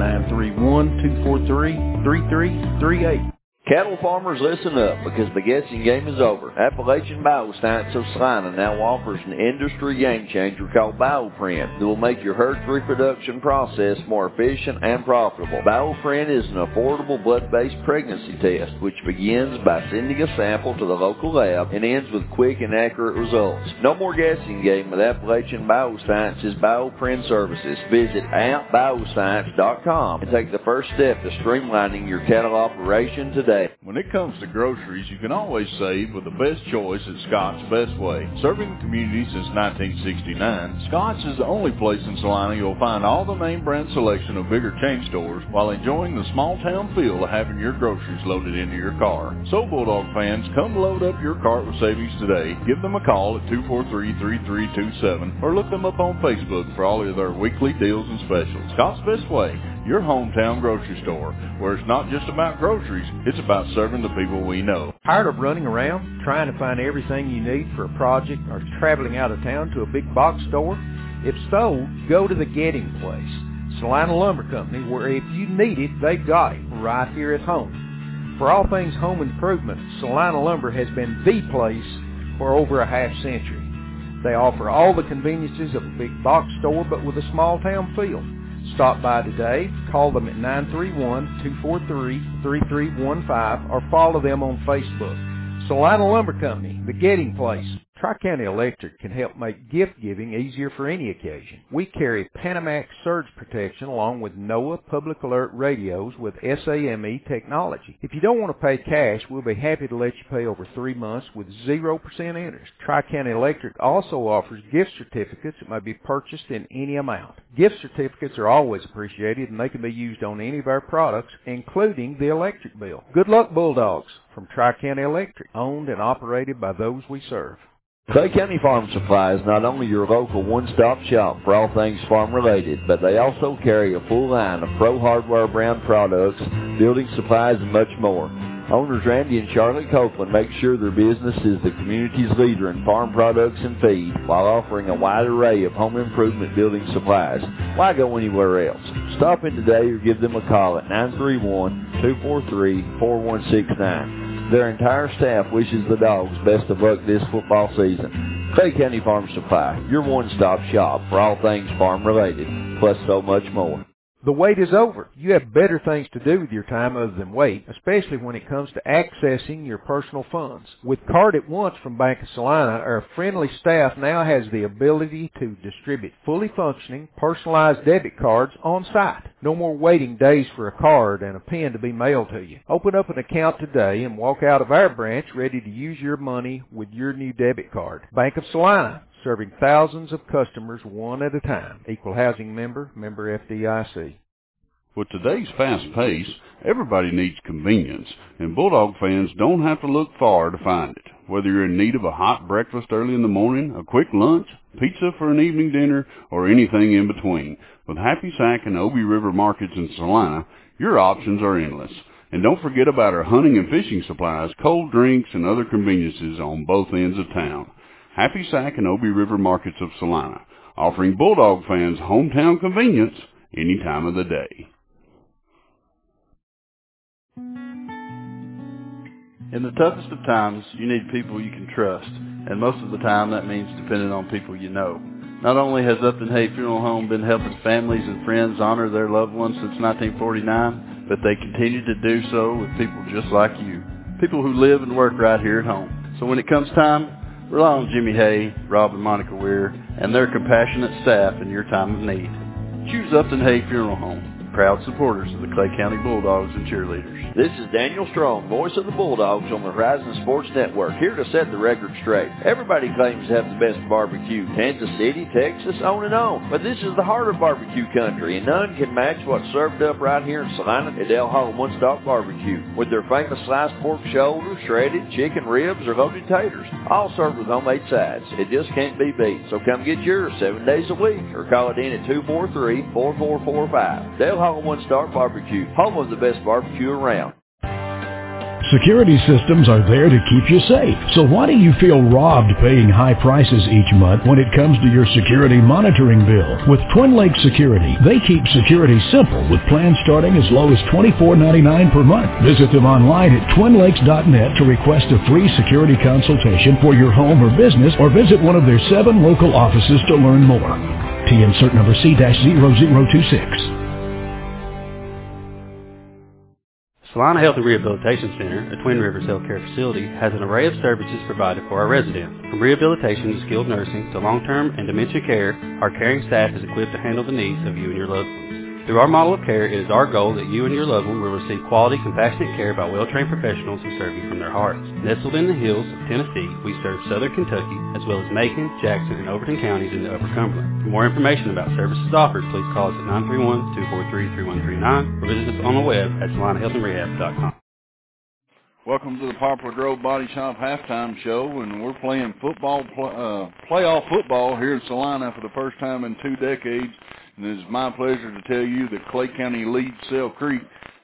931-243-3338. Cattle farmers, listen up, because the guessing game is over. Appalachian Bioscience of Salina now offers an industry game changer called BioPrint that will make your herd's reproduction process more efficient and profitable. BioPrint is an affordable blood-based pregnancy test which begins by sending a sample to the local lab and ends with quick and accurate results. No more guessing game with Appalachian Bioscience's BioPrint services. Visit appbioscience.com and take the first step to streamlining your cattle operation today. When it comes to groceries, you can always save with the best choice at Scott's Best Way. Serving the community since 1969, Scott's is the only place in Salina you'll find all the name brand selection of bigger chain stores while enjoying the small town feel of having your groceries loaded into your car. So Bulldog fans, come load up your cart with savings today. Give them a call at 243-3327 or look them up on Facebook for all of their weekly deals and specials. Scott's Best Way, your hometown grocery store, where it's not just about groceries, it's about serving the people we know. Tired of running around, trying to find everything you need for a project, or traveling out of town to a big box store? If so, go to the Getting Place, Salina Lumber Company, where if you need it, they've got it right here at home. For all things home improvement, Salina Lumber has been the place for over a half century. They offer all the conveniences of a big box store, but with a small town feel. Stop by today, call them at 931-243-3315, or follow them on Facebook. Salina Lumber Company, the Getting Place. Tri-County Electric can help make gift-giving easier for any occasion. We carry Panamax surge protection along with NOAA Public Alert radios with SAME technology. If you don't want to pay cash, we'll be happy to let you pay over 3 months with 0% interest. Tri-County Electric also offers gift certificates that may be purchased in any amount. Gift certificates are always appreciated, and they can be used on any of our products, including the electric bill. Good luck, Bulldogs, from Tri-County Electric, owned and operated by those we serve. Clay County Farm Supply is not only your local one-stop shop for all things farm-related, but they also carry a full line of Pro Hardware brand products, building supplies, and much more. Owners Randy and Charlotte Copeland make sure their business is the community's leader in farm products and feed, while offering a wide array of home improvement building supplies. Why go anywhere else? Stop in today or give them a call at 931-243-4169. Their entire staff wishes the Dogs best of luck this football season. Clay County Farm Supply, your one-stop shop for all things farm-related, plus so much more. The wait is over. You have better things to do with your time other than wait, especially when it comes to accessing your personal funds. With Card at Once from Bank of Salina, our friendly staff now has the ability to distribute fully functioning, personalized debit cards on site. No more waiting days for a card and a pen to be mailed to you. Open up an account today and walk out of our branch ready to use your money with your new debit card. Bank of Salina, serving thousands of customers one at a time. Equal housing member FDIC. With today's fast pace, everybody needs convenience, and Bulldog fans don't have to look far to find it. Whether you're in need of a hot breakfast early in the morning, a quick lunch, pizza for an evening dinner, or anything in between, with Happy Sack and Obie River Markets in Salina, your options are endless. And don't forget about our hunting and fishing supplies, cold drinks, and other conveniences on both ends of town. Happy Sack and Obie River Markets of Salina. offering Bulldog fans hometown convenience any time of the day. In the toughest of times, you need people you can trust, and most of the time that means depending on people you know. Not only has Upton Hay Funeral Home been helping families and friends honor their loved ones since 1949, but they continue to do so with people just like you, people who live and work right here at home. So when it comes time, rely on Jimmy Hay, Rob and Monica Weir, and their compassionate staff in your time of need. Choose Upton Hay Funeral Home, proud supporters of the Clay County Bulldogs and cheerleaders. This is Daniel Strong, voice of the Bulldogs on the Horizon Sports Network, here to set the record straight. Everybody claims to have the best barbecue, Kansas City, Texas, on and on. But this is the heart of barbecue country, and none can match what's served up right here in Salina at El Hall One Stop Barbecue, with their famous sliced pork shoulder, shredded chicken ribs, or loaded taters, all served with homemade sides. It just can't be beat. So come get yours 7 days a week, or call it in at 243-4445. Del Hall One Star Barbecue, home of the best barbecue around. Security systems are there to keep you safe. So why do you feel robbed paying high prices each month when it comes to your security monitoring bill? With Twin Lakes Security, they keep security simple with plans starting as low as $24.99 per month. Visit them online at twinlakes.net to request a free security consultation for your home or business, or visit one of their 7 local offices to learn more. TN cert number C-0026. Salina Health and Rehabilitation Center, a Twin Rivers healthcare facility, has an array of services provided for our residents. From rehabilitation to skilled nursing to long-term and dementia care, our caring staff is equipped to handle the needs of you and your loved ones. Through our model of care, it is our goal that you and your loved one will receive quality, compassionate care by well-trained professionals who serve you from their hearts. Nestled in the hills of Tennessee, we serve southern Kentucky, as well as Macon, Jackson, and Overton counties in the Upper Cumberland. For more information about services offered, please call us at 931-243-3139 or visit us on the web at salinahealthandrehab.com. Welcome to the Poplar Grove Body Shop halftime show, and we're playing football, playoff football here in Salina for the first time in 2 decades. And it is my pleasure to tell you that Clay County leads Sale Creek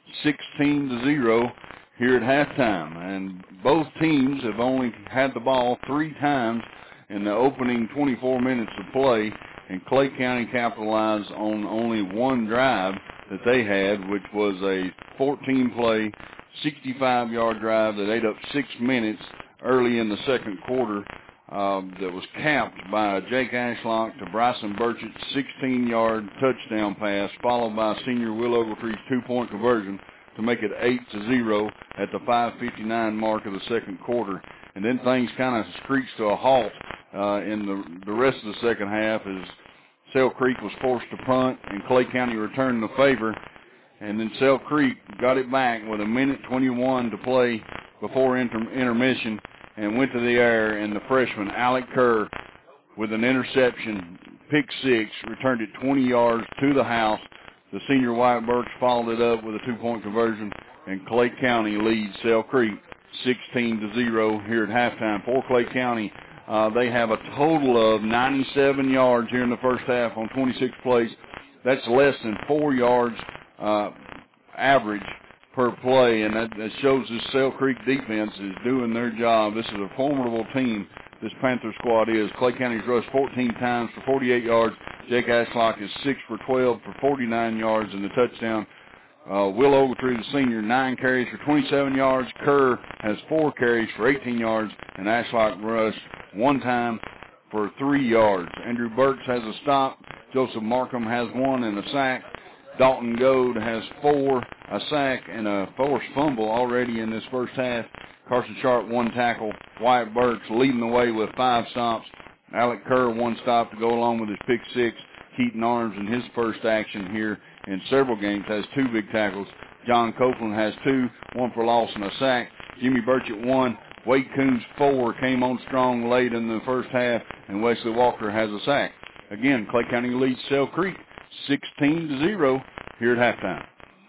16-0 here at halftime. And both teams have only had the ball 3 times in the opening 24 minutes of play, and Clay County capitalized on only 1 drive that they had, which was a 14-play, 65-yard drive that ate up 6 minutes early in the second quarter. That was capped by Jake Ashlock to Bryson Burchett's 16-yard touchdown pass, followed by senior Will Ogletree's 2-point conversion to make it 8-0 at the 5:59 mark of the second quarter. And then things kind of screeched to a halt in the rest of the second half as Sale Creek was forced to punt and Clay County returned the favor. And then Sale Creek got it back with 1:21 to play before intermission, and went to the air, and the freshman, Alec Kerr, with an interception, pick 6, returned it 20 yards to the house. The senior Wyatt Burks followed it up with a 2-point conversion, and Clay County leads Sale Creek 16-0 here at halftime. For Clay County, they have a total of 97 yards here in the first half on 26 plays. That's less than 4 yards average per play, and that shows this Sale Creek defense is doing their job. This is a formidable team, this Panther squad is. Clay County's rushed 14 times for 48 yards. Jake Ashlock is 6 for 12 for 49 yards in the touchdown. Will Ogletree, the senior, 9 carries for 27 yards. Kerr has 4 carries for 18 yards, and Ashlock rushed 1 time for 3 yards. Andrew Burks has a stop. Joseph Markham has 1 and a sack. Dalton Goad has 4, a sack, and a forced fumble already in this first half. Carson Sharp, 1 tackle. Wyatt Burks leading the way with 5 stops. Alec Kerr, 1 stop to go along with his pick 6. Keaton Arms in his first action here in several games has 2 big tackles. John Copeland has 2, 1 for loss and a sack. Jimmy Burchett, 1. Wade Coons, 4, came on strong late in the first half, and Wesley Walker has a sack. Again, Clay County leads Sale Creek 16-0 here at halftime.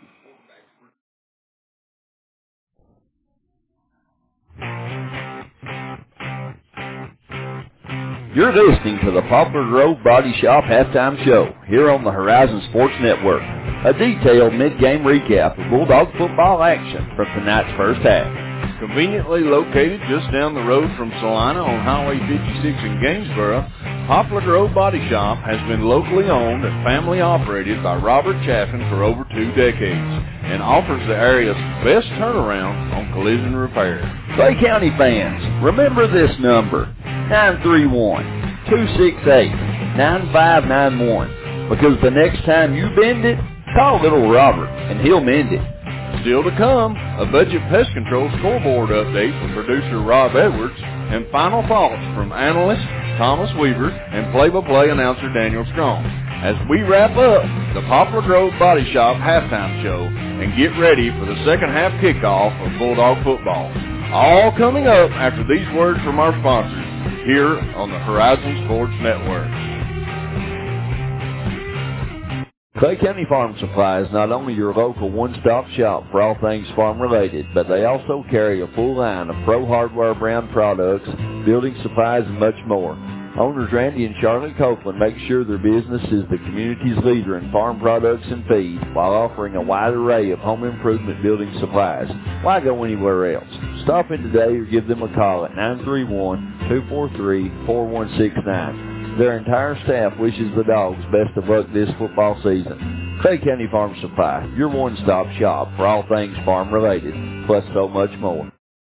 You're listening to the Poplar Grove Body Shop halftime show here on the Horizon Sports Network. A detailed mid-game recap of Bulldog football action from tonight's first half. Conveniently located just down the road from Salina on Highway 56 in Gainesboro, Poplar Grove Body Shop has been locally owned and family operated by Robert Chaffin for over 2 decades and offers the area's best turnaround on collision repair. Clay County fans, remember this number, 931-268-9591, because the next time you bend it, call little Robert and he'll mend it. Still to come, a budget pest control scoreboard update from producer Rob Edwards and final thoughts from analyst Thomas Weaver and play-by-play announcer Daniel Strong as we wrap up the Poplar Grove Body Shop halftime show and get ready for the second half kickoff of Bulldog football. All coming up after these words from our sponsors here on the Horizon Sports Network. Clay County Farm Supply is not only your local one-stop shop for all things farm-related, but they also carry a full line of Pro Hardware brand products, building supplies, and much more. Owners Randy and Charlotte Copeland make sure their business is the community's leader in farm products and feed while offering a wide array of home improvement building supplies. Why go anywhere else? Stop in today or give them a call at 931-243-4169. Their entire staff wishes the Dogs best of luck this football season. Clay County Farm Supply, your one-stop shop for all things farm-related, plus so much more.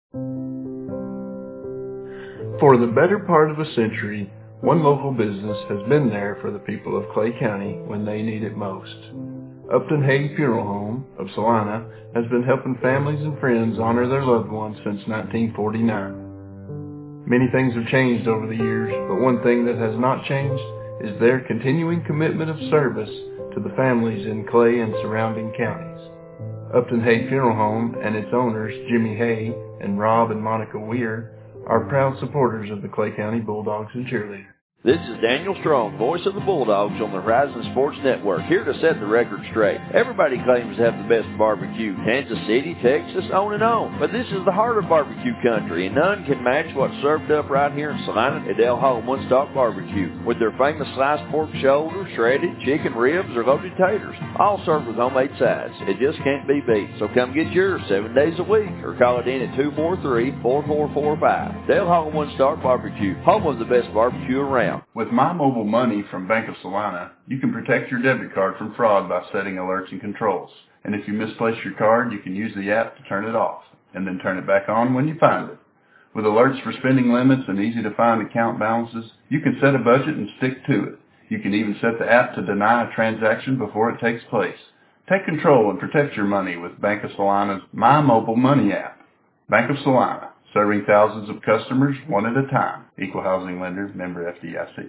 For the better part of a century, one local business has been there for the people of Clay County when they need it most. Upton Hague Funeral Home of Salina has been helping families and friends honor their loved ones since 1949. Many things have changed over the years, but one thing that has not changed is their continuing commitment of service to the families in Clay and surrounding counties. Upton Hague Funeral Home and its owners, Jimmy Hay and Rob and Monica Weir, are proud supporters of the Clay County Bulldogs and Cheerleaders. This is Daniel Strong, voice of the Bulldogs on the Horizon Sports Network, here to set the record straight. Everybody claims to have the best barbecue, Kansas City, Texas, on and on. But this is the heart of barbecue country, and none can match what's served up right here in Salina at El Home One Stop Barbecue, with their famous sliced pork shoulder, shredded chicken ribs, or loaded taters, all served with homemade sides. It just can't be beat. So come get yours 7 days a week, or call it in at 243-4445. El Home One Stop Barbecue, home of the best barbecue around. With My Mobile Money from Bank of Salina, you can protect your debit card from fraud by setting alerts and controls. And if you misplace your card, you can use the app to turn it off, and then turn it back on when you find it. With alerts for spending limits and easy-to-find account balances, you can set a budget and stick to it. You can even set the app to deny a transaction before it takes place. Take control and protect your money with Bank of Salina's My Mobile Money app. Bank of Salina, serving thousands of customers one at a time. Equal housing lender, member FDIC.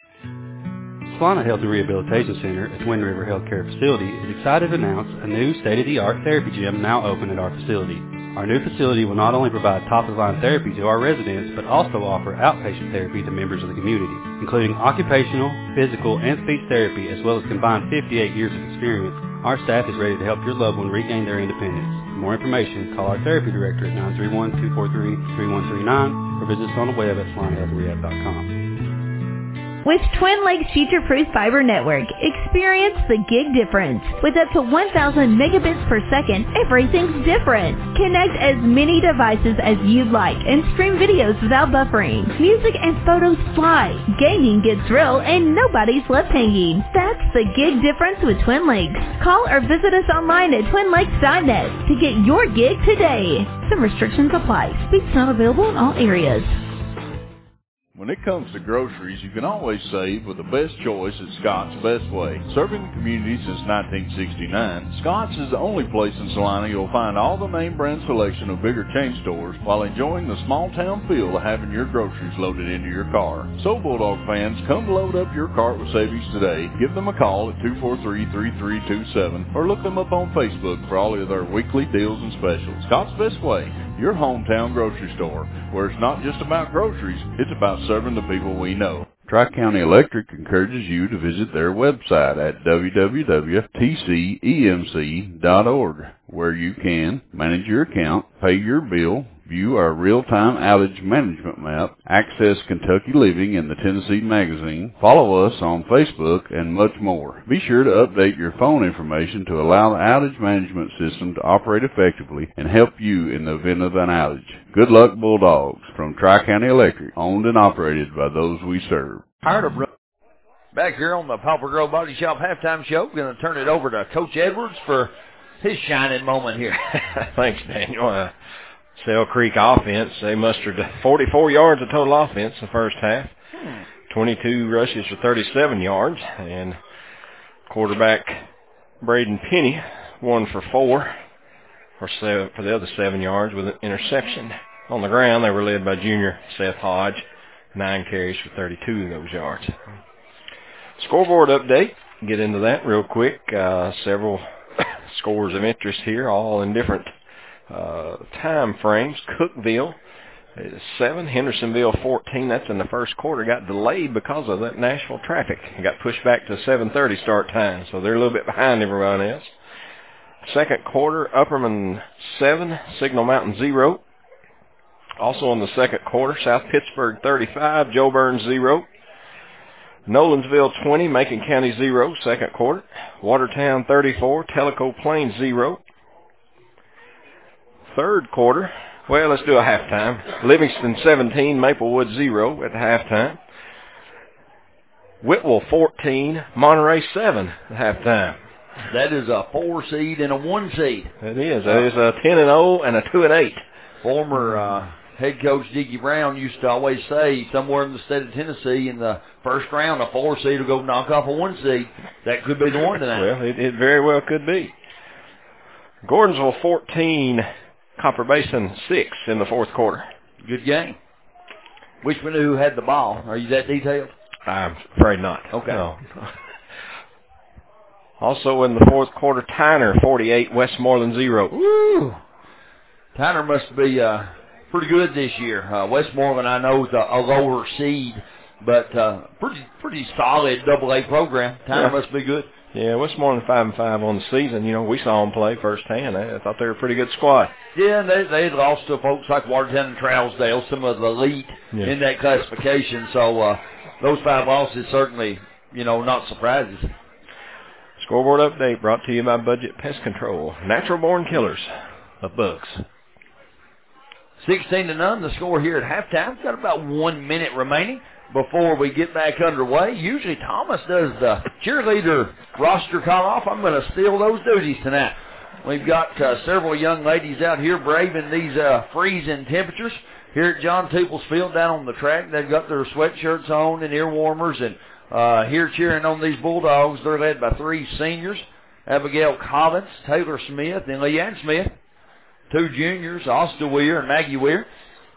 Salina Health and Rehabilitation Center, a Twin River Healthcare facility, is excited to announce a new state-of-the-art therapy gym now open at our facility. Our new facility will not only provide top-of-the-line therapy to our residents, but also offer outpatient therapy to members of the community, including occupational, physical, and speech therapy, as well as combined 58 years of experience. Our staff is ready to help your loved one regain their independence. For more information, call our therapy director at 931-243-3139 or visit us on the web at SalinaHealthRehab.com. With Twin Lakes Future-Proof Fiber Network, experience the gig difference. With up to 1,000 megabits per second, everything's different. Connect as many devices as you'd like and stream videos without buffering. Music and photos fly. Gaming gets real and nobody's left hanging. That's the gig difference with Twin Lakes. Call or visit us online at twinlakes.net to get your gig today. Some restrictions apply. Speeds not available in all areas. When it comes to groceries, you can always save with the best choice at Scott's Best Way. Serving the community since 1969, Scott's is the only place in Salina you'll find all the name brand selection of bigger chain stores while enjoying the small town feel of having your groceries loaded into your car. So Bulldog fans, come load up your cart with savings today. Give them a call at 243-3327 or look them up on Facebook for all of their weekly deals and specials. Scott's Best Way, your hometown grocery store, where it's not just about groceries, it's about serving the people we know. Tri-County Electric encourages you to visit their website at www.tcemc.org, where you can manage your account, pay your bill, View our real-time outage management map, access Kentucky Living and the Tennessee Magazine, follow us on Facebook, and much more. Be sure to update your phone information to allow the outage management system to operate effectively and help you in the event of an outage. Good luck, Bulldogs, from Tri-County Electric, owned and operated by those we serve. Back here on the Poplar Grove Body Shop halftime show, we're going to turn it over to Coach Edwards for his shining moment here. Thanks, Daniel. Sale Creek offense, they mustered 44 yards of total offense in the first half, 22 rushes for 37 yards, and quarterback Braden Penny 1 for 4 for the other 7 yards with an interception. On the ground, they were led by junior Seth Hodge, 9 carries for 32 of those yards. Scoreboard update, get into that real quick. Several scores of interest here, all in different time frames. Cookeville is 7, Hendersonville 14. That's in the first quarter. Got delayed because of that Nashville traffic. It got pushed back to 7:30 start time, so they're a little bit behind everyone else. Second quarter, Upperman 7, Signal Mountain 0. Also in the second quarter, South Pittsburgh 35, Jo Byrns 0. Nolensville 20, Macon County 0, second quarter. Watertown 34, Tellico Plains 0. Third quarter, well, let's do a halftime. Livingston 17, Maplewood 0 at the halftime. Whitwell 14, Monterey 7 at halftime. That is a 4 seed and a 1 seed. It is. That is a 10-0 and a 2-8. Former head coach Dickie Brown used to always say somewhere in the state of Tennessee in the first round, a 4 seed will go knock off a 1 seed. That could be the one tonight. Well, it very well could be. Gordonsville 14, Copper Basin 6 in the fourth quarter. Good game. Which one who had the ball? Are you that detailed? I'm afraid not. Okay. No. Also in the fourth quarter, Tyner 48, Westmoreland 0. Woo! Tyner must be pretty good this year. Westmoreland, I know, is a lower seed, but pretty solid AA program. Tyner must be good. Yeah, Westmoreland 5-5 on the season. You know, we saw them play firsthand. I thought they were a pretty good squad. Yeah, and they had lost to folks like Watertown and Trousdale, some of the elite in that classification. So those 5 losses certainly, not surprises. Scoreboard update brought to you by Budget Pest Control. Natural born killers of bugs. 16-0, the score here at halftime. Got about 1 minute remaining before we get back underway. Usually Thomas does the cheerleader roster call off. I'm going to steal those duties tonight. We've got several young ladies out here braving these freezing temperatures here at John Teeples Field down on the track. They've got their sweatshirts on and ear warmers, and here cheering on these Bulldogs. They're led by 3 seniors, Abigail Collins, Taylor Smith, and Leanne Smith. 2 juniors, Asta Weir and Maggie Weir.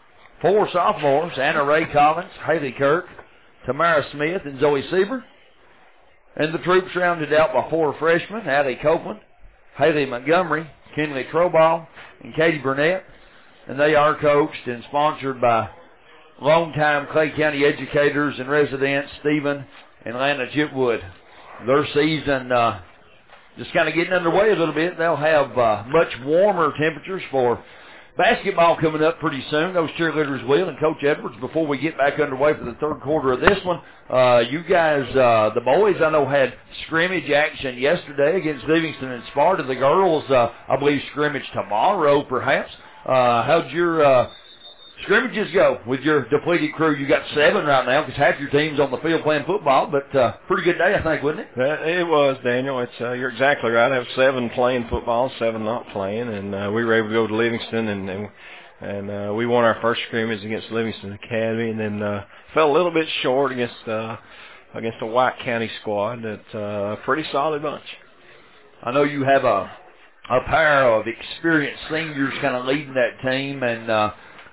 4 sophomores, Anna Ray Collins, Haley Kirk, Tamara Smith, and Zoe Sieber. And the troops rounded out by 4 freshmen, Addie Copeland, Haley Montgomery, Kinley Troball, and Katie Burnett. And they are coached and sponsored by longtime Clay County educators and residents, Stephen and Lana Chipwood. Their season just kind of getting underway a little bit. They'll have much warmer temperatures for basketball coming up pretty soon. Those cheerleaders will. And Coach Edwards, before we get back underway for the third quarter of this one, you guys, the boys, I know, had scrimmage action yesterday against Livingston and Sparta. The girls, I believe, scrimmage tomorrow, perhaps. How'd your scrimmages go with your depleted crew? You got 7 right now because half your team's on the field playing football, but pretty good day, I think, wasn't it? It was, Daniel. You're exactly right. I have 7 playing football, 7 not playing, and we were able to go to Livingston, and we won our first scrimmage against Livingston Academy, and then fell a little bit short against a White County squad. That's a pretty solid bunch. I know you have a pair of experienced seniors kind of leading that team, and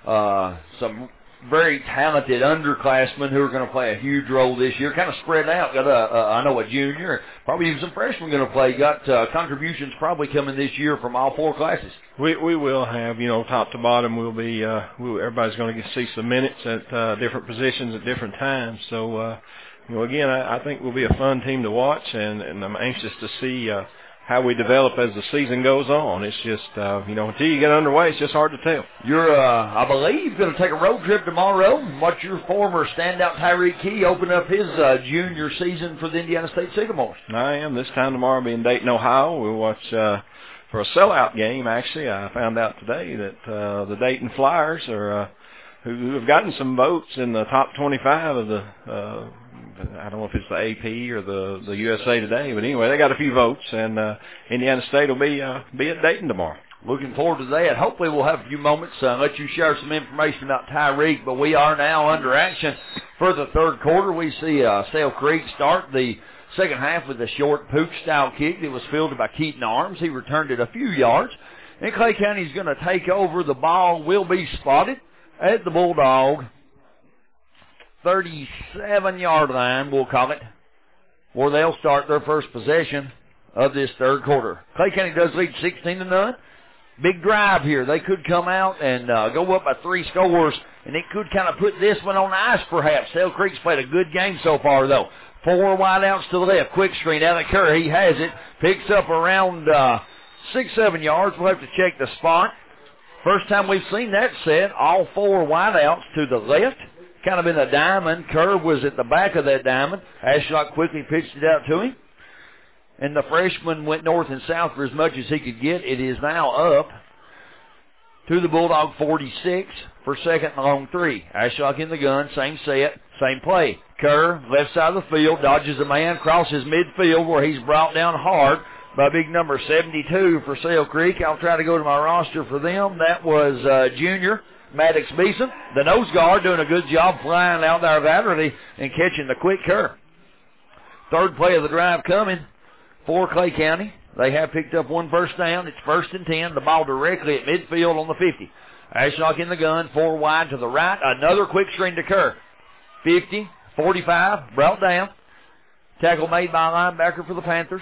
some very talented underclassmen who are going to play a huge role this year, kind of spread out. Got I know a junior, probably even some freshmen going to play. Got contributions probably coming this year from all 4 classes. We will have, top to bottom, we'll be, everybody's going to see some minutes at different positions at different times. So, again, I think we'll be a fun team to watch, and I'm anxious to see how we develop as the season goes on. It's just, until you get underway, it's just hard to tell. You're, I believe, going to take a road trip tomorrow and watch your former standout Tyreek Key open up his junior season for the Indiana State Sycamores. I am. This time tomorrow I'll be in Dayton, Ohio. We'll watch for a sellout game, actually. I found out today that the Dayton Flyers are who have gotten some votes in the top 25 of the I don't know if it's the AP or the USA Today, but anyway, they got a few votes, and Indiana State will be at Dayton tomorrow. Looking forward to that. Hopefully we'll have a few moments, let you share some information about Tyreek, but we are now under action for the third quarter. We see Sale Creek start the second half with a short pooch-style kick that was fielded by Keaton Arms. He returned it a few yards, and Clay County's going to take over. The ball will be spotted at the Bulldog 37-yard line, we'll call it, where they'll start their first possession of this third quarter. Clay County does lead 16-0. Big drive here. They could come out and go up by 3 scores, and it could kind of put this one on ice, perhaps. Sale Creek's played a good game so far, though. 4 wideouts to the left. Quick screen out of Kerr. He has it. Picks up around 6-7 yards. We'll have to check the spot. First time we've seen that set. All 4 wideouts to the left. Kind of in a diamond. Kerr was at the back of that diamond. Ashlock quickly pitched it out to him. And the freshman went north and south for as much as he could get. It is now up to the Bulldog 46 for second and long 3. Ashlock in the gun. Same set. Same play. Kerr, left side of the field, dodges a man, crosses midfield where he's brought down hard by big number 72 for Sale Creek. I'll try to go to my roster for them. That was junior Maddox Beeson, the nose guard, doing a good job flying out there laterally and catching the quick Kerr. Third play of the drive coming for Clay County. They have picked up 1 first down. It's 1st and 10. The ball directly at midfield on the 50. Ashlock in the gun, 4 wide to the right. Another quick screen to Kerr. 50, 45, brought down. Tackle made by a linebacker for the Panthers.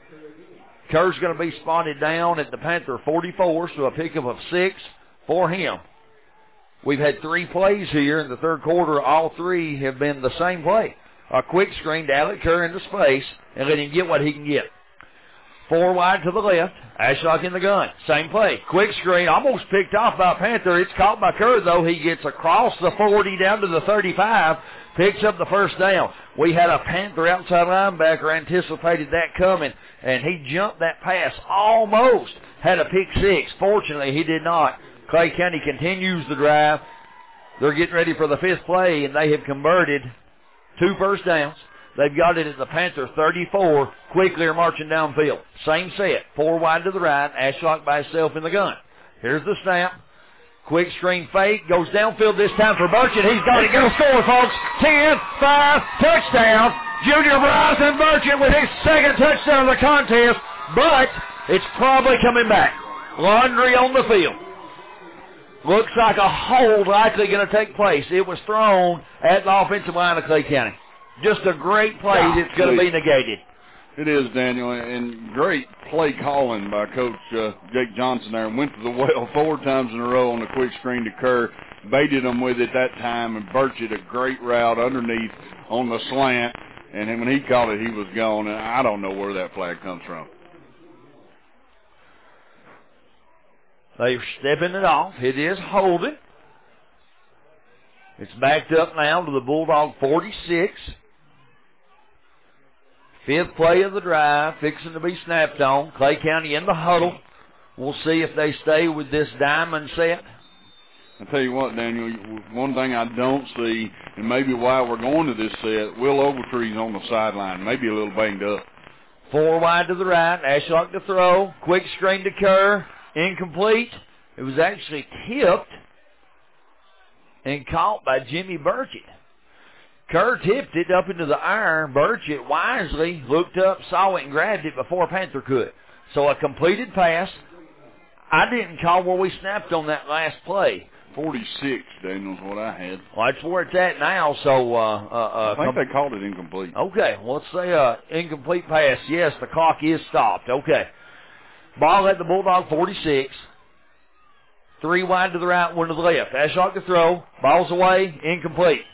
Kerr's going to be spotted down at the Panther 44, so a pickup of 6 for him. We've had 3 plays here in the third quarter. All 3 have been the same play. A quick screen to Alec Kerr into space and let him get what he can get. 4 wide to the left. Ashlock in the gun. Same play. Quick screen. Almost picked off by Panther. It's caught by Kerr, though. He gets across the 40 down to the 35. Picks up the first down. We had a Panther outside linebacker anticipated that coming, and he jumped that pass. Almost had a pick 6. Fortunately, he did not. Clay County continues the drive. They're getting ready for the 5th play, and they have converted 2 first downs. They've got it at the Panther 34. Quickly are marching downfield. Same set. 4 wide to the right. Ashlock by himself in the gun. Here's the snap. Quick screen fake. Goes downfield this time for Burchett. He's got it. Going to score, folks. 10-5. Touchdown. Junior Bryson Burchett with his 2nd touchdown of the contest. But it's probably coming back. Laundry on the field. Looks like a hold likely going to take place. It was thrown at the offensive line of Clay County. Just a great play that's going to be negated. It is, Daniel, and great play calling by Coach Jake Johnson there. Went to the well 4 times in a row on the quick screen to Kerr. Baited him with it that time, and Burchett a great route underneath on the slant. And then when he caught it, he was gone, and I don't know where that flag comes from. They're stepping it off. It is holding. It's backed up now to the Bulldog 46. 5th play of the drive, fixing to be snapped on. Clay County in the huddle. We'll see if they stay with this diamond set. I'll tell you what, Daniel, one thing I don't see, and maybe why we're going to this set, Will Ogletree's on the sideline, maybe a little banged up. 4 wide to the right, Ashlock to throw. Quick screen to Kerr. Incomplete. It was actually tipped and caught by Jimmy Burchett. Kerr tipped it up into the iron. Burchett wisely looked up, saw it, and grabbed it before Panther could. So a completed pass. I didn't call where we snapped on that last play. 46, Daniel's what I had. Well, that's where it's at now. So I think they called it incomplete. Okay, well, let's say incomplete pass. Yes, the clock is stopped. Okay. Ball at the Bulldog 46. 3 wide to the right, 1 to the left. Ashlock to throw. Ball's away. Incomplete.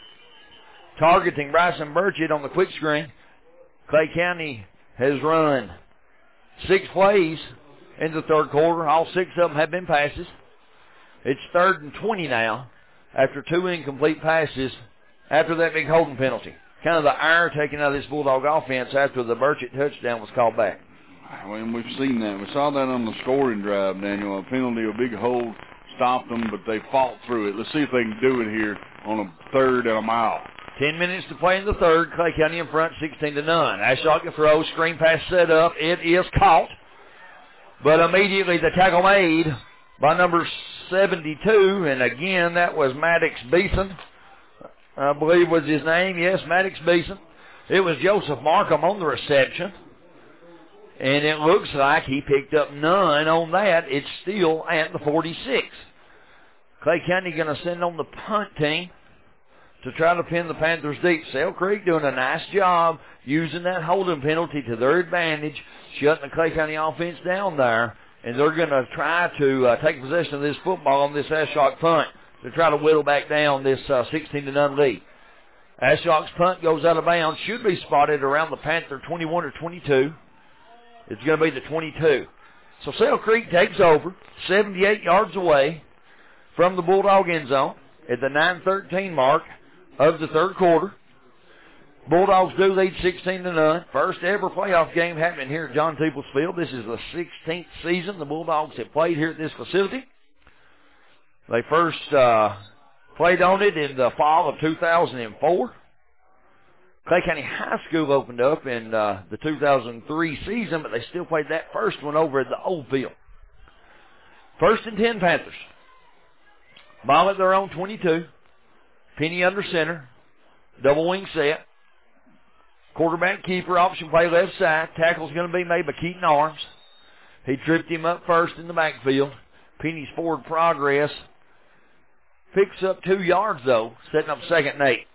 Targeting Bryson Burchett on the quick screen. Clay County has run 6 plays in the third quarter. All 6 of them have been passes. It's 3rd and 20 now after 2 incomplete passes after that big holding penalty. Kind of the ire taken out of this Bulldog offense after the Burchett touchdown was called back. Well, we've seen that. We saw that on the scoring drive, Daniel. A penalty, a big hold, stopped them, but they fought through it. Let's see if they can do it here on a 3rd and a mile. 10 minutes to play in the third. Clay County in front, 16-0. Ashlock to throw. Screen pass set up. It is caught. But immediately the tackle made by number 72. And again, that was Maddox Beeson, I believe was his name. Yes, Maddox Beeson. It was Joseph Markham on the reception. And it looks like he picked up none on that. It's still at the 46. Clay County going to send on the punt team to try to pin the Panthers deep. Sale Creek doing a nice job using that holding penalty to their advantage, shutting the Clay County offense down there, and they're going to try to take possession of this football on this Ashlock punt to try to whittle back down this 16-0 lead. Ashlock's punt goes out of bounds, should be spotted around the Panther 21 or 22. It's going to be the 22. So Sale Creek takes over, 78 yards away from the Bulldog end zone at the 9:13 mark of the third quarter. Bulldogs do lead 16-0. First ever playoff game happening here at John Peoples Field. This is the 16th season the Bulldogs have played here at this facility. They first played on it in the fall of 2004. Clay County High School opened up in the 2003 season, but they still played that first one over at the old field. 1st and 10 Panthers. Ball at their own 22. Penny under center. Double wing set. Quarterback keeper, option play left side. Tackle's going to be made by Keaton Arms. He tripped him up first in the backfield. Penny's forward progress picks up 2 yards, though, setting up 2nd and 8.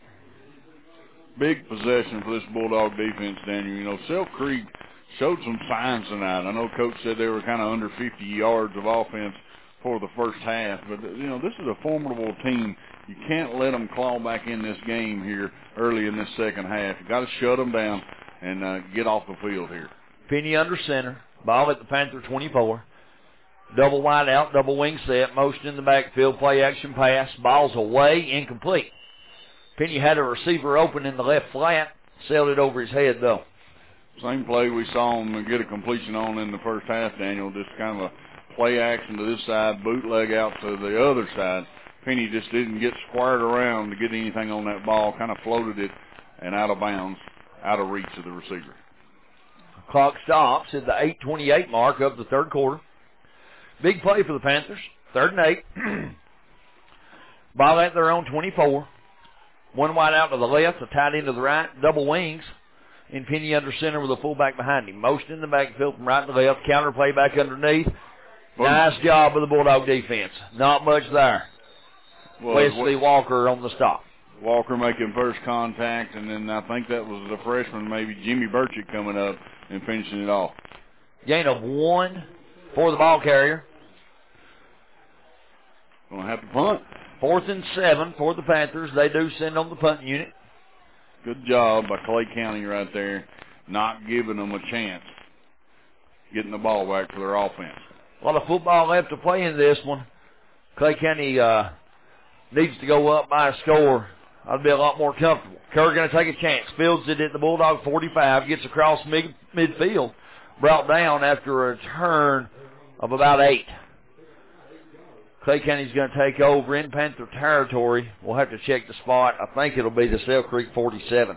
Big possession for this Bulldog defense, Daniel. You know, Sale Creek showed some signs tonight. I know Coach said they were kind of under 50 yards of offense for the first half, but, you know, this is a formidable team. You can't let them claw back in this game here early in this second half. You've got to shut them down and get off the field here. Penny under center. Ball at the Panther 24. Double wide out, double wing set. Motion in the backfield, play action pass. Ball's away, incomplete. Penny had a receiver open in the left flat. Sailed it over his head, though. Same play we saw him get a completion on in the first half, Daniel. Just kind of a play action to this side, bootleg out to the other side. Penny just didn't get squared around to get anything on that ball. Kind of floated it and out of bounds, out of reach of the receiver. Clock stops at the 8:28 mark of the third quarter. Big play for the Panthers. 3rd and 8. Ball at their own 24. One wide out to the left, a tight end to the right, double wings, and Penny under center with a fullback behind him. Motion in the backfield from right to left, counter play back underneath. Nice job of the Bulldog defense. Not much there. Well, Wesley Walker on the stop. Walker making first contact, and then I think that was the freshman, maybe Jimmy Burchett, coming up and finishing it off. Gain of 1 for the ball carrier. Going to have to punt. 4th and 7 for the Panthers. They do send on the punt unit. Good job by Clay County right there, not giving them a chance getting the ball back to their offense. A lot of football left to play in this one. Clay County needs to go up by a score. I'd be a lot more comfortable. Kerr going to take a chance. Fields it at the Bulldog 45. Gets across midfield. Brought down after a turn of about 8. Clay County's going to take over in Panther territory. We'll have to check the spot. I think it'll be the Sale Creek 47.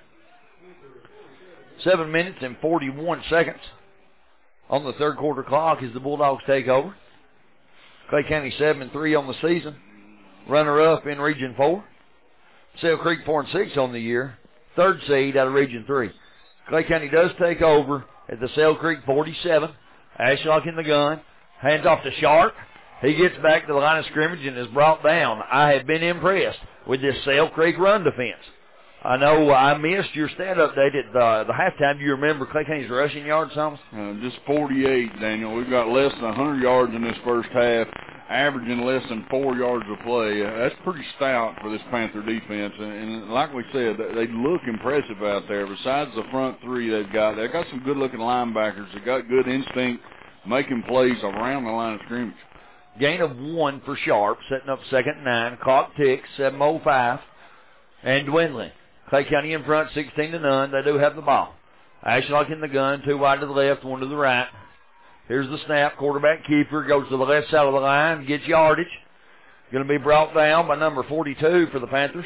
7 minutes and 41 seconds on the third quarter clock as the Bulldogs take over. Clay County 7-3 on the season. Runner-up in Region 4. Sale Creek 4-6 on the year. 3rd seed out of Region 3. Clay County does take over at the Sale Creek 47. Ashlock in the gun. Hands off to Sharp. He gets back to the line of scrimmage and is brought down. I have been impressed with this Sale Creek run defense. I know I missed your stat update at the halftime. Do you remember Clay County's rushing yards, Thomas? Just 48, Daniel. We've got less than 100 yards in this first half. averaging less than 4 yards of play. That's pretty stout for this Panther defense. And like we said, they look impressive out there. Besides the front three they've got some good-looking linebackers. They've got good instinct, making plays around the line of scrimmage. Gain of 1 for Sharp, setting up 2nd and 9. Clock ticks, 7:05, and dwindling. Clay County in front, 16-0. They do have the ball. Ashlock in the gun, 2 wide to the left, 1 to the right. Here's the snap. Quarterback keeper goes to the left side of the line, gets yardage. Going to be brought down by number 42 for the Panthers.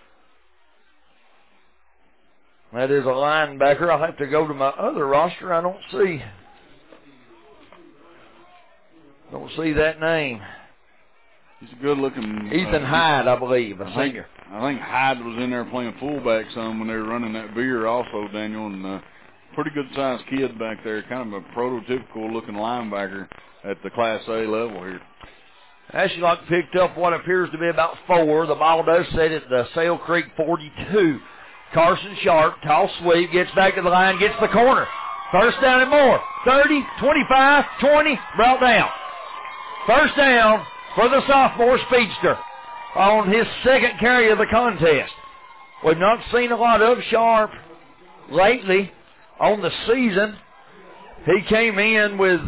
That is a linebacker. I'll have to go to my other roster. I don't see that name. He's a good-looking... Ethan Hyde, I believe, a senior. I think Hyde was in there playing fullback some when they were running that veer also, Daniel, and pretty good-sized kid back there, kind of a prototypical-looking linebacker at the Class A level here. Ashlock picked up what appears to be about 4. The ball does set at the Sale Creek 42. Carson Sharp, tall sweep, gets back to the line, gets the corner. First down and more. 30, 25, 20, brought down. First down for the sophomore speedster on his 2nd carry of the contest. We've not seen a lot of Sharp lately on the season. He came in with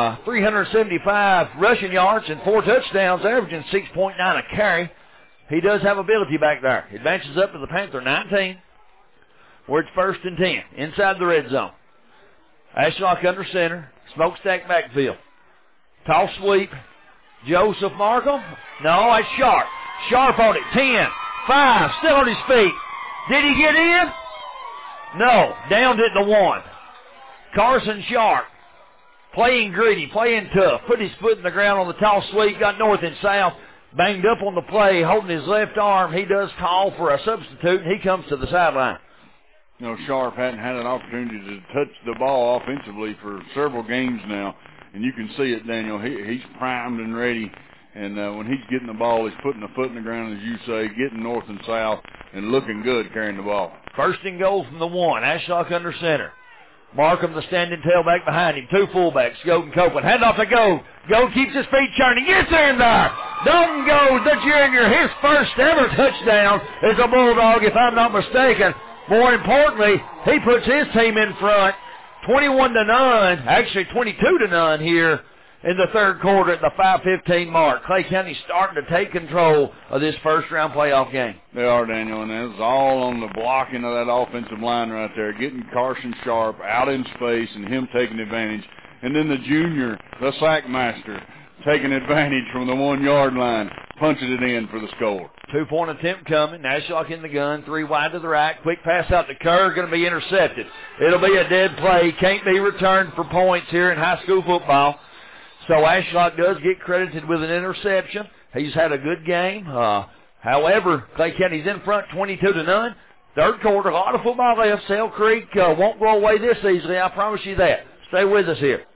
375 rushing yards and 4 touchdowns, averaging 6.9 a carry. He does have ability back there. Advances up to the Panther 19, where it's 1st and 10, inside the red zone. Ashlock under center, smokestack backfield. Tall sweep. Joseph Markham. No, that's Sharp. Sharp on it. 10, 5, still on his feet. Did he get in? No, downed it to 1. Carson Sharp, playing gritty, playing tough, put his foot in the ground on the tall sweep, got north and south, banged up on the play, holding his left arm. He does call for a substitute, and he comes to the sideline. You know, Sharp hadn't had an opportunity to touch the ball offensively for several games now, and you can see it, Daniel. He's primed and ready, and when he's getting the ball, he's putting the foot in the ground, as you say, getting north and south, and looking good carrying the ball. 1st and goal from the 1. Ashlock under center. Markham, the standing tailback behind him. 2 fullbacks, Gold and Copeland. Hand off to Gold. Gold keeps his feet churning. Gets in there. Dalton Gold, the junior, his first ever touchdown as a Bulldog, if I'm not mistaken. More importantly, he puts his team in front, 21-0, actually 22-0 here in the 3rd quarter at the 5:15 mark. Clay County starting to take control of this first-round playoff game. They are, Daniel, and it's all on the blocking of that offensive line right there, getting Carson Sharp out in space and him taking advantage. And then the junior, the sack master, taking advantage from the 1-yard line, punching it in for the score. 2-point attempt coming. Ashlock in the gun, 3 wide to the right. Quick pass out to Kerr, going to be intercepted. It'll be a dead play. Can't be returned for points here in high school football. So Ashlock does get credited with an interception. He's had a good game. However, Clay County's in front 22-0. 3rd quarter, a lot of football left. Sale Creek won't go away this easily, I promise you that. Stay with us here.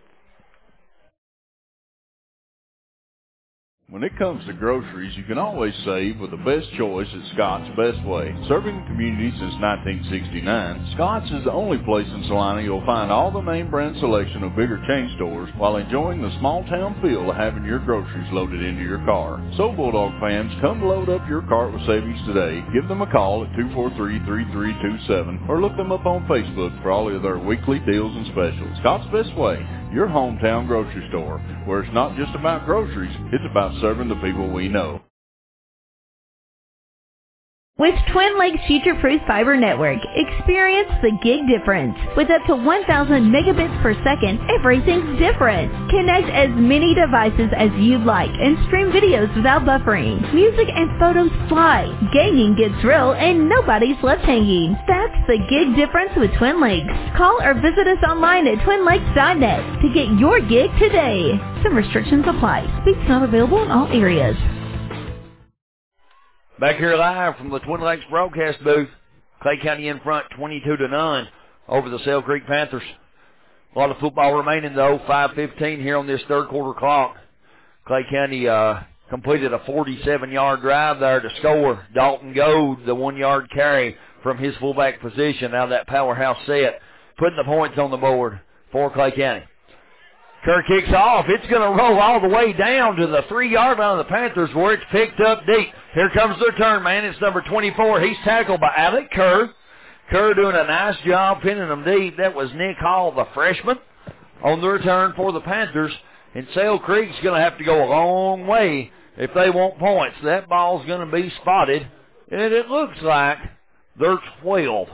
When it comes to groceries, you can always save with the best choice at Scott's Best Way. Serving the community since 1969, Scott's is the only place in Salina you'll find all the name brand selection of bigger chain stores while enjoying the small town feel of having your groceries loaded into your car. So Bulldog fans, come load up your cart with savings today. Give them a call at 243-3327 or look them up on Facebook for all of their weekly deals and specials. Scott's Best Way, your hometown grocery store, where it's not just about groceries, it's about serving the people we know. With Twin Lakes Future-Proof Fiber Network, experience the gig difference. With up to 1,000 megabits per second, everything's different. Connect as many devices as you'd like and stream videos without buffering. Music and photos fly. Gaming gets real and nobody's left hanging. That's the gig difference with Twin Lakes. Call or visit us online at twinlakes.net to get your gig today. Some restrictions apply. Speaks not available in all areas. Back here live from the Twin Lakes broadcast booth. Clay County in front 22-0 over the Sale Creek Panthers. A lot of football remaining though. 5:15 here on this 3rd quarter clock. Clay County completed a 47-yard drive there to score. Dalton Gold, the 1-yard carry from his fullback position out of that powerhouse set, putting the points on the board for Clay County. Kerr kicks off. It's going to roll all the way down to the 3-yard line of the Panthers where it's picked up deep. Here comes the return man. It's number 24. He's tackled by Alec Kerr. Kerr doing a nice job pinning them deep. That was Nick Hall, the freshman, on the return for the Panthers. And Sale Creek's going to have to go a long way if they want points. That ball's going to be spotted, and it looks like they're 12.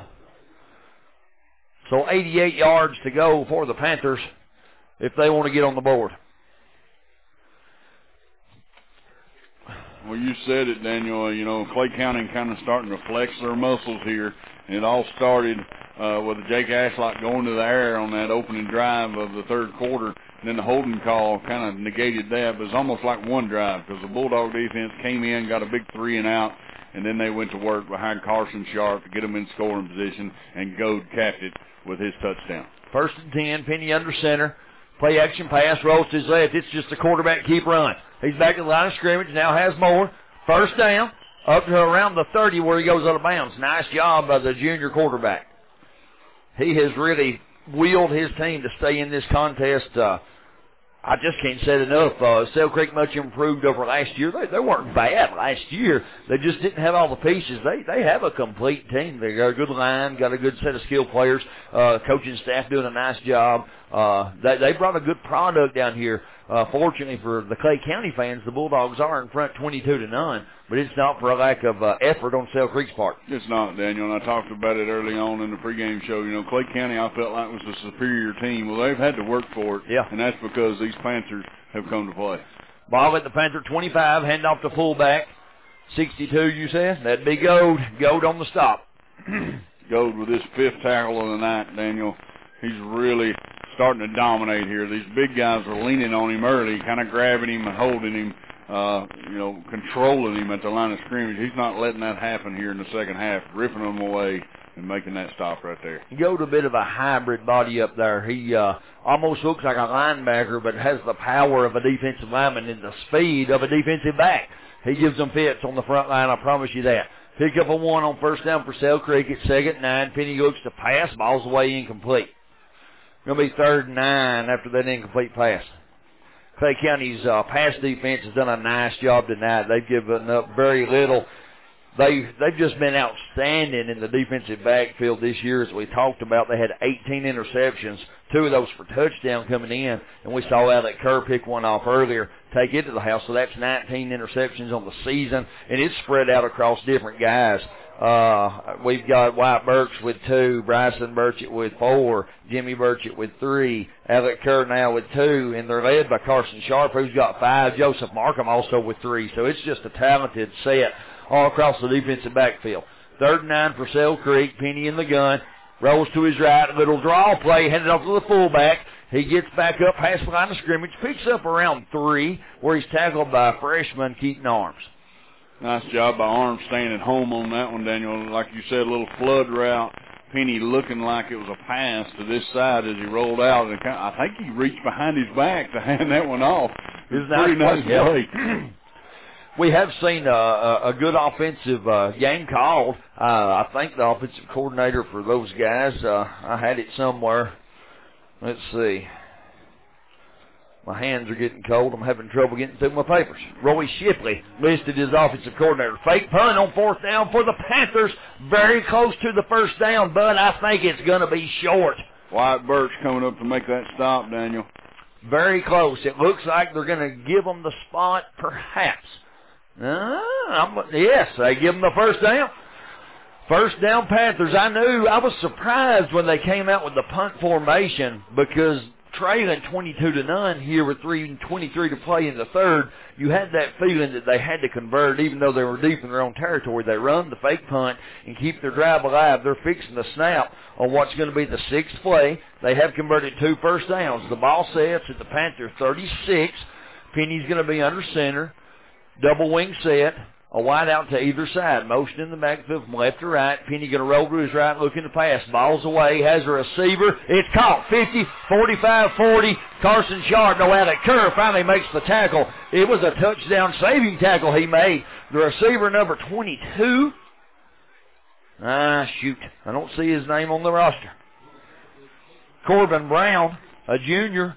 So 88 yards to go for the Panthers if they want to get on the board. Well, you said it, Daniel. Clay County kind of starting to flex their muscles here. And it all started with Jake Ashlock going to the air on that opening drive of the third quarter. And then the holding call kind of negated that. But it was almost like one drive because the Bulldog defense came in, got a big 3-and-out, and then they went to work behind Carson Sharp to get them in scoring position, and Goad capped it with his touchdown. 1st and 10, Penny under center. Play action pass, rolls to his left. It's just a quarterback keep run. He's back to the line of scrimmage, now has more. 1st down, up to around the 30 where he goes out of bounds. Nice job by the junior quarterback. He has really wheeled his team to stay in this contest. I just can't say it enough. Sale Creek much improved over last year. They weren't bad last year. They just didn't have all the pieces. They have a complete team. They got a good line, got a good set of skilled players. Coaching staff doing a nice job. They brought a good product down here. Fortunately for the Clay County fans, the Bulldogs are in front 22-0, but it's not for a lack of effort on Sale Creek's part. It's not, Daniel, and I talked about it early on in the pregame show. Clay County I felt like was a superior team. Well, they've had to work for it, and that's because these Panthers have come to play. Ball at the Panther 25, hand off to fullback. 62, you said? That'd be Goad. Goad on the stop. Goad with his 5th tackle of the night, Daniel. He's really starting to dominate here. These big guys are leaning on him early, kind of grabbing him and holding him, controlling him at the line of scrimmage. He's not letting that happen here in the second half, ripping them away and making that stop right there. Goad a bit of a hybrid body up there. He almost looks like a linebacker, but has the power of a defensive lineman and the speed of a defensive back. He gives them fits on the front line, I promise you that. Pick up a 1 on 1st down for Sale Creek at 2nd and 9. Penny looks to pass, ball's away incomplete. Going to be 3rd and 9 after that incomplete pass. Clay County's pass defense has done a nice job tonight. They've given up very little. They've just been outstanding in the defensive backfield this year. As we talked about, they had 18 interceptions, 2 of those for touchdown coming in, and we saw Alec Kerr pick one off earlier, take it to the house. So that's 19 interceptions on the season, and it's spread out across different guys. We've got Wyatt Burks with 2, Bryson Burchett with 4, Jimmy Burchett with 3, Alec Kerr now with 2, and they're led by Carson Sharp, who's got 5, Joseph Markham also with 3. So it's just a talented set all across the defensive backfield. 3rd and 9 for Sale Creek. Penny in the gun. Rolls to his right. Little draw play. Handed off to the fullback. He gets back up past the line of scrimmage. Picks up around 3 where he's tackled by freshman Keaton Arms. Nice job by Arms staying at home on that one, Daniel. Like you said, a little flood route. Penny looking like it was a pass to this side as he rolled out. And I think he reached behind his back to hand that one off. It was pretty nice play. We have seen a good offensive game called. I think the offensive coordinator for those guys, I had it somewhere. Let's see. My hands are getting cold. I'm having trouble getting through my papers. Roy Shipley listed as offensive coordinator. Fake punt on 4th down for the Panthers. Very close to the 1st down, but I think it's going to be short. Wyatt Birch coming up to make that stop, Daniel. Very close. It looks like they're going to give them the spot, perhaps. Yes, they give them the 1st down. 1st down Panthers. I was surprised when they came out with the punt formation because trailing 22-0 here with 3:23 to play in the 3rd, you had that feeling that they had to convert even though they were deep in their own territory. They run the fake punt and keep their drive alive. They're fixing the snap on what's going to be the 6th play. They have converted 2 1st downs. The ball sets at the Panther 36. Penny's going to be under center. Double wing set. A wide out to either side. Motion in the backfield from left to right. Penny going to roll to his right, looking to pass. Ball's away. Has a receiver. It's caught. 50, 45, 40. Carson Sharp, no Alec Kerr, finally makes the tackle. It was a touchdown saving tackle he made. The receiver, number 22. Shoot. I don't see his name on the roster. Corbin Brown, a junior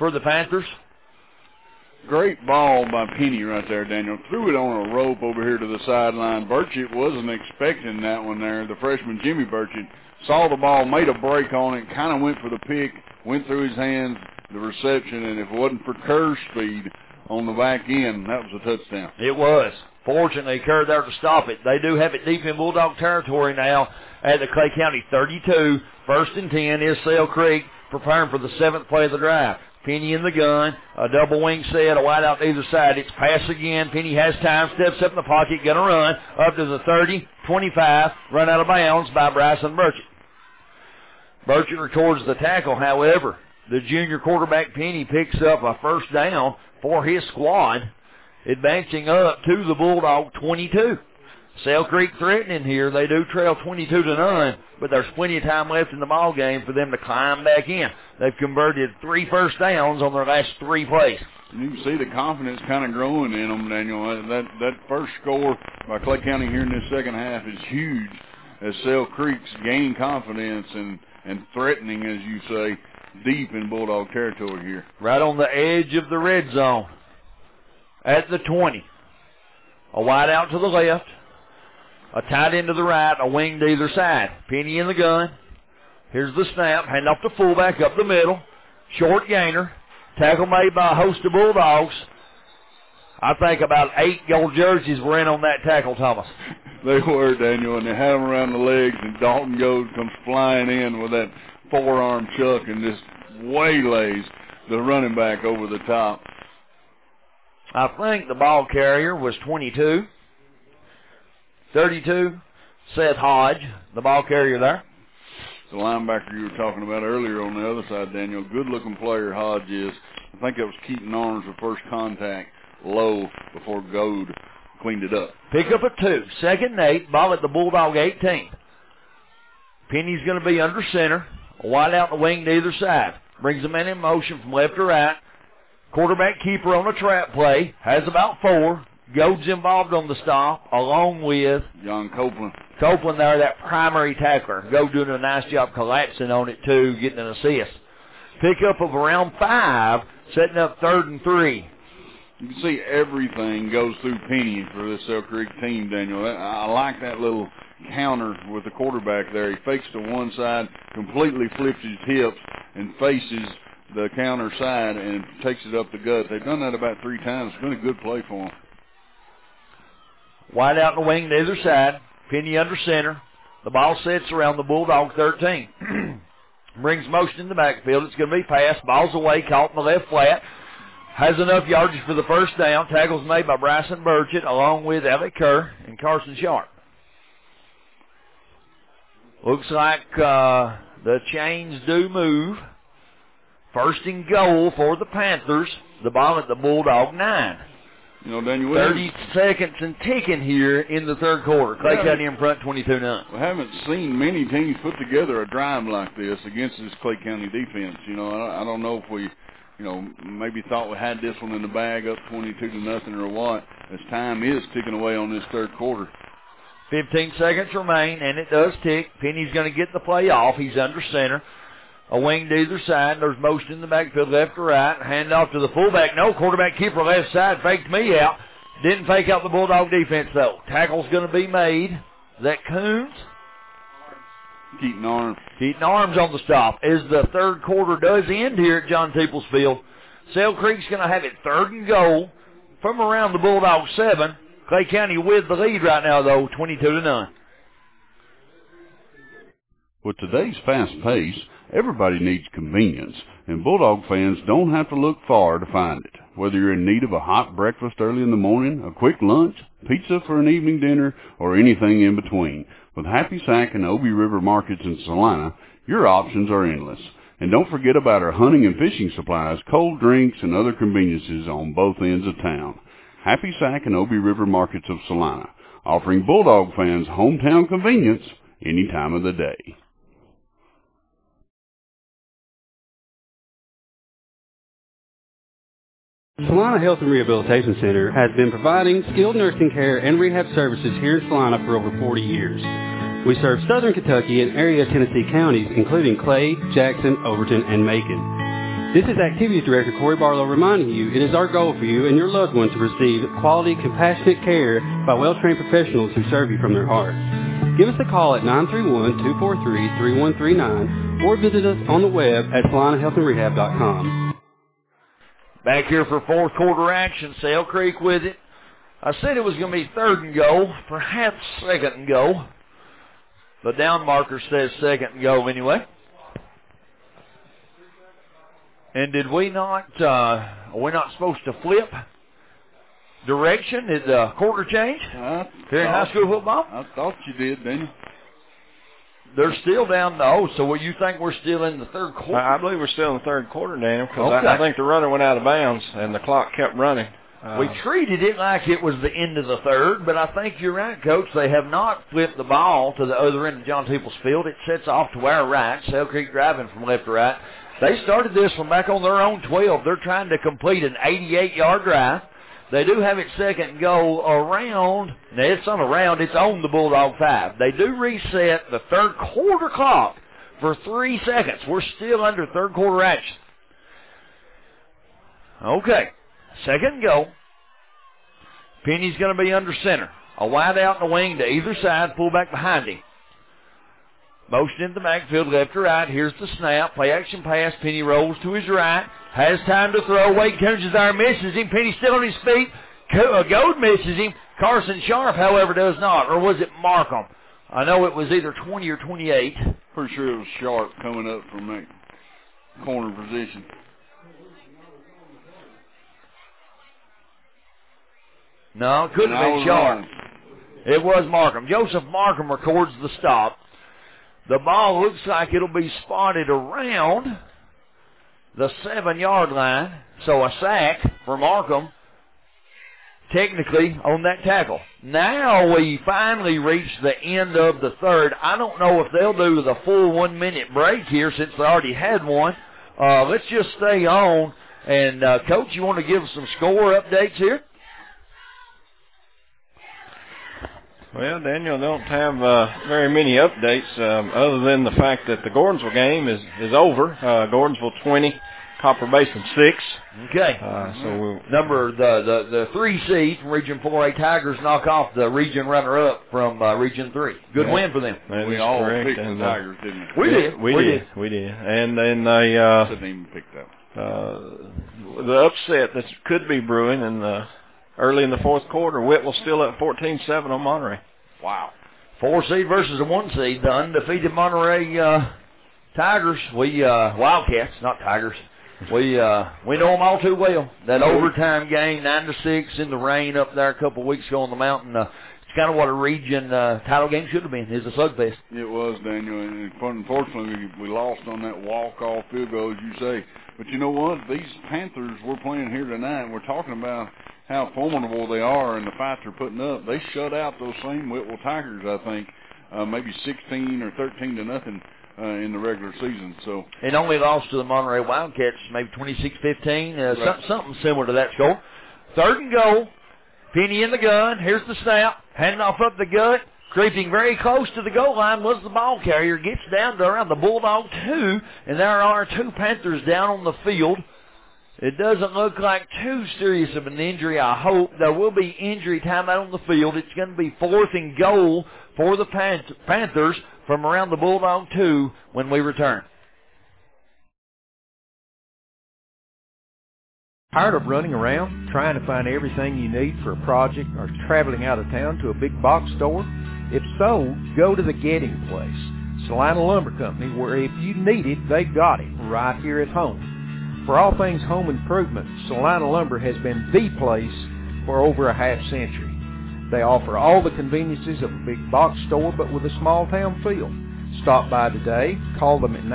for the Panthers. Great ball by Penny right there, Daniel. Threw it on a rope over here to the sideline. Burchett wasn't expecting that one there. The freshman Jimmy Burchett saw the ball, made a break on it, kind of went for the pick, went through his hands, the reception, and if it wasn't for Kerr's speed on the back end, that was a touchdown. It was. Fortunately, Kerr there to stop it. They do have it deep in Bulldog territory now at the Clay County 32. 1st and 10 is Sale Creek preparing for the 7th play of the drive. Penny in the gun, a double wing set, a wide out to either side. It's pass again. Penny has time, steps up in the pocket, going to run up to the 30, 25, run out of bounds by Bryson Burchett. Burchett records the tackle. However, the junior quarterback Penny picks up a first down for his squad, advancing up to the Bulldog 22. Sale Creek threatening here. They do trail 22-0, but there's plenty of time left in the ball game for them to climb back in. They've converted 3 first downs on their last 3 plays. You can see the confidence kind of growing in them, Daniel. That first score by Clay County here in this second half is huge as Sale Creek's gaining confidence and threatening, as you say, deep in Bulldog territory here. Right on the edge of the red zone at the 20. A wide out to the left. A tight end to the right, a wing to either side. Penny in the gun. Here's the snap. Hand off to fullback up the middle. Short gainer. Tackle made by a host of Bulldogs. I think about 8 gold jerseys were in on that tackle, Thomas. They were, Daniel, and they had them around the legs, and Dalton Goad comes flying in with that forearm chuck and just waylays the running back over the top. I think the ball carrier was 22. 32, Seth Hodge, the ball carrier there. The linebacker you were talking about earlier on the other side, Daniel. Good-looking player Hodge is. I think that was Keaton Arms with first contact low before Goad cleaned it up. Pick up a 2. 2nd and 8, ball at the Bulldog 18. Penny's going to be under center. A wide out in the wing to either side. Brings the man in motion from left to right. Quarterback keeper on a trap play. Has about 4. Goad's involved on the stop, along with John Copeland. Copeland there, that primary tackler. Goad doing a nice job collapsing on it, too, getting an assist. Pickup of around 5, setting up 3rd and 3. You can see everything goes through Penny for this Sale Creek team, Daniel. I like that little counter with the quarterback there. He fakes to one side, completely flips his hips, and faces the counter side and takes it up the gut. They've done that about 3 times. It's been a good play for them. Wide out in the wing to either side. Penny under center. The ball sets around the Bulldog 13. Brings motion in the backfield. It's going to be passed. Ball's away, caught in the left flat. Has enough yardage for the first down. Tackles made by Bryson Burchett along with Alec Kerr and Carson Sharp. Looks like the chains do move. 1st and goal for the Panthers. The ball at the Bulldog 9. You know, Daniel, 30 seconds and ticking here in the 3rd quarter. Clay County in front 22-0. We haven't seen many teams put together a drive like this against this Clay County defense. You know, I don't know if we, maybe thought we had this one in the bag up 22-0 or what, as time is ticking away on this 3rd quarter. 15 seconds remain, and it does tick. Penny's going to get the play off. He's under center. A wing to either side. There's motion in the backfield, left to right. Hand off to the fullback. No, quarterback keeper left side. Faked me out. Didn't fake out the Bulldog defense, though. Tackle's going to be made. Is that Coons? Keaton Arms. Keaton Arms on the stop. As the 3rd quarter does end here at John Peoples Field, Sale Creek's going to have it 3rd and goal from around the Bulldog 7. Clay County with the lead right now, though, 22-0. With today's fast pace, everybody needs convenience, and Bulldog fans don't have to look far to find it. Whether you're in need of a hot breakfast early in the morning, a quick lunch, pizza for an evening dinner, or anything in between, with Happy Sack and Obi River Markets in Salina, your options are endless. And don't forget about our hunting and fishing supplies, cold drinks, and other conveniences on both ends of town. Happy Sack and Obi River Markets of Salina, offering Bulldog fans hometown convenience any time of the day. Salina Health and Rehabilitation Center has been providing skilled nursing care and rehab services here in Salina for over 40 years. We serve southern Kentucky and area Tennessee counties, including Clay, Jackson, Overton, and Macon. This is Activities Director Corey Barlow reminding you it is our goal for you and your loved one to receive quality, compassionate care by well-trained professionals who serve you from their heart. Give us a call at 931-243-3139 or visit us on the web at SalinaHealthAndRehab.com. Back here for fourth quarter action, Sale Creek with it. I said it was going to be 3rd and goal, perhaps 2nd and goal. The down marker says 2nd and goal anyway. And did we not, are we not supposed to flip direction? Did the quarter change here in high school football? I thought you did, didn't you? They're still down so you think we're still in the 3rd quarter? I believe we're still in the 3rd quarter, Daniel, because I think the runner went out of bounds and the clock kept running. We treated it like it was the end of the 3rd, but I think you're right, Coach. They have not flipped the ball to the other end of John Peoples Field. It sets off to our right. Sale Creek driving from left to right. They started this one back on their own 12. They're trying to complete an 88-yard drive. They do have it 2nd and goal around. Now, it's on around. It's on the Bulldog 5. They do reset the 3rd quarter clock for 3 seconds. We're still under 3rd quarter action. Okay. 2nd and goal. Penny's going to be under center. A wide out in the wing to either side. Pull back behind him. Motion in the backfield, left to right. Here's the snap. Play action pass. Penny rolls to his right. Has time to throw. Wade Coons there, misses him. Penny still on his feet. Goad misses him. Carson Sharp, however, does not. Or was it Markham? I know it was either 20 or 28. Pretty sure it was Sharp coming up from that corner position. No, it couldn't have been Sharp. Wrong. It was Markham. Joseph Markham records the stop. The ball looks like it'll be spotted around the 7-yard line. So a sack for Markham, technically, on that tackle. Now we finally reach the end of the 3rd. I don't know if they'll do the full 1-minute break here since they already had one. Let's just stay on. And, Coach, you want to give us some score updates here? Well, Daniel, don't have very many updates other than the fact that the Gordonsville game is over. Gordonsville 20, Copper Basin 6. Okay. So the 3 seed from Region 4A Tigers knock off the region runner-up from Region 3. Good win for them. We all picked the Tigers, didn't we? We did. And then they didn't even pick that. The upset that could be brewing in early in the 4th quarter, Whitwell still up 14-7 on Monterey. Wow. 4 seed versus a 1 seed. The undefeated Monterey Tigers, Wildcats, not Tigers. We know them all too well. That overtime game, 9-6 in the rain up there a couple of weeks ago on the mountain. It's kind of what a region title game should have been. It's a slugfest. It was, Daniel, and unfortunately we lost on that walk-off field goal, as you say. But you know what? These Panthers we're playing here tonight, we're talking about how formidable they are and the fight they're putting up. They shut out those same Whitwell Tigers, I think, maybe 16 or 13-0 in the regular season. So and only lost to the Monterey Wildcats, maybe 26-15, something similar to that score. 3rd and goal. Penny in the gun. Here's the snap. Handing off up the gut. Creeping very close to the goal line was the ball carrier. Gets down to around the Bulldog 2, and there are 2 Panthers down on the field. It doesn't look like too serious of an injury, I hope. There will be injury time out on the field. It's going to be 4th and goal for the Panthers from around the Bulldog 2 when we return. Tired of running around, trying to find everything you need for a project, or traveling out of town to a big box store? If so, go to the Getting Place, Salina Lumber Company, where if you need it, they got it right here at home. For all things home improvement, Salina Lumber has been the place for over a half-century. They offer all the conveniences of a big box store, but with a small-town feel. Stop by today, call them at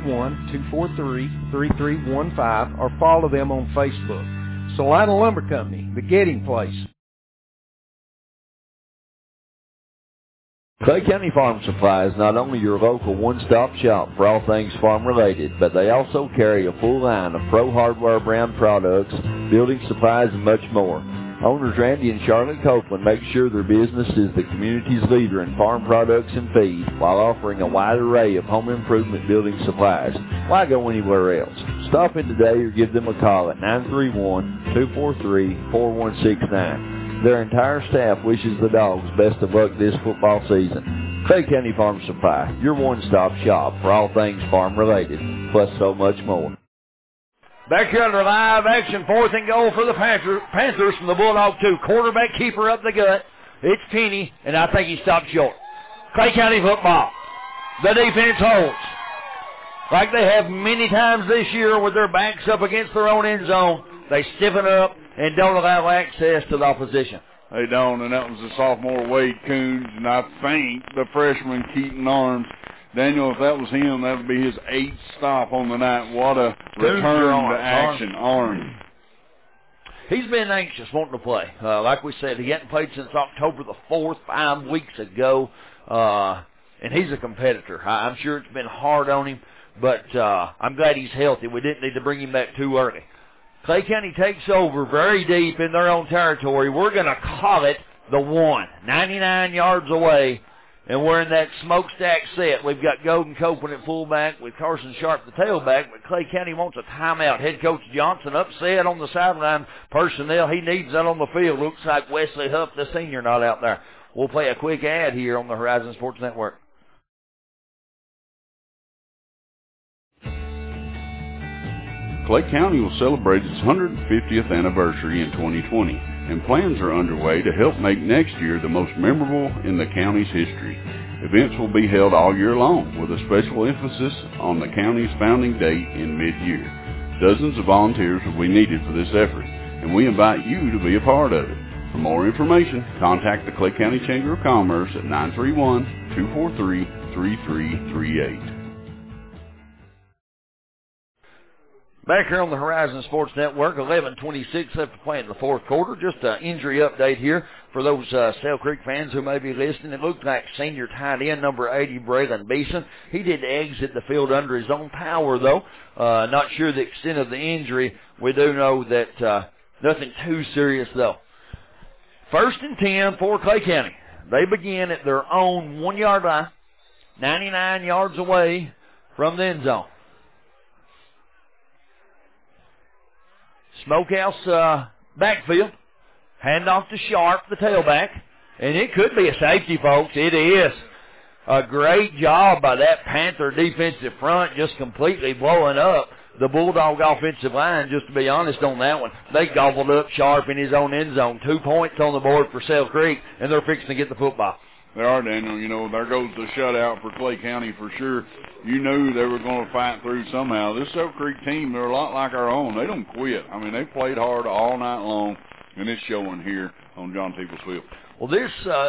931-243-3315, or follow them on Facebook. Salina Lumber Company, the Getting Place. Clay County Farm Supply is not only your local one-stop shop for all things farm-related, but they also carry a full line of pro hardware brand products, building supplies, and much more. Owners Randy and Charlotte Copeland make sure their business is the community's leader in farm products and feed while offering a wide array of home improvement building supplies. Why go anywhere else? Stop in today or give them a call at 931-243-4169. Their entire staff wishes the Dogs best of luck this football season. Clay County Farm Supply, your one-stop shop for all things farm-related, plus so much more. Back here under live action, 4th and goal for the Panthers from the Bulldog 2. Quarterback keeper up the gut. It's Penny, and I think he stopped short. Clay County football. The defense holds. Like they have many times this year with their backs up against their own end zone. They stiffen up and don't allow access to the opposition. They don't, and that was the sophomore Wade Coons, and I think the freshman Keaton Arms. Daniel, if that was him, that would be his 8th stop on the night. What a return to action. Arms. He's been anxious, wanting to play. Like we said, he hadn't played since October the 4th, 5 weeks ago, and he's a competitor. I'm sure it's been hard on him, but I'm glad he's healthy. We didn't need to bring him back too early. Clay County takes over very deep in their own territory. We're going to call it the 1, 99 yards away. And we're in that smokestack set. We've got Golden Copeland at fullback with Carson Sharp the tailback, but Clay County wants a timeout. Head Coach Johnson upset on the sideline personnel. He needs that on the field. Looks like Wesley Huff, the senior, not out there. We'll play a quick ad here on the Horizon Sports Network. Clay County will celebrate its 150th anniversary in 2020, and plans are underway to help make next year the most memorable in the county's history. Events will be held all year long, with a special emphasis on the county's founding date in mid-year. Dozens of volunteers will be needed for this effort, and we invite you to be a part of it. For more information, contact the Clay County Chamber of Commerce at 931-243-3338. Back here on the Horizon Sports Network, 11:26 after playing the 4th quarter. Just an injury update here for those Sale Creek fans who may be listening. It looked like senior tight end number 80, Braylon Beeson. He did exit the field under his own power, though. Not sure the extent of the injury. We do know that nothing too serious, though. 1st and 10 for Clay County. They begin at their own 1-yard line, 99 yards away from the end zone. Smokehouse backfield. Handoff to Sharp, the tailback. And it could be a safety, folks. It is. A great job by that Panther defensive front, just completely blowing up the Bulldog offensive line, just to be honest on that one. They gobbled up Sharp in his own end zone. 2 points on the board for Sale Creek, and they're fixing to get the football. They are, Daniel. You know, there goes the shutout for Clay County for sure. You knew they were going to fight through somehow. This Sale Creek team, they're a lot like our own. They don't quit. I mean, they played hard all night long, and it's showing here on John Peoples Field. Well, this,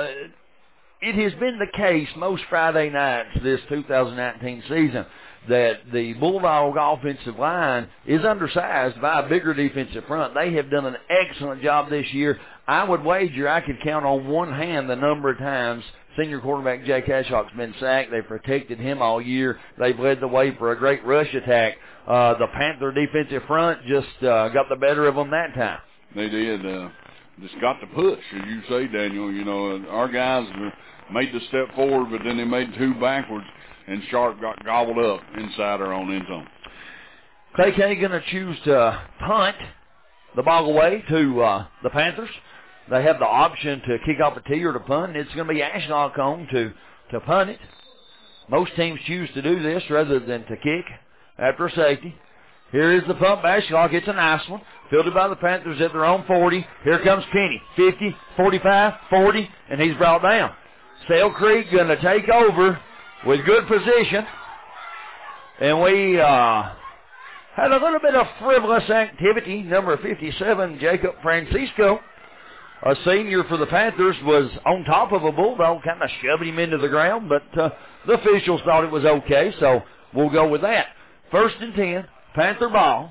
it has been the case most Friday nights this 2019 season that the Bulldog offensive line is undersized by a bigger defensive front. They have done an excellent job this year. I would wager I could count on one hand the number of times senior quarterback Jay Cashaw's been sacked. They've protected him all year. They've led the way for a great rush attack. The Panther defensive front just got the better of them that time. They did. Just got to push, as you say, Daniel. You know, our guys made the step forward, but then they made 2 backwards, and Sharp got gobbled up inside our own end zone. Clay County going to choose to punt the ball away to the Panthers. They have the option to kick off a tee or to punt. It's going to be Ashlock to punt it. Most teams choose to do this rather than to kick after a safety. Here is the punt by Ashlock. It's a nice one. Fielded by the Panthers at their own 40. Here comes Penny. 50, 45, 40, and he's brought down. Sale Creek going to take over with good position. And we had a little bit of frivolous activity. Number 57, Jacob Francisco, a senior for the Panthers, was on top of a Bulldog, kind of shoved him into the ground, but the officials thought it was okay, so we'll go with that. 1st and 10, Panther ball,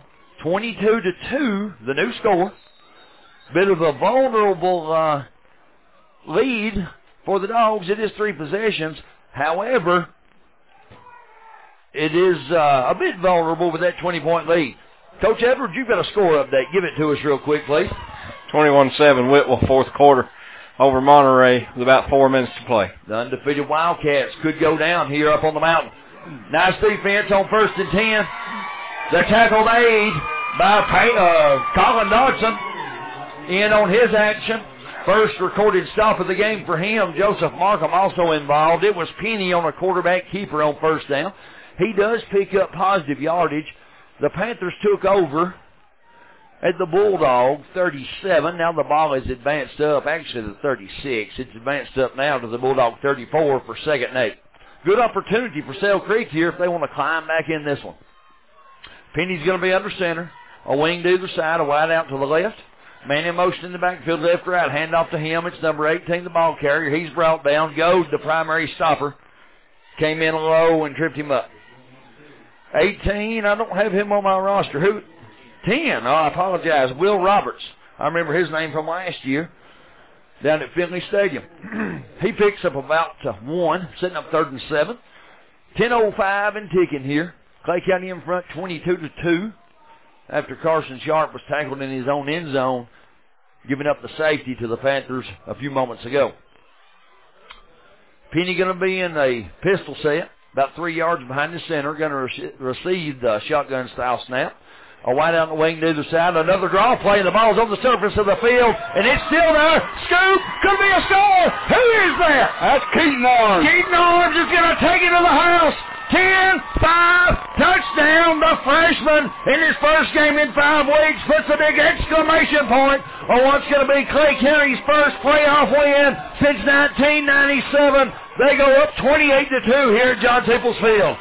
22-2, the new score. Bit of a vulnerable lead for the Dogs. It is 3 possessions. However, it is a bit vulnerable with that 20-point lead. Coach Edwards, you've got a score update. Give it to us real quick, please. 21-7 Whitwell, fourth quarter over Monterey with about 4 minutes to play. The undefeated Wildcats could go down here up on the mountain. Nice defense on 1st and 10. They're tackled aid by Colin Dodson in on his action. First recorded stop of the game for him. Joseph Markham also involved. It was Penny on a quarterback keeper on 1st down. He does pick up positive yardage. The Panthers took over at the Bulldog 37. Now the ball is advanced up, actually the 36. It's advanced up now to the Bulldog 34 for 2nd and 8. Good opportunity for Sale Creek here if they want to climb back in this one. Penny's going to be under center. A wing to either side, a wide out to the left. Man in motion in the backfield, left, right. Hand off to him. It's number 18, the ball carrier. He's brought down. Goad, the primary stopper, came in low and tripped him up. 18, I don't have him on my roster. Who? 10, I apologize. Will Roberts. I remember his name from last year down at Finley Stadium. He picks up about 1, setting up 3rd and 7. 10:05 and ticking here. Clay County in front 22-2 after Carson Sharp was tackled in his own end zone, giving up the safety to the Panthers a few moments ago. Penny going to be in a pistol set, about 3 yards behind the center, going to receive the shotgun-style snap. A wide out on the wing to the side. Another draw play, and the ball's on the surface of the field, and it's still there. Scoop! Could be a score! Who is that? That's Keaton Arms. Keaton Arms is going to take it to the house. 10-5, touchdown, the freshman in his first game in 5 weeks puts a big exclamation point on what's going to be Clay County's first playoff win since 1997. They go up 28-2 here at John Peoples Field.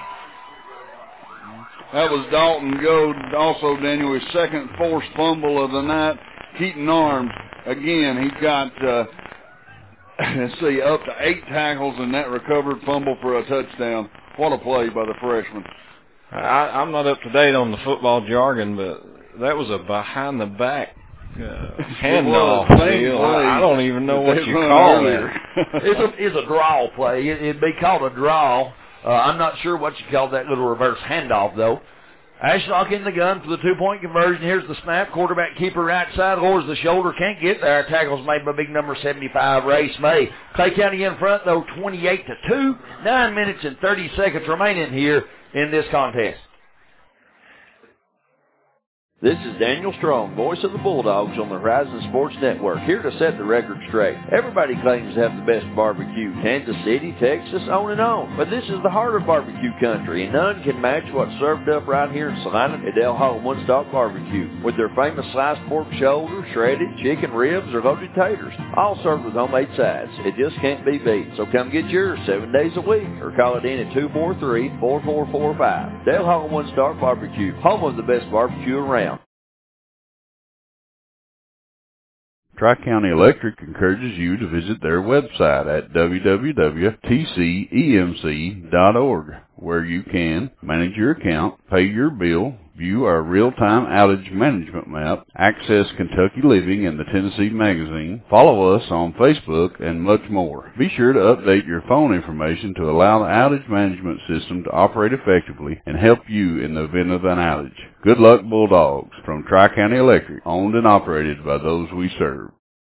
That was Dalton Goad, also Daniel, his second forced fumble of the night. Keaton Arms, again, he's got, up to 8 tackles and that recovered fumble for a touchdown. What a play by the freshman. I'm not up to date on the football jargon, but that was a behind-the-back handoff deal. I don't even know what you call it. It's a draw play. It'd be called a draw. I'm not sure what you call that little reverse handoff, though. Ashlock in the gun for the 2-point conversion. Here's the snap. Quarterback keeper right side, lowers the shoulder. Can't get there. Tackle's made by big number 75, Race May. Clay County in front, though, 28-2. 9 minutes and 30 seconds remaining here in this contest. This is Daniel Strong, voice of the Bulldogs on the Horizon Sports Network, here to set the record straight. Everybody claims to have the best barbecue, Kansas City, Texas, on and on. But this is the heart of barbecue country, and none can match what's served up right here in Salina at Del Hall One Stop Barbecue, with their famous sliced pork shoulder, shredded chicken ribs, or loaded taters, all served with homemade sides. It just can't be beat. So come get yours 7 days a week, or call it in at 243-4445. Del Hall One Stop Barbecue, home of the best barbecue around. Tri-County Electric encourages you to visit their website at www.tcemc.org, where you can manage your account, pay your bill, view our real-time outage management map, access Kentucky Living and the Tennessee Magazine, follow us on Facebook, and much more. Be sure to update your phone information to allow the outage management system to operate effectively and help you in the event of an outage. Good luck, Bulldogs, from Tri-County Electric, owned and operated by those we serve.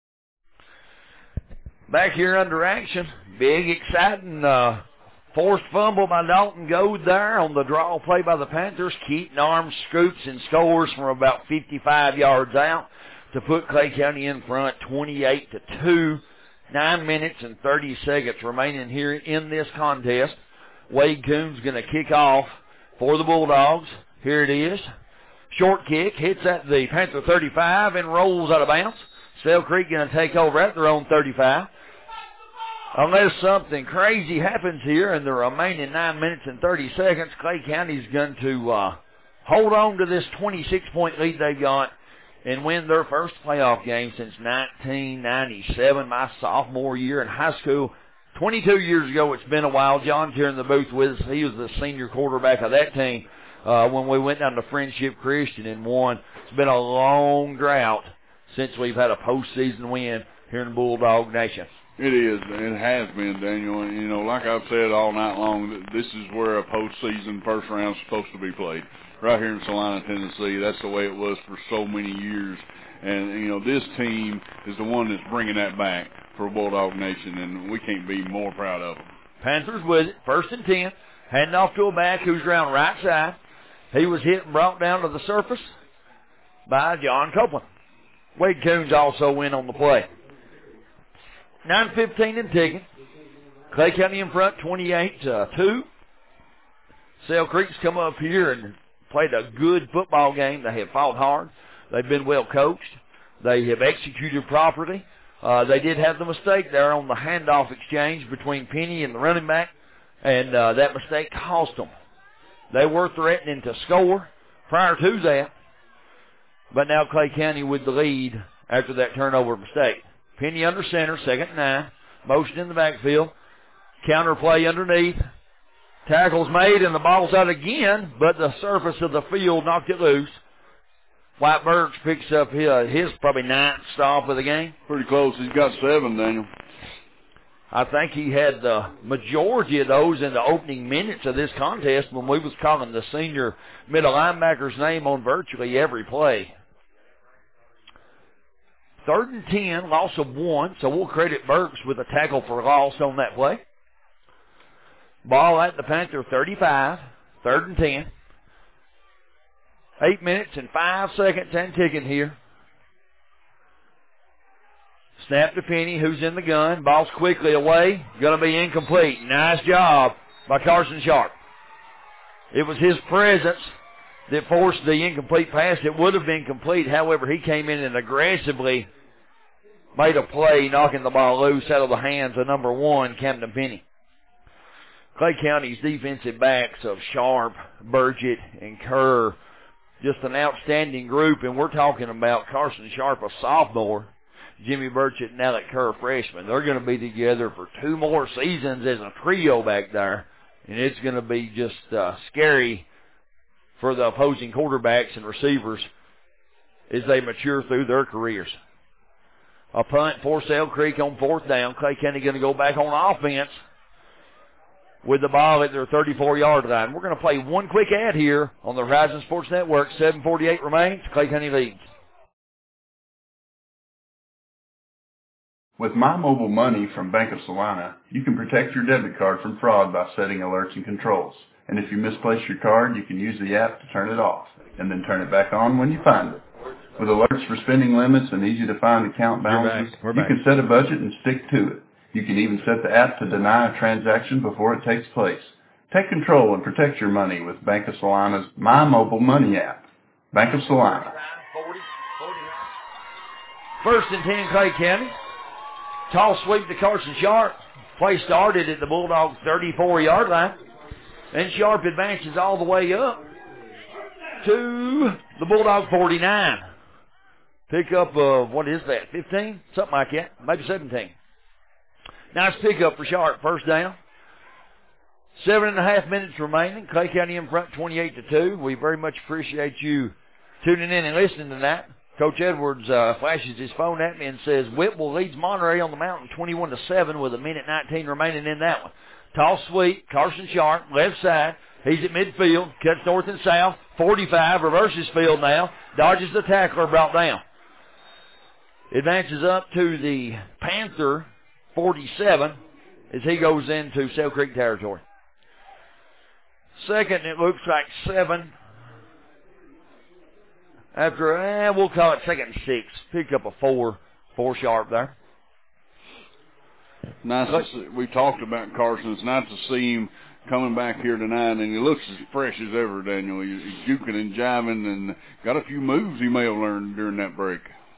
Back here under action, big, exciting, forced fumble by Dalton Goad there on the draw play by the Panthers. Keaton Arms scoops and scores from about 55 yards out to put Clay County in front 28-2. 9 minutes and 30 seconds remaining here in this contest. Wade Coons going to kick off for the Bulldogs. Here it is. Short kick, hits at the Panther 35 and rolls out of bounds. Sale Creek going to take over at their own 35. Unless something crazy happens here in the remaining 9 minutes and 30 seconds, Clay County's going to hold on to this 26-point lead they've got and win their first playoff game since 1997, my sophomore year in high school. 22 years ago, it's been a while. John's here in the booth with us. He was the senior quarterback of that team when we went down to Friendship Christian and won. It's been a long drought since we've had a postseason win here in the Bulldog Nation. It is. It has been, Daniel. And, you know, like I've said all night long, this is where a postseason first round is supposed to be played, right here in Salina, Tennessee. That's the way it was for so many years. And this team is the one that's bringing that back for Bulldog Nation, and we can't be more proud of them. Panthers with it, 1st and 10. Handing off to a back who's around right side. He was hit and brought down to the surface by John Copeland. Wade Coons also went on the play. 9:15 and ticking. Clay County in front, 28-2. Sale Creek's come up here and played a good football game. They have fought hard. They've been well coached. They have executed properly. They did have the mistake there on the handoff exchange between Penny and the running back, and that mistake cost them. They were threatening to score prior to that, but now Clay County with the lead after that turnover mistake. Penny under center, 2nd and 9. Motion in the backfield. Counter play underneath. Tackle's made, and the ball's out again, but the surface of the field knocked it loose. White Burks picks up his probably 9th stop of the game. Pretty close. He's got 7, Daniel. I think he had the majority of those in the opening minutes of this contest when we was calling the senior middle linebacker's name on virtually every play. 3rd and 10, loss of 1, so we'll credit Burks with a tackle for loss on that play. Ball at the Panther 35, 3rd and 10. 8 minutes and 5 seconds and ticking here. Snap to Penny, who's in the gun. Ball's quickly away. Going to be incomplete. Nice job by Carson Sharp. It was his presence that forced the incomplete pass. It would have been complete. However, he came in and aggressively made a play, knocking the ball loose out of the hands of number 1, Camden Penny. Clay County's defensive backs of Sharp, Burgett, and Kerr, just an outstanding group, and we're talking about Carson Sharp, a sophomore, Jimmy Burchett and Alec Kerr, freshman. They're going to be together for 2 more seasons as a trio back there, and it's going to be just scary for the opposing quarterbacks and receivers as they mature through their careers. A punt for Sale Creek on 4th down. Clay County going to go back on offense with the ball at their 34-yard line. We're going to play one quick ad here on the Horizon Sports Network. 7:48 remains. Clay County leads. With My Mobile Money from Bank of Salina, you can protect your debit card from fraud by setting alerts and controls. And if you misplace your card, you can use the app to turn it off, and then turn it back on when you find it. With alerts for spending limits and easy-to-find account balances, you can set a budget and stick to it. You can even set the app to deny a transaction before it takes place. Take control and protect your money with Bank of Salina's My Mobile Money app. Bank of Salina. 1st and 10, Clay County. Toss sweep to Carson Sharp. Play started at the Bulldogs' 34-yard line. And Sharp advances all the way up to the Bulldog 49. Pickup of, what is that, 15? Something like that. Maybe 17. Nice pickup for Sharp. 1st down. 7.5 minutes remaining. Clay County in front 28-2. We very much appreciate you tuning in and listening to that. Coach Edwards flashes his phone at me and says Whitwell leads Monterey on the mountain 21-7 with 1:19 remaining in that one. Toss sweep, Carson Sharp, left side. He's at midfield, cuts north and south. 45, reverses field now. Dodges the tackler, brought down. Advances up to the Panther 47 as he goes into Sale Creek territory. 2nd, it looks like 7. After, we'll call it 2nd and 6. Pick up a 4 Sharp there. Nice. We talked about Carson. It's nice to see him coming back here tonight, and he looks as fresh as ever, Daniel. He's juking and jiving and got a few moves he may have learned during that break.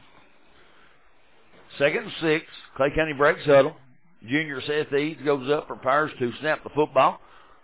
2nd and 6. Clay County breaks huddle. Junior Seth Eads goes up, prepares to snap the football.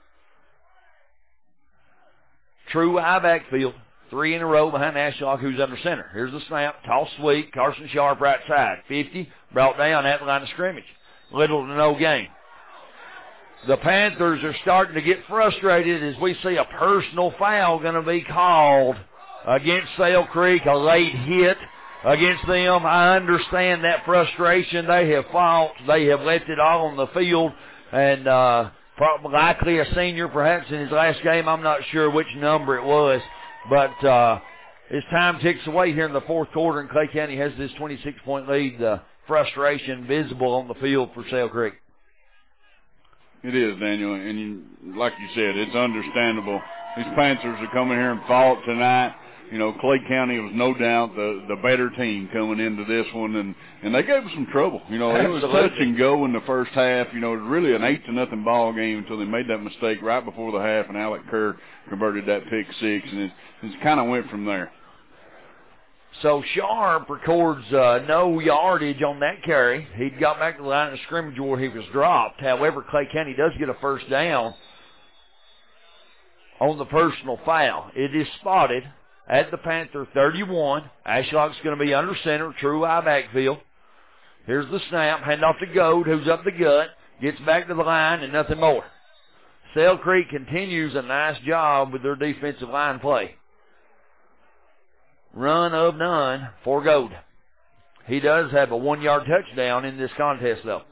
True eye backfield. 3 in a row behind Ashlock, who's under center. Here's the snap. Toss sweep. Carson Sharp right side. 50. Brought down at the line of scrimmage. Little to no gain. The Panthers are starting to get frustrated as we see a personal foul going to be called against Sale Creek. A late hit against them. I understand that frustration. They have fought. They have left it all on the field. And probably likely a senior perhaps in his last game. I'm not sure which number it was. But As time ticks away here in the fourth quarter and Clay County has this 26-point lead, the frustration visible on the field for Sale Creek. It is, Daniel, and like you said, it's understandable. These Panthers are coming here and fought tonight. You know, Clay County was no doubt the better team coming into this one, and they gave us some trouble. You know, it was touch and go in the first half. You know, it was really an 8-0 ball game until they made that mistake right before the half, and Alec Kerr converted that pick six, and it kind of went from there. So Sharp records no yardage on that carry. He'd got back to the line of scrimmage where he was dropped. However, Clay County does get a first down on the personal foul. It is spotted at the Panther 31. Ashlock's going to be under center, true eye backfield. Here's the snap, hand off to Gold, who's up the gut, gets back to the line, and nothing more. Sale Creek continues a nice job with their defensive line play. Run of none for Gold. He does have a 1-yard touchdown in this contest, though.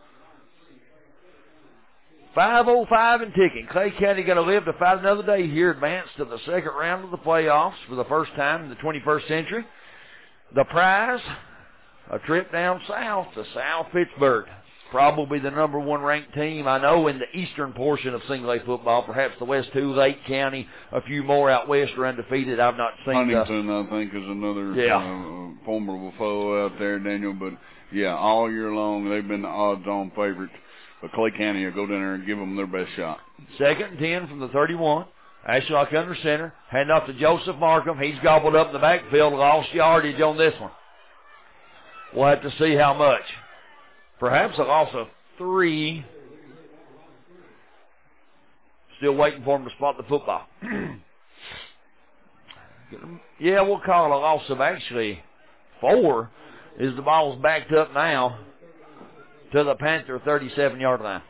5:05 and ticking. Clay County going to live to fight another day here, advance to the second round of the playoffs for the first time in the 21st century. The prize, a trip down south to South Pittsburgh. Probably the number one ranked team, I know, in the eastern portion of single A football. Perhaps the West 2, Lake County, a few more out west are undefeated. I've not seen Huntington, I think, is another formidable foe out there, Daniel. But, yeah, all year long they've been the odds-on favorite. But Clay County will go down there and give them their best shot. 2nd and 10 from the 31. Ashlock under center. Hand off to Joseph Markham. He's gobbled up in the backfield. Lost yardage on this one. We'll have to see how much. Perhaps a loss of 3. Still waiting for him to spot the football. Yeah, we'll call it a loss of actually 4 as the ball's backed up now to the Panther 37-yard line.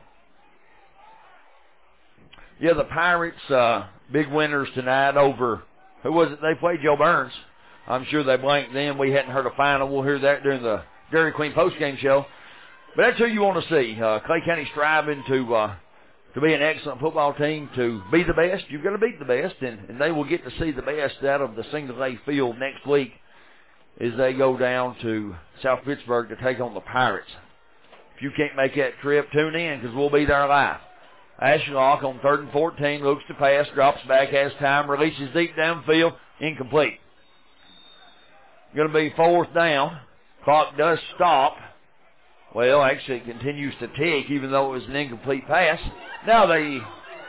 Yeah, the Pirates, big winners tonight over, who was it they played? Joe Burns. I'm sure they blanked them. We hadn't heard a final. We'll hear that during the Dairy Queen postgame show. But that's who you want to see. Clay County striving to be an excellent football team, to be the best. You've got to beat the best, and they will get to see the best out of the single A field next week as they go down to South Pittsburgh to take on the Pirates. If you can't make that trip, tune in because we'll be there live. Ashlock on 3rd and 14, looks to pass, drops back, has time, releases deep downfield, incomplete. Going to be 4th down. Clock does stop. Well, actually, it continues to tick, even though it was an incomplete pass. Now it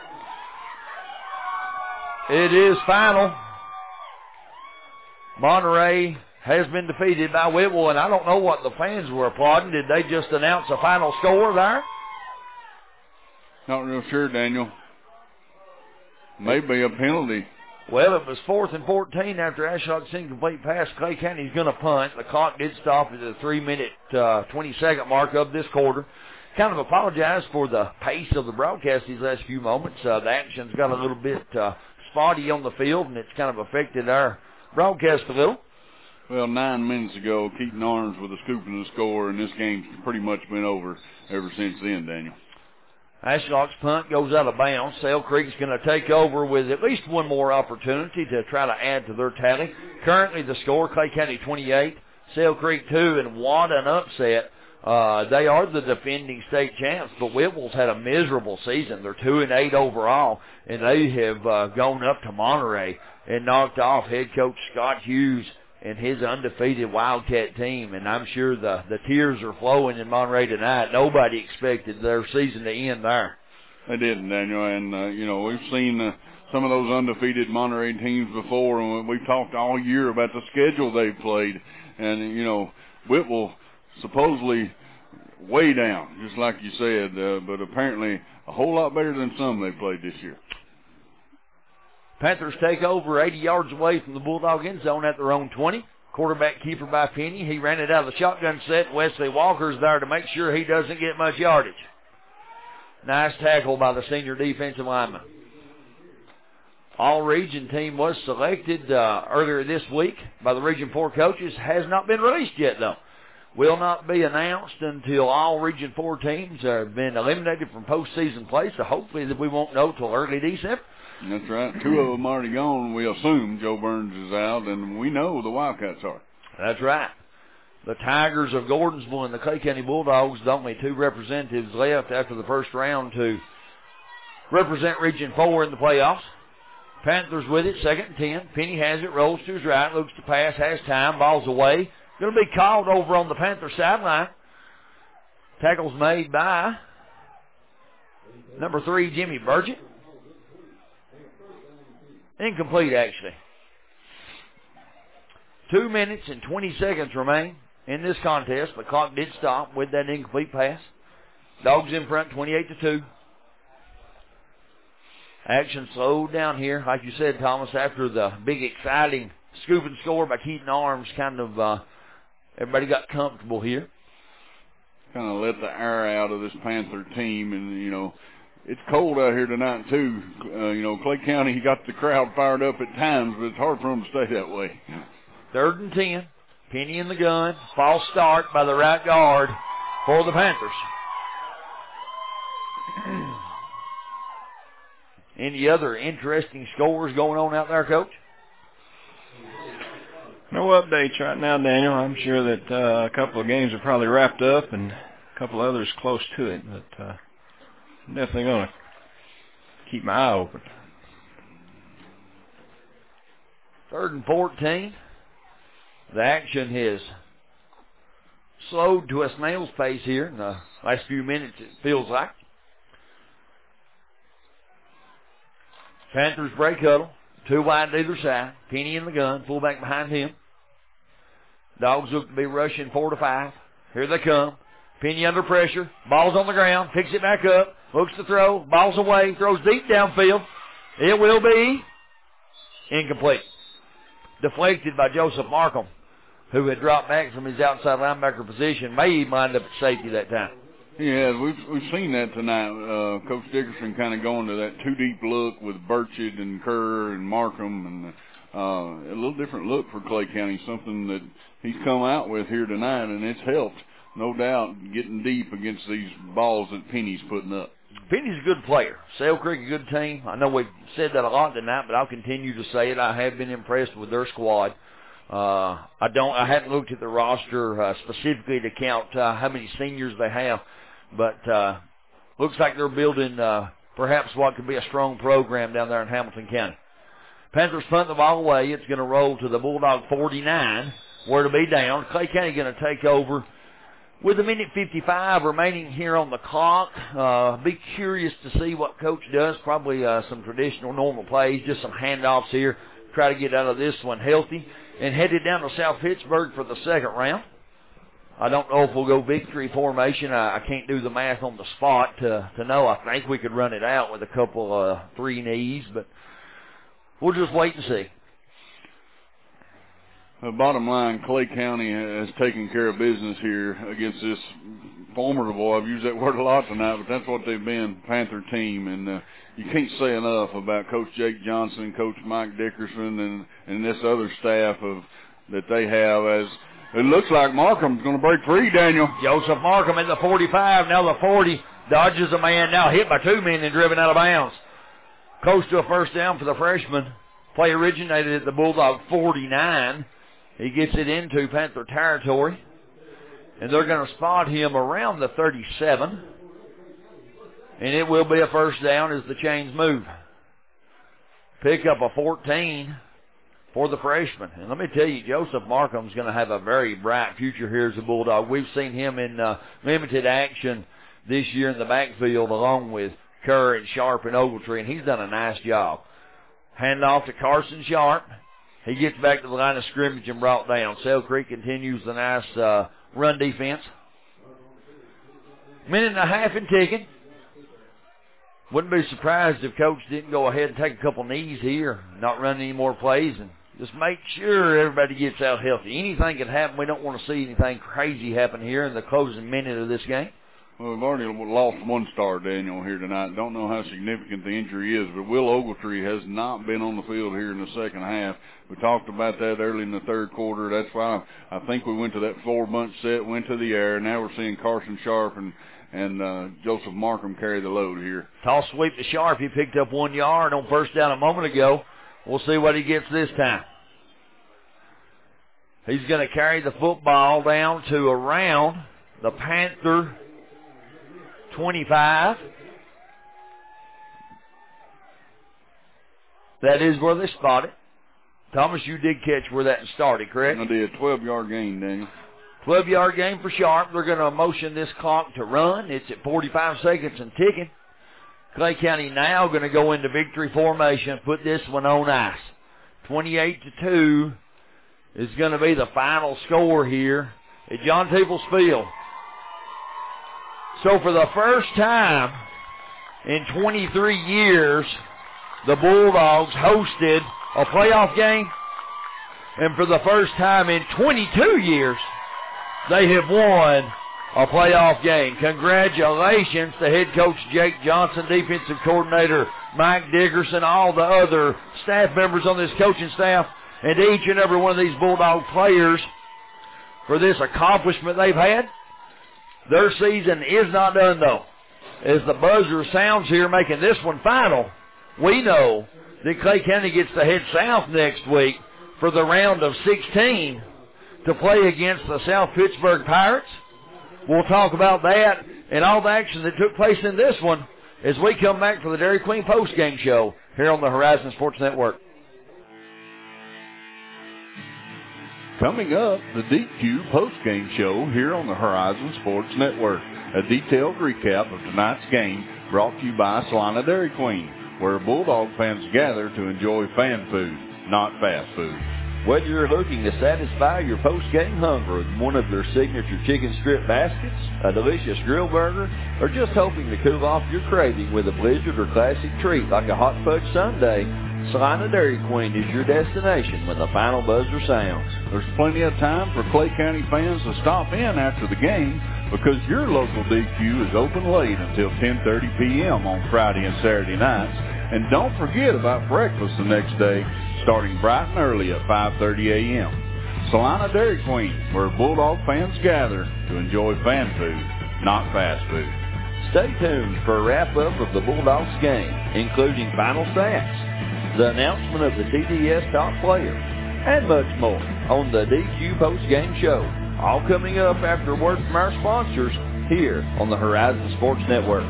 is final. Monterey has been defeated by Whitwell, and I don't know what the fans were applauding. Did they just announce a final score there? Not real sure, Daniel. Maybe a penalty. Well, it was 4th and 14 after Ashlock's incomplete pass. Clay County's going to punt. The clock did stop at the 3-minute, 20-second mark of this quarter. Kind of apologize for the pace of the broadcast these last few moments. The action's got a little bit spotty on the field, and it's kind of affected our broadcast a little. Well, 9 minutes ago, Keaton Arms with a scoop and a score, and this game's pretty much been over ever since then, Daniel. Ashlock's punt goes out of bounds. Sale Creek's going to take over with at least one more opportunity to try to add to their tally. Currently the score, Clay County 28, Sale Creek 2, and what an upset. They are the defending state champs, but Whitwell's had a miserable season. They're 2-8 overall, and they have gone up to Monterey and knocked off head coach Scott Hughes and his undefeated Wildcat team, and I'm sure the tears are flowing in Monterey tonight. Nobody expected their season to end there. They didn't, Daniel, and, we've seen some of those undefeated Monterey teams before, and we've talked all year about the schedule they've played, and, Whitwell supposedly way down, just like you said, but apparently a whole lot better than some they've played this year. Panthers take over 80 yards away from the Bulldog end zone at their own 20. Quarterback keeper by Penny. He ran it out of the shotgun set. Wesley Walker's there to make sure he doesn't get much yardage. Nice tackle by the senior defensive lineman. All-region team was selected earlier this week by the Region 4 coaches. Has not been released yet, though. Will not be announced until all Region 4 teams have been eliminated from postseason play, so hopefully that we won't know till early December. That's right. 2 of them already gone. We assume Joe Burns is out, and we know the Wildcats are. That's right. The Tigers of Gordonsville and the Clay County Bulldogs, the only 2 representatives left after the first round to represent Region 4 in the playoffs. Panthers with it, 2nd and 10. Penny has it, rolls to his right, looks to pass, has time, ball's away. Going to be called over on the Panther sideline. Tackle's made by number 3, Jimmy Burgett. Incomplete, actually. 2 minutes and 20 seconds remain in this contest. The clock did stop with that incomplete pass. Dogs in front, 28-2. Action slowed down here, like you said, Thomas, after the big, exciting scoop and score by Keaton Arms. Kind of, everybody got comfortable here. Kind of let the air out of this Panther team, and, you know, it's cold out here tonight, too. You know, Clay County, he got the crowd fired up at times, but it's hard for them to stay that way. 3rd and 10. Penny in the gun. False start by the right guard for the Panthers. Any other interesting scores going on out there, Coach? No updates right now, Daniel. I'm sure that a couple of games are probably wrapped up and a couple others close to it, but I'm definitely going to keep my eye open. 3rd and 14. The action has slowed to a snail's pace here in the last few minutes, it feels like. Panthers break huddle. 2 wide to either side. Penny in the gun. Fullback behind him. Dogs look to be rushing 4 to 5. Here they come. Penny under pressure. Ball's on the ground. Picks it back up. Looks to throw. Ball's away. Throws deep downfield. It will be incomplete. Deflected by Joseph Markham, who had dropped back from his outside linebacker position. May even wind up at safety that time. Yeah, we've seen that tonight. Coach Dickerson kind of going to that 2-deep look with Burchett and Kerr and Markham, and a little different look for Clay County, something that he's come out with here tonight, and it's helped, no doubt, getting deep against these balls that Penny's putting up. Penny's a good player. Sale Creek a good team. I know we've said that a lot tonight, but I'll continue to say it. I have been impressed with their squad. I hadn't looked at the roster specifically to count how many seniors they have, but looks like they're building perhaps what could be a strong program down there in Hamilton County. Panthers punt the ball away. It's going to roll to the Bulldog 49, where to be down. Clay County going to take over with 1:55 remaining here on the clock. Be curious to see what Coach does. Probably some traditional normal plays, just some handoffs here. Try to get out of this one healthy. And headed down to South Pittsburgh for the 2nd round. I don't know if we'll go victory formation. I can't do the math on the spot to know. I think we could run it out with a couple of 3 knees, but we'll just wait and see. Bottom line, Clay County has taken care of business here against this formidable, I've used that word a lot tonight, but that's what they've been, Panther team. And you can't say enough about Coach Jake Johnson, Coach Mike Dickerson, and this other staff that they have. As it looks like Markham's going to break free, Daniel. Joseph Markham at the 45, now the 40, dodges a man, now hit by 2 men and driven out of bounds. Close to a first down for the freshman. Play originated at the Bulldog 49. He gets it into Panther territory, and they're going to spot him around the 37, and it will be a first down as the chains move. Pick up a 14 for the freshman. And let me tell you, Joseph Markham's going to have a very bright future here as a Bulldog. We've seen him in limited action this year in the backfield along with Kerr and Sharp and Ogletree, and he's done a nice job. Hand off to Carson Sharp. He gets back to the line of scrimmage and brought down. Sale Creek continues the nice run defense. 1.5 and ticking. Wouldn't be surprised if Coach didn't go ahead and take a couple knees here, not run any more plays, and just make sure everybody gets out healthy. Anything can happen. We don't want to see anything crazy happen here in the closing minute of this game. Well, we've already lost one star, Daniel, here tonight. Don't know how significant the injury is, but Will Ogletree has not been on the field here in the second half. We talked about that early in the third quarter. That's why I think we went to that 4-bunch set, went to the air. Now we're seeing Carson Sharp and Joseph Markham carry the load here. Toss sweep to Sharp. He picked up 1 yard on first down a moment ago. We'll see what he gets this time. He's going to carry the football down to around the Panther 25. That is where they spot it. Thomas, you did catch where that started, correct? I did. 12-yard gain, Daniel. 12-yard gain for Sharp. They're going to motion this clock to run. It's at 45 seconds and ticking. Clay County now going to go into victory formation, put this one on ice. 28-2 is going to be the final score here at John Teeples Field. So for the first time in 23 years, the Bulldogs hosted a playoff game. And for the first time in 22 years, they have won a playoff game. Congratulations to head coach Jake Johnson, defensive coordinator Mike Dickerson, all the other staff members on this coaching staff, and each and every one of these Bulldog players for this accomplishment they've had. Their season is not done, though. As the buzzer sounds here making this one final, we know that Clay County gets to head south next week for the round of 16 to play against the South Pittsburgh Pirates. We'll talk about that and all the action that took place in this one as we come back for the Dairy Queen postgame show here on the Horizon Sports Network. Coming up, the DQ postgame show here on the Horizon Sports Network. A detailed recap of tonight's game brought to you by Salina Dairy Queen, where Bulldog fans gather to enjoy fan food, not fast food. Whether you're looking to satisfy your post-game hunger with one of their signature chicken strip baskets, a delicious grill burger, or just hoping to cool off your craving with a blizzard or classic treat like a hot fudge sundae, Salina Dairy Queen is your destination when the final buzzer sounds. There's plenty of time for Clay County fans to stop in after the game because your local DQ is open late until 10:30 p.m. on Friday and Saturday nights. And don't forget about breakfast the next day, starting bright and early at 5:30 a.m. Salina Dairy Queen, where Bulldog fans gather to enjoy fan food, not fast food. Stay tuned for a wrap-up of the Bulldogs game, including final stats, the announcement of the TDS top player, and much more on the DQ post-game show. All coming up after a word from our sponsors here on the Horizon Sports Network.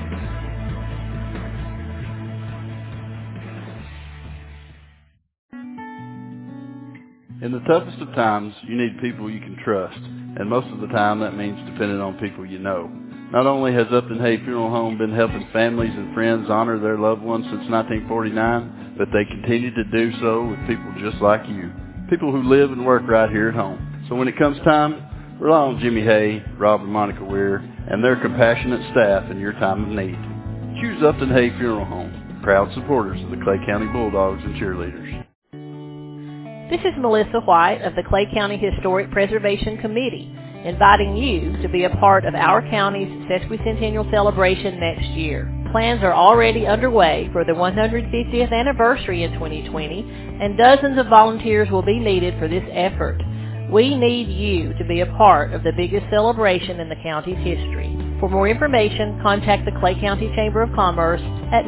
In the toughest of times, you need people you can trust, and most of the time that means depending on people you know. Not only has Upton Hay Funeral Home been helping families and friends honor their loved ones since 1949, but they continue to do so with people just like you, people who live and work right here at home. So when it comes time, rely on Jimmy Hay, Rob and Monica Weir, and their compassionate staff in your time of need. Choose Upton Hay Funeral Home, proud supporters of the Clay County Bulldogs and cheerleaders. This is Melissa White of the Clay County Historic Preservation Committee, inviting you to be a part of our county's sesquicentennial celebration next year. Plans are already underway for the 150th anniversary in 2020, and dozens of volunteers will be needed for this effort. We need you to be a part of the biggest celebration in the county's history. For more information, contact the Clay County Chamber of Commerce at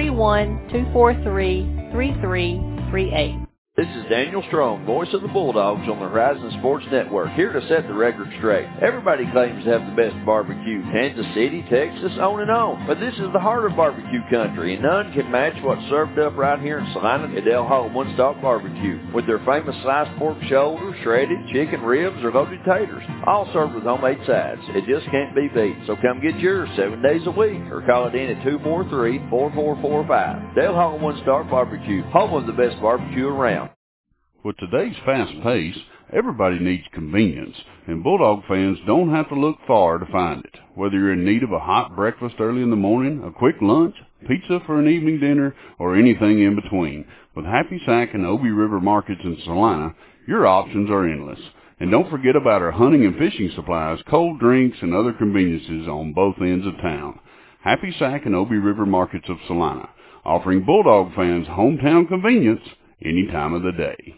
931-243-3338. This is Daniel Strong, voice of the Bulldogs on the Horizon Sports Network, here to set the record straight. Everybody claims to have the best barbecue, Kansas City, Texas, on and on. But this is the heart of barbecue country, and none can match what's served up right here in Salina at Del Hall One Stop Barbecue, with their famous sliced pork shoulder, shredded chicken ribs, or loaded taters, all served with homemade sides. It just can't be beat. So come get yours 7 days a week, or call it in at 243-4445. Del Hall One Stop Barbecue, home of the best barbecue around. With today's fast pace, everybody needs convenience, and Bulldog fans don't have to look far to find it. Whether you're in need of a hot breakfast early in the morning, a quick lunch, pizza for an evening dinner, or anything in between, with Happy Sack and Obie River markets in Salina, your options are endless. And don't forget about our hunting and fishing supplies, cold drinks, and other conveniences on both ends of town. Happy Sack and Obie River Markets of Salina, offering Bulldog fans hometown convenience any time of the day.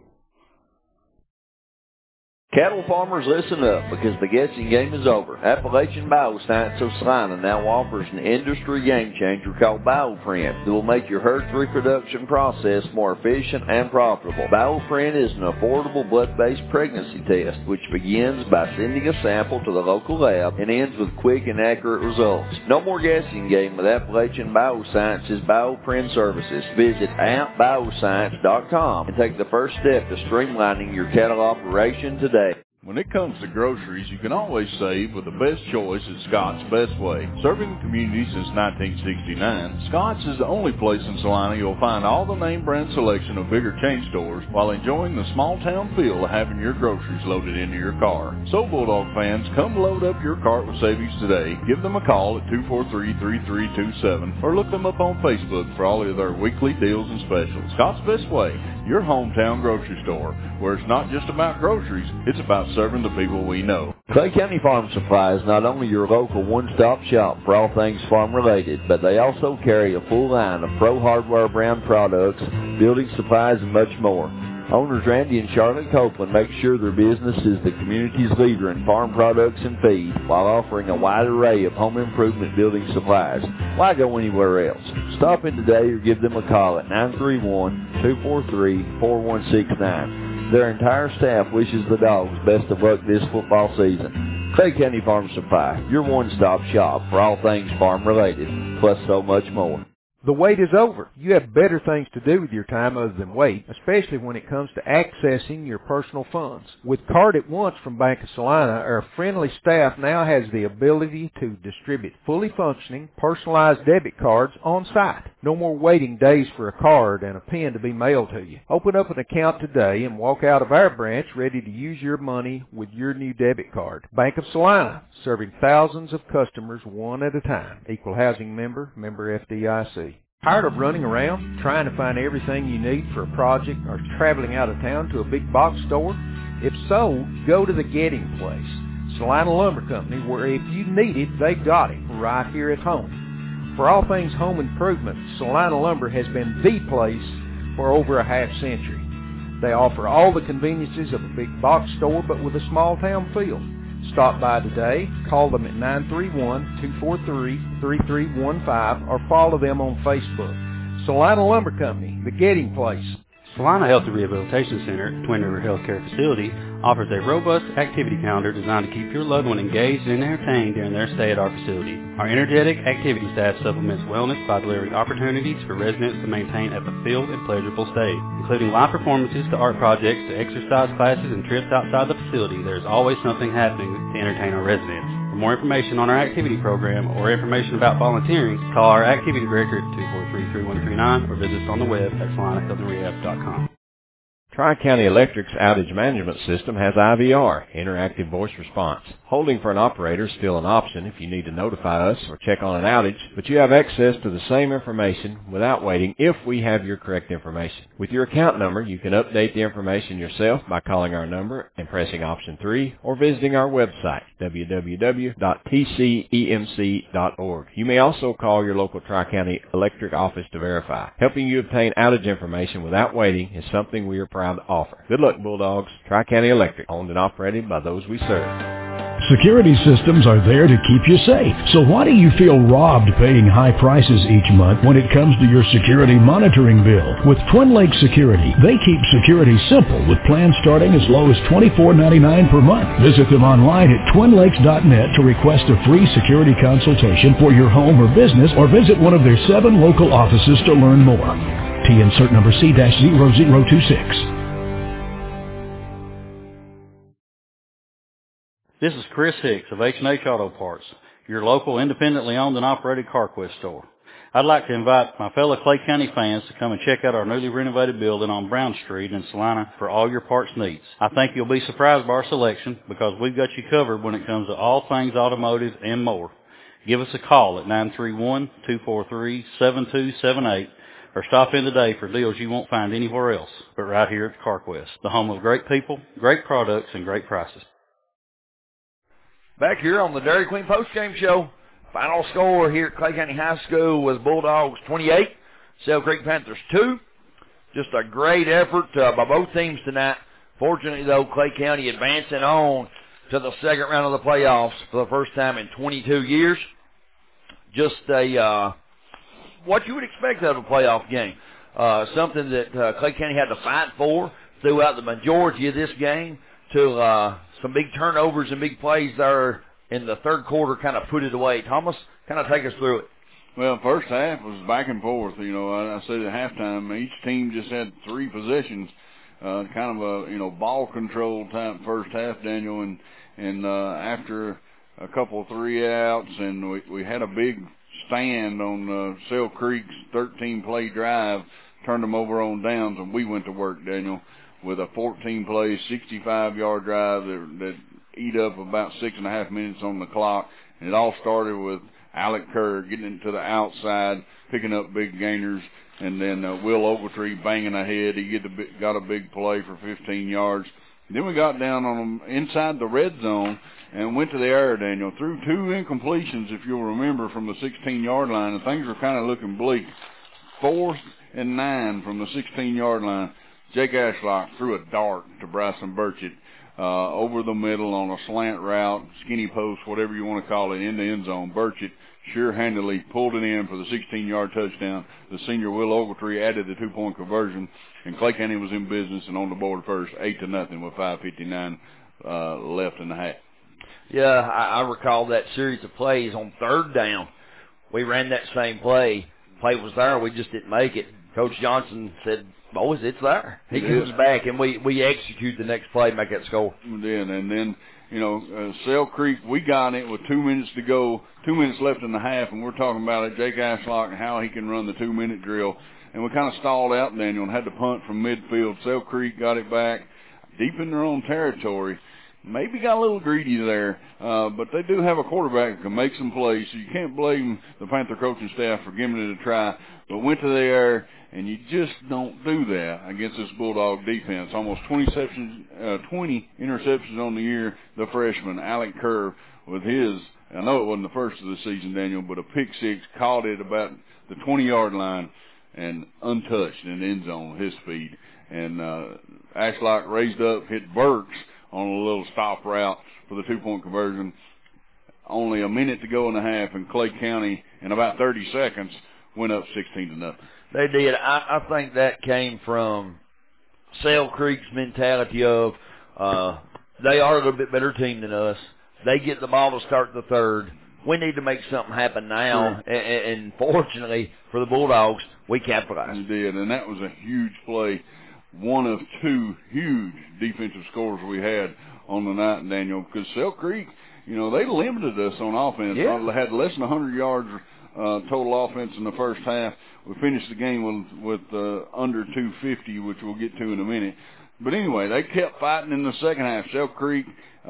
Cattle farmers, listen up, because the guessing game is over. Appalachian Bioscience of Salina now offers an industry game changer called BioPrint that will make your herd's reproduction process more efficient and profitable. BioPrint is an affordable blood-based pregnancy test, which begins by sending a sample to the local lab and ends with quick and accurate results. No more guessing game with Appalachian Bioscience's BioPrint services. Visit appbioscience.com and take the first step to streamlining your cattle operation today. When it comes to groceries, you can always save with the best choice at Scott's Best Way. Serving the community since 1969, Scott's is the only place in Salina you'll find all the name brand selection of bigger chain stores while enjoying the small town feel of having your groceries loaded into your car. So Bulldog fans, come load up your cart with savings today. Give them a call at 243-3327 or look them up on Facebook for all of their weekly deals and specials. Scott's Best Way, your hometown grocery store, where it's not just about groceries, it's about serving the people we know. Clay County Farm Supply is not only your local one-stop shop for all things farm-related, but they also carry a full line of Pro Hardware brand products, building supplies, and much more. Owners Randy and Charlotte Copeland make sure their business is the community's leader in farm products and feed, while offering a wide array of home improvement building supplies. Why go anywhere else? Stop in today or give them a call at 931-243-4169. Their entire staff wishes the Dogs best of luck this football season. Clay County Farm Supply, your one-stop shop for all things farm-related, plus so much more. The wait is over. You have better things to do with your time other than wait, especially when it comes to accessing your personal funds. With Card at Once from Bank of Salina, our friendly staff now has the ability to distribute fully functioning, personalized debit cards on site. No more waiting days for a card and a pen to be mailed to you. Open up an account today and walk out of our branch ready to use your money with your new debit card. Bank of Salina, serving thousands of customers one at a time. Equal housing member, member FDIC. Tired of running around, trying to find everything you need for a project, or traveling out of town to a big box store? If so, go to the Getting Place, Salina Lumber Company, where if you need it, they got it right here at home. For all things home improvement, Salina Lumber has been the place for over a half century. They offer all the conveniences of a big box store, but with a small town feel. Stop by today, call them at 931-243-3315, or follow them on Facebook. Salina Lumber Company, the Getting Place. Salina Health and Rehabilitation Center, Twin River Healthcare Facility, offers a robust activity calendar designed to keep your loved one engaged and entertained during their stay at our facility. Our energetic activity staff supplements wellness by delivering opportunities for residents to maintain a fulfilled and pleasurable stay. Including live performances to art projects to exercise classes and trips outside the facility, there is always something happening to entertain our residents. For more information on our activity program or information about volunteering, call our activity director at 243-3139 or visit us on the web at salinahealthandrehab.com. Tri-County Electric's outage management system has IVR, interactive voice response. Holding for an operator is still an option if you need to notify us or check on an outage, but you have access to the same information without waiting if we have your correct information. With your account number, you can update the information yourself by calling our number and pressing option 3 or visiting our website, www.tcemc.org. You may also call your local Tri-County Electric office to verify. Helping you obtain outage information without waiting is something we are proud to offer. Good luck, Bulldogs. Tri-County Electric, owned and operated by those we serve. Security systems are there to keep you safe. So why do you feel robbed paying high prices each month when it comes to your security monitoring bill? With Twin Lakes Security, they keep security simple with plans starting as low as $24.99 per month. Visit them online at twinlakes.net to request a free security consultation for your home or business, or visit one of their 7 local offices to learn more. TN cert number C-0026. This is Chris Hicks of H&H Auto Parts, your local independently owned and operated CarQuest store. I'd like to invite my fellow Clay County fans to come and check out our newly renovated building on Brown Street in Salina for all your parts needs. I think you'll be surprised by our selection because we've got you covered when it comes to all things automotive and more. Give us a call at 931-243-7278 or stop in today for deals you won't find anywhere else but right here at CarQuest, the home of great people, great products, and great prices. Back here on the Dairy Queen postgame show, final score here at Clay County High School was Bulldogs 28, Sale Creek Panthers 2. Just a great effort by both teams tonight. Fortunately, though, Clay County advancing on to the second round of the playoffs for the first time in 22 years. Just what you would expect out of a playoff game. Something that Clay County had to fight for throughout the majority of this game, to some big turnovers and big plays there in the third quarter kind of put it away. Thomas, kind of take us through it. Well, first half was back and forth. You know, I said at halftime, each team just had 3 possessions, kind of a, ball control type first half, Daniel, and after a couple of 3 outs, and we had a big stand on Sale Creek's 13-play drive, turned them over on downs, and we went to work, Daniel, with a 14-play, 65-yard drive that eat up about 6.5 minutes on the clock. And it all started with Alec Kerr getting into the outside, picking up big gainers, and then Will Ogletree banging ahead. He got a big play for 15 yards. And then we got down on them inside the red zone and went to the air, Daniel, threw 2 incompletions, if you'll remember, from the 16-yard line, and things were kind of looking bleak. 4th and 9 from the 16-yard line. Jake Ashlock threw a dart to Bryson Burchett over the middle on a slant route, skinny post, whatever you want to call it, in the end zone. Burchett sure-handedly pulled it in for the 16-yard touchdown. The senior Will Ogletree added the 2-point conversion, and Clay County was in business and on the board first, 8-0 with 5:59 left in the half. Yeah, I recall that series of plays on third down. We ran that same play. Play was there. We just didn't make it. Coach Johnson said, boys, it's there. He comes back, and we execute the next play, make that score. And then Sale Creek, we got it with 2 minutes to go, 2 minutes left in the half, and we're talking about it, Jake Ashlock and how he can run the 2-minute drill. And we kind of stalled out, Daniel, and had to punt from midfield. Sale Creek got it back deep in their own territory. Maybe got a little greedy there, but they do have a quarterback that can make some plays, so you can't blame the Panther coaching staff for giving it a try. But went to the air, and you just don't do that against this Bulldog defense. Almost 20 interceptions on the year. The freshman, Alec Kerr, with his, I know it wasn't the first of the season, Daniel, but a pick six, caught it about the 20-yard line and untouched in the end zone with his speed. And Ashlock raised up, hit Burks on a little stop route for the 2-point conversion. Only a minute to go in the half, and Clay County, in about 30 seconds, went up 16-0. They did. I think that came from Sale Creek's mentality of they are a little bit better team than us. They get the ball to start the third. We need to make something happen now. Sure. And fortunately for the Bulldogs, we capitalized. We did, and that was a huge play. One of 2 huge defensive scores we had on the night, Daniel, because Sale Creek, they limited us on offense. Yeah. They had less than 100 yards total offense in the first half. We finished the game with under 250, which we'll get to in a minute. But anyway, they kept fighting in the second half. Sale Creek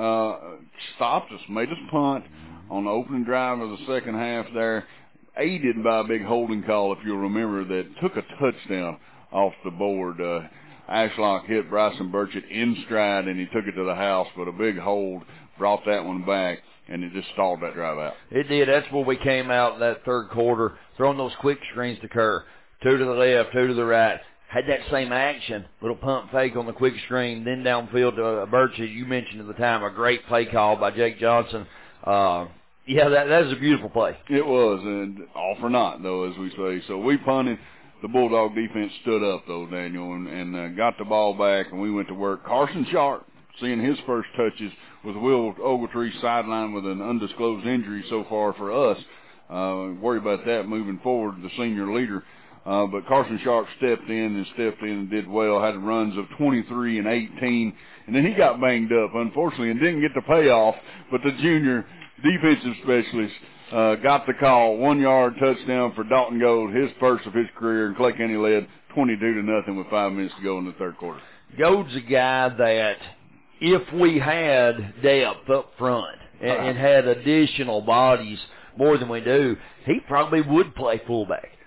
stopped us, made us punt on the opening drive of the second half there, aided by a big holding call, if you'll remember, that took a touchdown off the board. Ashlock hit Bryson Burchett in stride, and he took it to the house, but a big hold brought that one back, and it just stalled that drive out. It did. That's where we came out in that third quarter, throwing those quick screens to Kerr. 2 to the left, 2 to the right. Had that same action, little pump fake on the quick screen, then downfield to Burchett. You mentioned at the time a great play call by Jake Johnson. Yeah, that was a beautiful play. It was, and all for naught, though, as we say. So we punted. The Bulldog defense stood up, though, Daniel, and got the ball back, and we went to work. Carson Sharp, seeing his first touches with Will Ogletree sidelined with an undisclosed injury so far for us. Worry about that moving forward, the senior leader. But Carson Sharp stepped in and did well, had runs of 23 and 18, and then he got banged up, unfortunately, and didn't get the payoff, but the junior defensive specialist got the call. 1-yard touchdown for Dalton Gold, his first of his career, and Clay County led 22-0 with 5 minutes to go in the third quarter. Gold's a guy that if we had depth up front and had additional bodies more than we do, he probably would play fullback.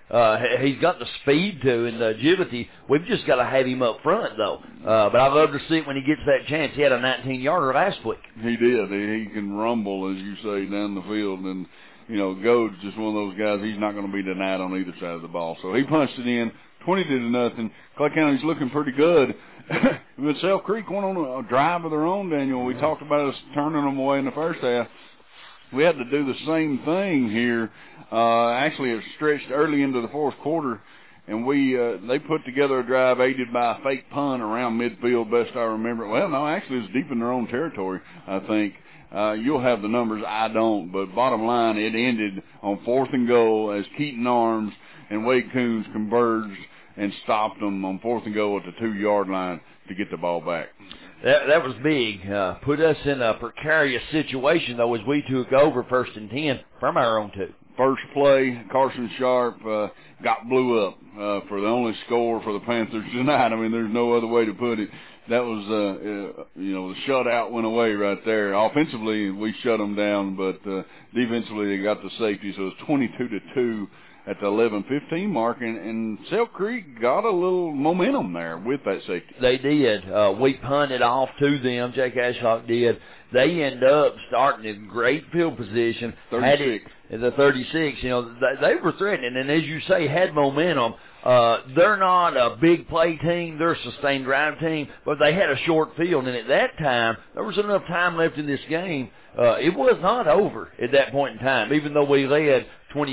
He's got the speed to and the agility. We've just got to have him up front, though. But I love to see it when he gets that chance. He had a 19-yarder last week. He did. He can rumble, as you say, down the field. And, you know, Gode's just one of those guys. He's not going to be denied on either side of the ball. So he punched it in, 20-0. Clay County's looking pretty good. With Self Creek went on a drive of their own, Daniel. We talked about us turning them away in the first half. We had to do the same thing here. Actually, it stretched early into the fourth quarter, and they put together a drive aided by a fake punt around midfield, best I remember. Well, no, actually, it was deep in their own territory, I think. You'll have the numbers, I don't, but bottom line, it ended on 4th and goal as Keaton Arms and Wade Coons converged and stopped them on 4th and goal at the 2-yard line to get the ball back. That was big. Put us in a precarious situation, though, as we took over 1st and 10 from our own 2. First play, Carson Sharp got blew up for the only score for the Panthers tonight. I mean, there's no other way to put it. That was, the shutout went away right there. Offensively, we shut them down, but defensively they got the safety, so it was 22-2 at the 11-15 mark, and Self Creek got a little momentum there with that safety. They did. We punted off to them. Jake Ashlock did. They end up starting in great field position. 36. The 36. You know, they were threatening, and as you say, had momentum. They're not a big play team. They're a sustained drive team, but they had a short field, and at that time, there was enough time left in this game. It was not over at that point in time, even though we led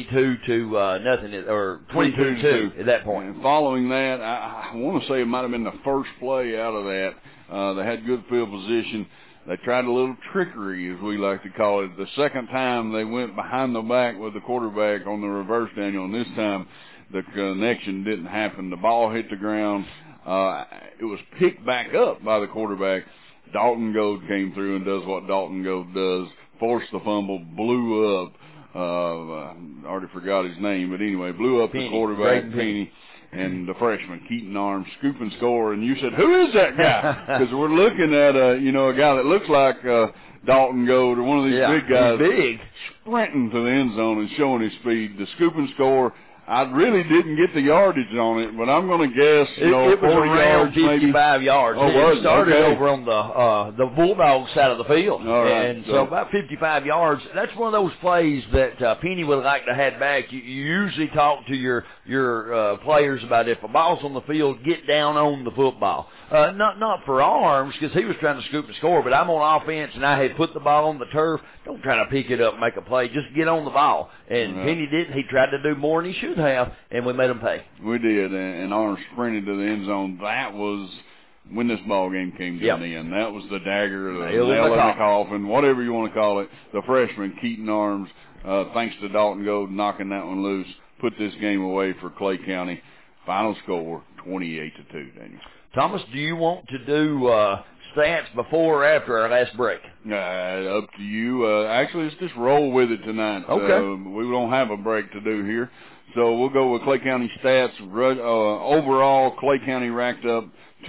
22-0 or 22-2 at that point. And following that, I want to say it might have been the first play out of that. They had good field position. They tried a little trickery, as we like to call it. The second time they went behind the back with the quarterback on the reverse, Daniel, and this time the connection didn't happen. The ball hit the ground. It was picked back up by the quarterback. Dalton Gode came through and does what Dalton Gode does, forced the fumble, blew up. I already forgot his name, but anyway, blew up the quarterback, Penny, and the freshman, Keaton Arms, scoop and score. And you said, who is that guy? Because we're looking at a guy that looks like Dalton Gode or one of these big guys, big, sprinting to the end zone and showing his speed. The scoop and score. I really didn't get the yardage on it, but I'm going to guess, it was 40 around yards, 55 maybe. yards. Oh, it started over on the Bulldog side of the field. All right. And so about 55 yards. That's one of those plays that Penny would like to have back. You usually talk to your players about if a ball's on the field, get down on the football. Not for Arms, because he was trying to scoop and score, but I'm on offense and I had put the ball on the turf. Don't try to pick it up and make a play. Just get on the ball. And Penny didn't. He tried to do more than he should have, and we made him pay. We did, and Arms sprinted to the end zone. That was when this ball game came to an end. That was the dagger, the nail in the coffin, whatever you want to call it. The freshman, Keaton Arms, thanks to Dalton Gode knocking that one loose, put this game away for Clay County. Final score, 28-2, Daniel. Thomas, do you want to do stats before or after our last break? Up to you. Actually, let's just roll with it tonight. Okay. We don't have a break to do here. So we'll go with Clay County stats. Overall, Clay County racked up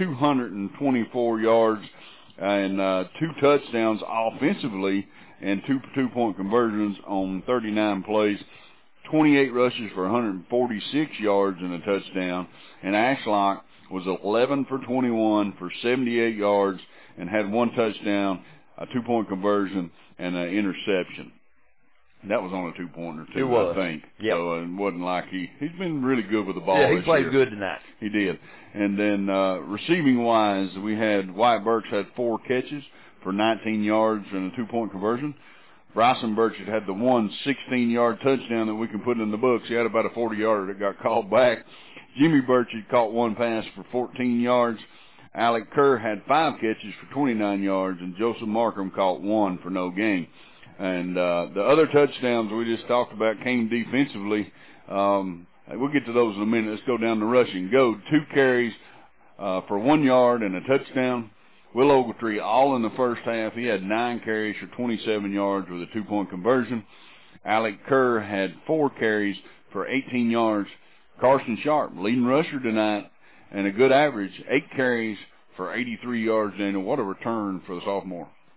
224 yards and 2 touchdowns offensively and 2 two-point conversions on 39 plays. 28 rushes for 146 yards and a touchdown. And Ashlock was 11 for 21 for 78 yards and had 1 touchdown, a 2-point conversion, and an interception. That was on a 2-pointer, too, I think. Yep. So it wasn't like he's been really good with the ball. Yeah, he played year. good tonight. He did. And then receiving-wise, we had Wyatt Burks had 4 catches for 19 yards and a 2-point conversion. Bryson Burchett had the 1 16-yard touchdown that we can put in the books. He had about a 40-yarder that got called back. Jimmy Burchett caught 1 pass for 14 yards. Alec Kerr had 5 catches for 29 yards, and Joseph Markham caught 1 for no gain. And the other touchdowns we just talked about came defensively. We'll get to those in a minute. Let's go down to rushing. Go 2 carries for 1 yard and a touchdown. Will Ogletree, all in the first half. He had 9 carries for 27 yards with a 2-point conversion. Alec Kerr had 4 carries for 18 yards. Carson Sharp, leading rusher tonight, and a good average, 8 carries for 83 yards, Daniel. What a return for the sophomore.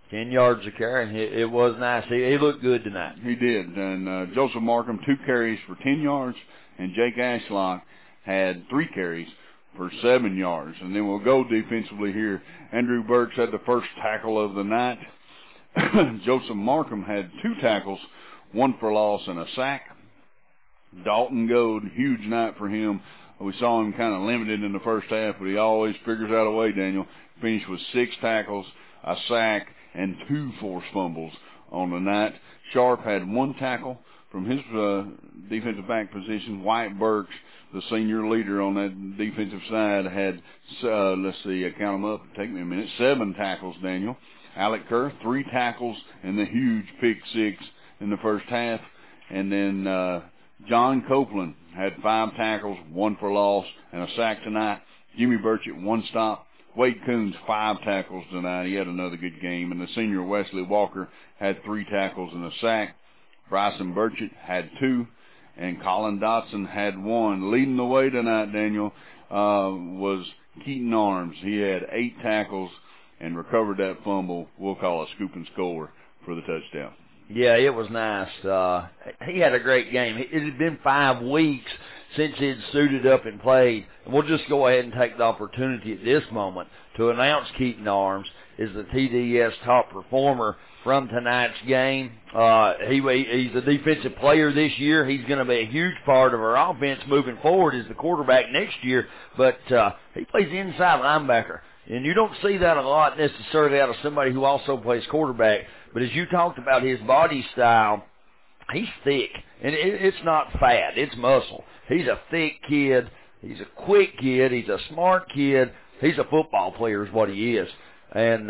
10 yards a carry, and it was nice. He looked good tonight. He did. And Joseph Markham, 2 carries for 10 yards, and Jake Ashlock had 3 carries for 7 yards. And then we'll go defensively here. Andrew Burks had the first tackle of the night. Joseph Markham had 2 tackles, 1 for loss and a sack. Dalton Goad, huge night for him. We saw him kind of limited in the first half, but he always figures out a way, Daniel. Finished with 6 tackles, a sack, and 2 forced fumbles on the night. Sharp had 1 tackle from his defensive back position. White Burks, the senior leader on that defensive side, had, let's see, I count them up. Take me a minute. 7 tackles, Daniel. Alec Kerr, 3 tackles, and the huge pick 6 in the first half. And then John Copeland had 5 tackles, 1 for loss, and a sack tonight. Jimmy Burchett, 1 stop. Wade Coons, 5 tackles tonight. He had another good game. And the senior Wesley Walker had 3 tackles and a sack. Bryson Burchett had 2. And Colin Dotson had 1. Leading the way tonight, Daniel, was Keaton Arms. He had 8 tackles and recovered that fumble. We'll call a scoop and score for the touchdown. Yeah, it was nice. He had a great game. It had been 5 weeks since he had suited up and played. And we'll just go ahead and take the opportunity at this moment to announce Keaton Arms is the TDS top performer from tonight's game. He's a defensive player this year. He's going to be a huge part of our offense moving forward as the quarterback next year. But he plays inside linebacker. And you don't see that a lot necessarily out of somebody who also plays quarterback. But as you talked about his body style, he's thick. And it's not fat. It's muscle. He's a thick kid. He's a quick kid. He's a smart kid. He's a football player is what he is. And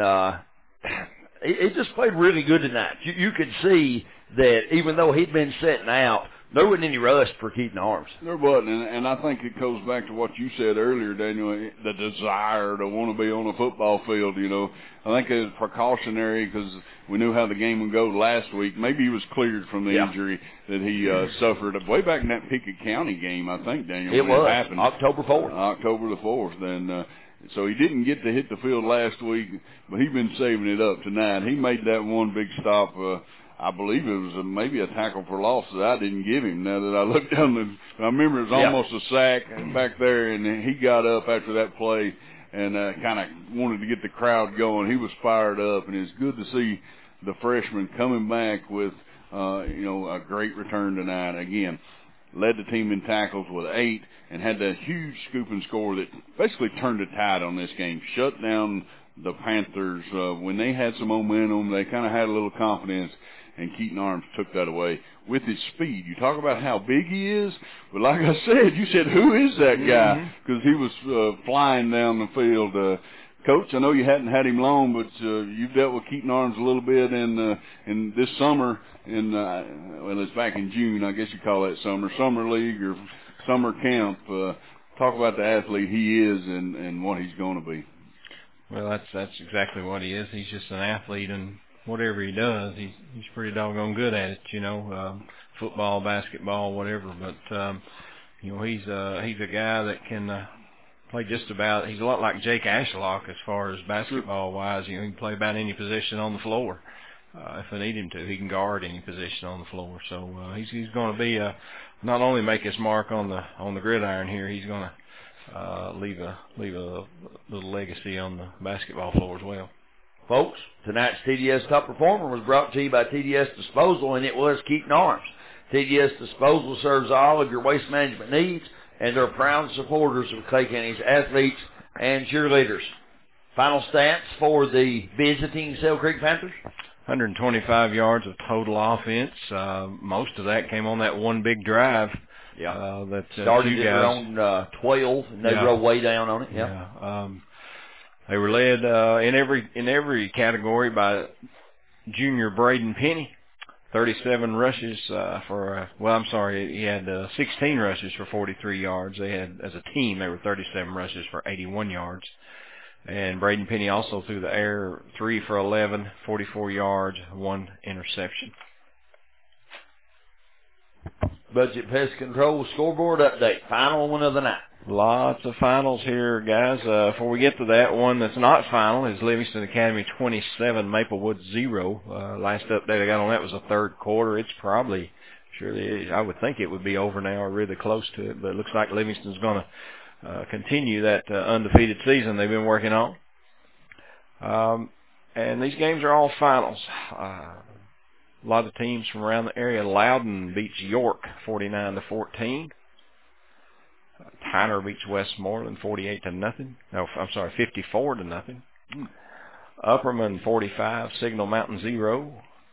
he just played really good tonight. You could see that even though he'd been sitting out, there wasn't any rust for Keaton Arms. There wasn't, and I think it goes back to what you said earlier, Daniel, the desire to want to be on a football field, you know. I think it's precautionary because we knew how the game would go last week. Maybe he was cleared from the injury that he suffered way back in that Pickett County game, I think, Daniel. It was, happened. October 4th. October the 4th, and so he didn't get to hit the field last week, but he's been saving it up tonight. He made that one big stop. I believe it was maybe a tackle for loss that I didn't give him. Now that I looked down, I remember it was almost a sack back there, and he got up after that play and kind of wanted to get the crowd going. He was fired up, and it's good to see the freshman coming back with, a great return tonight. Again, led the team in tackles with 8 and had that huge scoop and score that basically turned the tide on this game, shut down the Panthers. When they had some momentum, they kind of had a little confidence, and Keaton Arms took that away with his speed. You talk about how big he is, but like I said, you said, who is that guy? Because he was flying down the field. Coach, I know you hadn't had him long, but you've dealt with Keaton Arms a little bit in this summer. Well, it's back in June, I guess you call that summer league or summer camp. Talk about the athlete he is and what he's going to be. Well, that's exactly what he is. He's just an athlete, and whatever he does, he's pretty doggone good at it. Football, basketball, whatever. But he's a guy that can play just about. He's a lot like Jake Ashlock as far as basketball wise. He can play about any position on the floor if I need him to. He can guard any position on the floor. So he's going to be not only make his mark on the gridiron here. He's going to leave a little legacy on the basketball floor as well. Folks, tonight's TDS Top Performer was brought to you by TDS Disposal, and it was Keaton Arms. TDS Disposal serves all of your waste management needs, and they're proud supporters of Clay County's athletes and cheerleaders. Final stats for the visiting Sale Creek Panthers? 125 yards of total offense. Most of that came on that one big drive. That started at around 12, and they drove way down on it. They were led in every category by junior Braden Penny, 37 rushes he had 16 rushes for 43 yards. They had, as a team, they were 37 rushes for 81 yards. And Braden Penny also threw the air 3 for 11, 44 yards, 1 interception. Budget Pest Control scoreboard update. Final one of the night. Lots of finals here, guys. Before we get to that, one that's not final is Livingston Academy 27, Maplewood 0. Last update I got on that was the third quarter. It's probably, I would think it would be over now or really close to it, but it looks like Livingston's going to continue that undefeated season they've been working on. And these games are all finals. A lot of teams from around the area. Loudon beats York 49-14. Tyner beats Westmoreland 54-0. Upperman 45, Signal Mountain 0.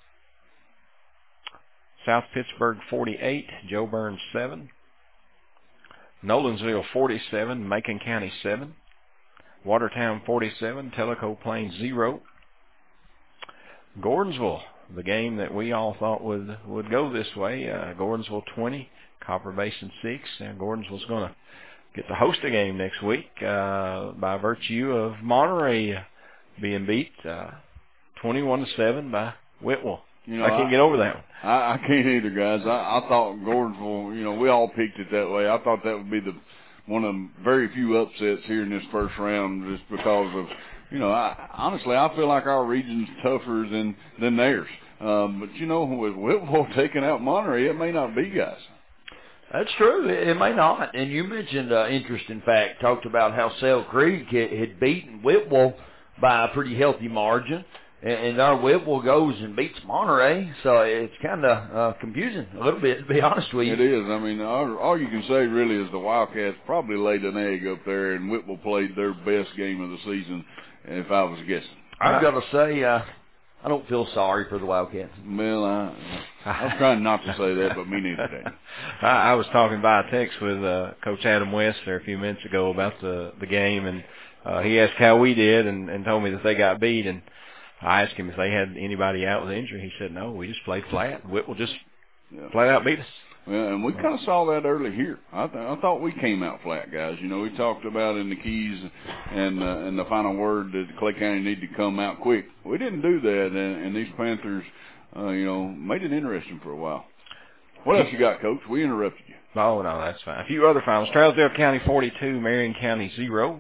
South Pittsburgh 48, Joe Burns 7. Nolensville 47, Macon County 7. Watertown 47, Tellico Plains 0. Gordonsville, the game that we all thought would go this way, Gordonsville 20, Copper Basin 6. And Gordonsville's going to get to host a game next week by virtue of Monterey being beat 21-7 by Whitwell. I can't get over that one. I can't either, guys. I thought Gordonsville, we all picked it that way. I thought that would be one of the very few upsets here in this first round just because of, honestly, I feel like our region's tougher than theirs. But, with Whitwell taking out Monterey, it may not be, guys. That's true. It may not. And you mentioned interesting fact, talked about how Sale Creek had beaten Whitwell by a pretty healthy margin. And our Whitwell goes and beats Monterey, so it's kind of confusing a little bit, to be honest with you. It is. I mean, all you can say really is the Wildcats probably laid an egg up there, and Whitwell played their best game of the season, if I was guessing. I've got to say, I don't feel sorry for the Wildcats. Well, I was trying not to say that, but me neither, Dan. I was talking by text with Coach Adam West there a few minutes ago about the game, and he asked how we did and told me that they got beat, and I asked him if they had anybody out with injury. He said, no, we just played flat. Whitwell just flat out beat us. Well, and we kind of saw that early here. I thought we came out flat, guys. We talked about in the keys and the final word that Clay County needed to come out quick. We didn't do that, and these Panthers, made it interesting for a while. What else you got, Coach? We interrupted you. Oh, no, that's fine. A few other finals. Trousdale County 42, Marion County 0.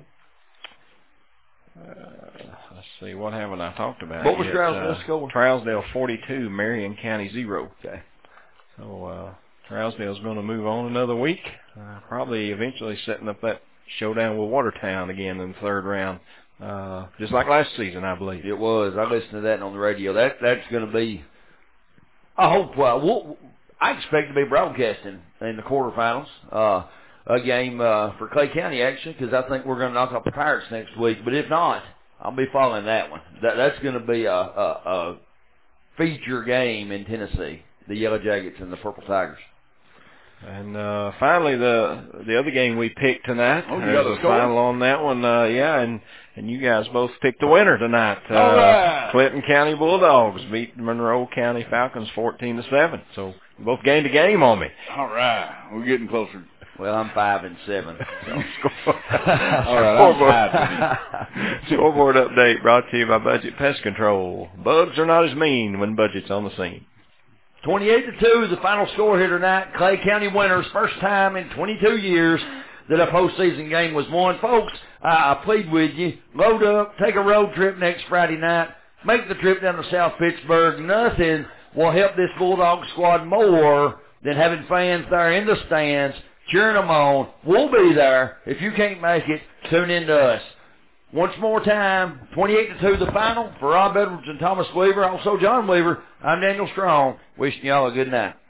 Let's see, what haven't I talked about? What was Trousdale score? Trousdale 42, Marion County 0. Okay. So Trousdale's going to move on another week, probably eventually setting up that showdown with Watertown again in the third round, just like last season, I believe. It was. I listened to that on the radio. That's going to be, I hope, I expect to be broadcasting in the quarterfinals. A game for Clay County, actually, because I think we're going to knock off the Pirates next week. But if not, I'll be following that one. That's going to be a feature game in Tennessee, the Yellow Jackets and the Purple Tigers. And finally, the other game we picked tonight. There's a final on that one. And you guys both picked the winner tonight. All right. Clinton County Bulldogs beat Monroe County Falcons 14-7. So you both gained a game on me. All right. We're getting closer. Well, I'm 5-7. So. All right, Scoreboard update brought to you by Budget Pest Control. Bugs are not as mean when Budget's on the scene. 28-2 is the final score here tonight. Clay County winners, first time in 22 years that a postseason game was won. Folks, I plead with you, load up, take a road trip next Friday night, make the trip down to South Pittsburgh. Nothing will help this Bulldog squad more than having fans there in the stands, cheering them on. We'll be there. If you can't make it, tune in to us. Once more time, 28-2 the final. For Rob Edwards and Thomas Weaver, also John Weaver, I'm Daniel Strong, wishing y'all a good night.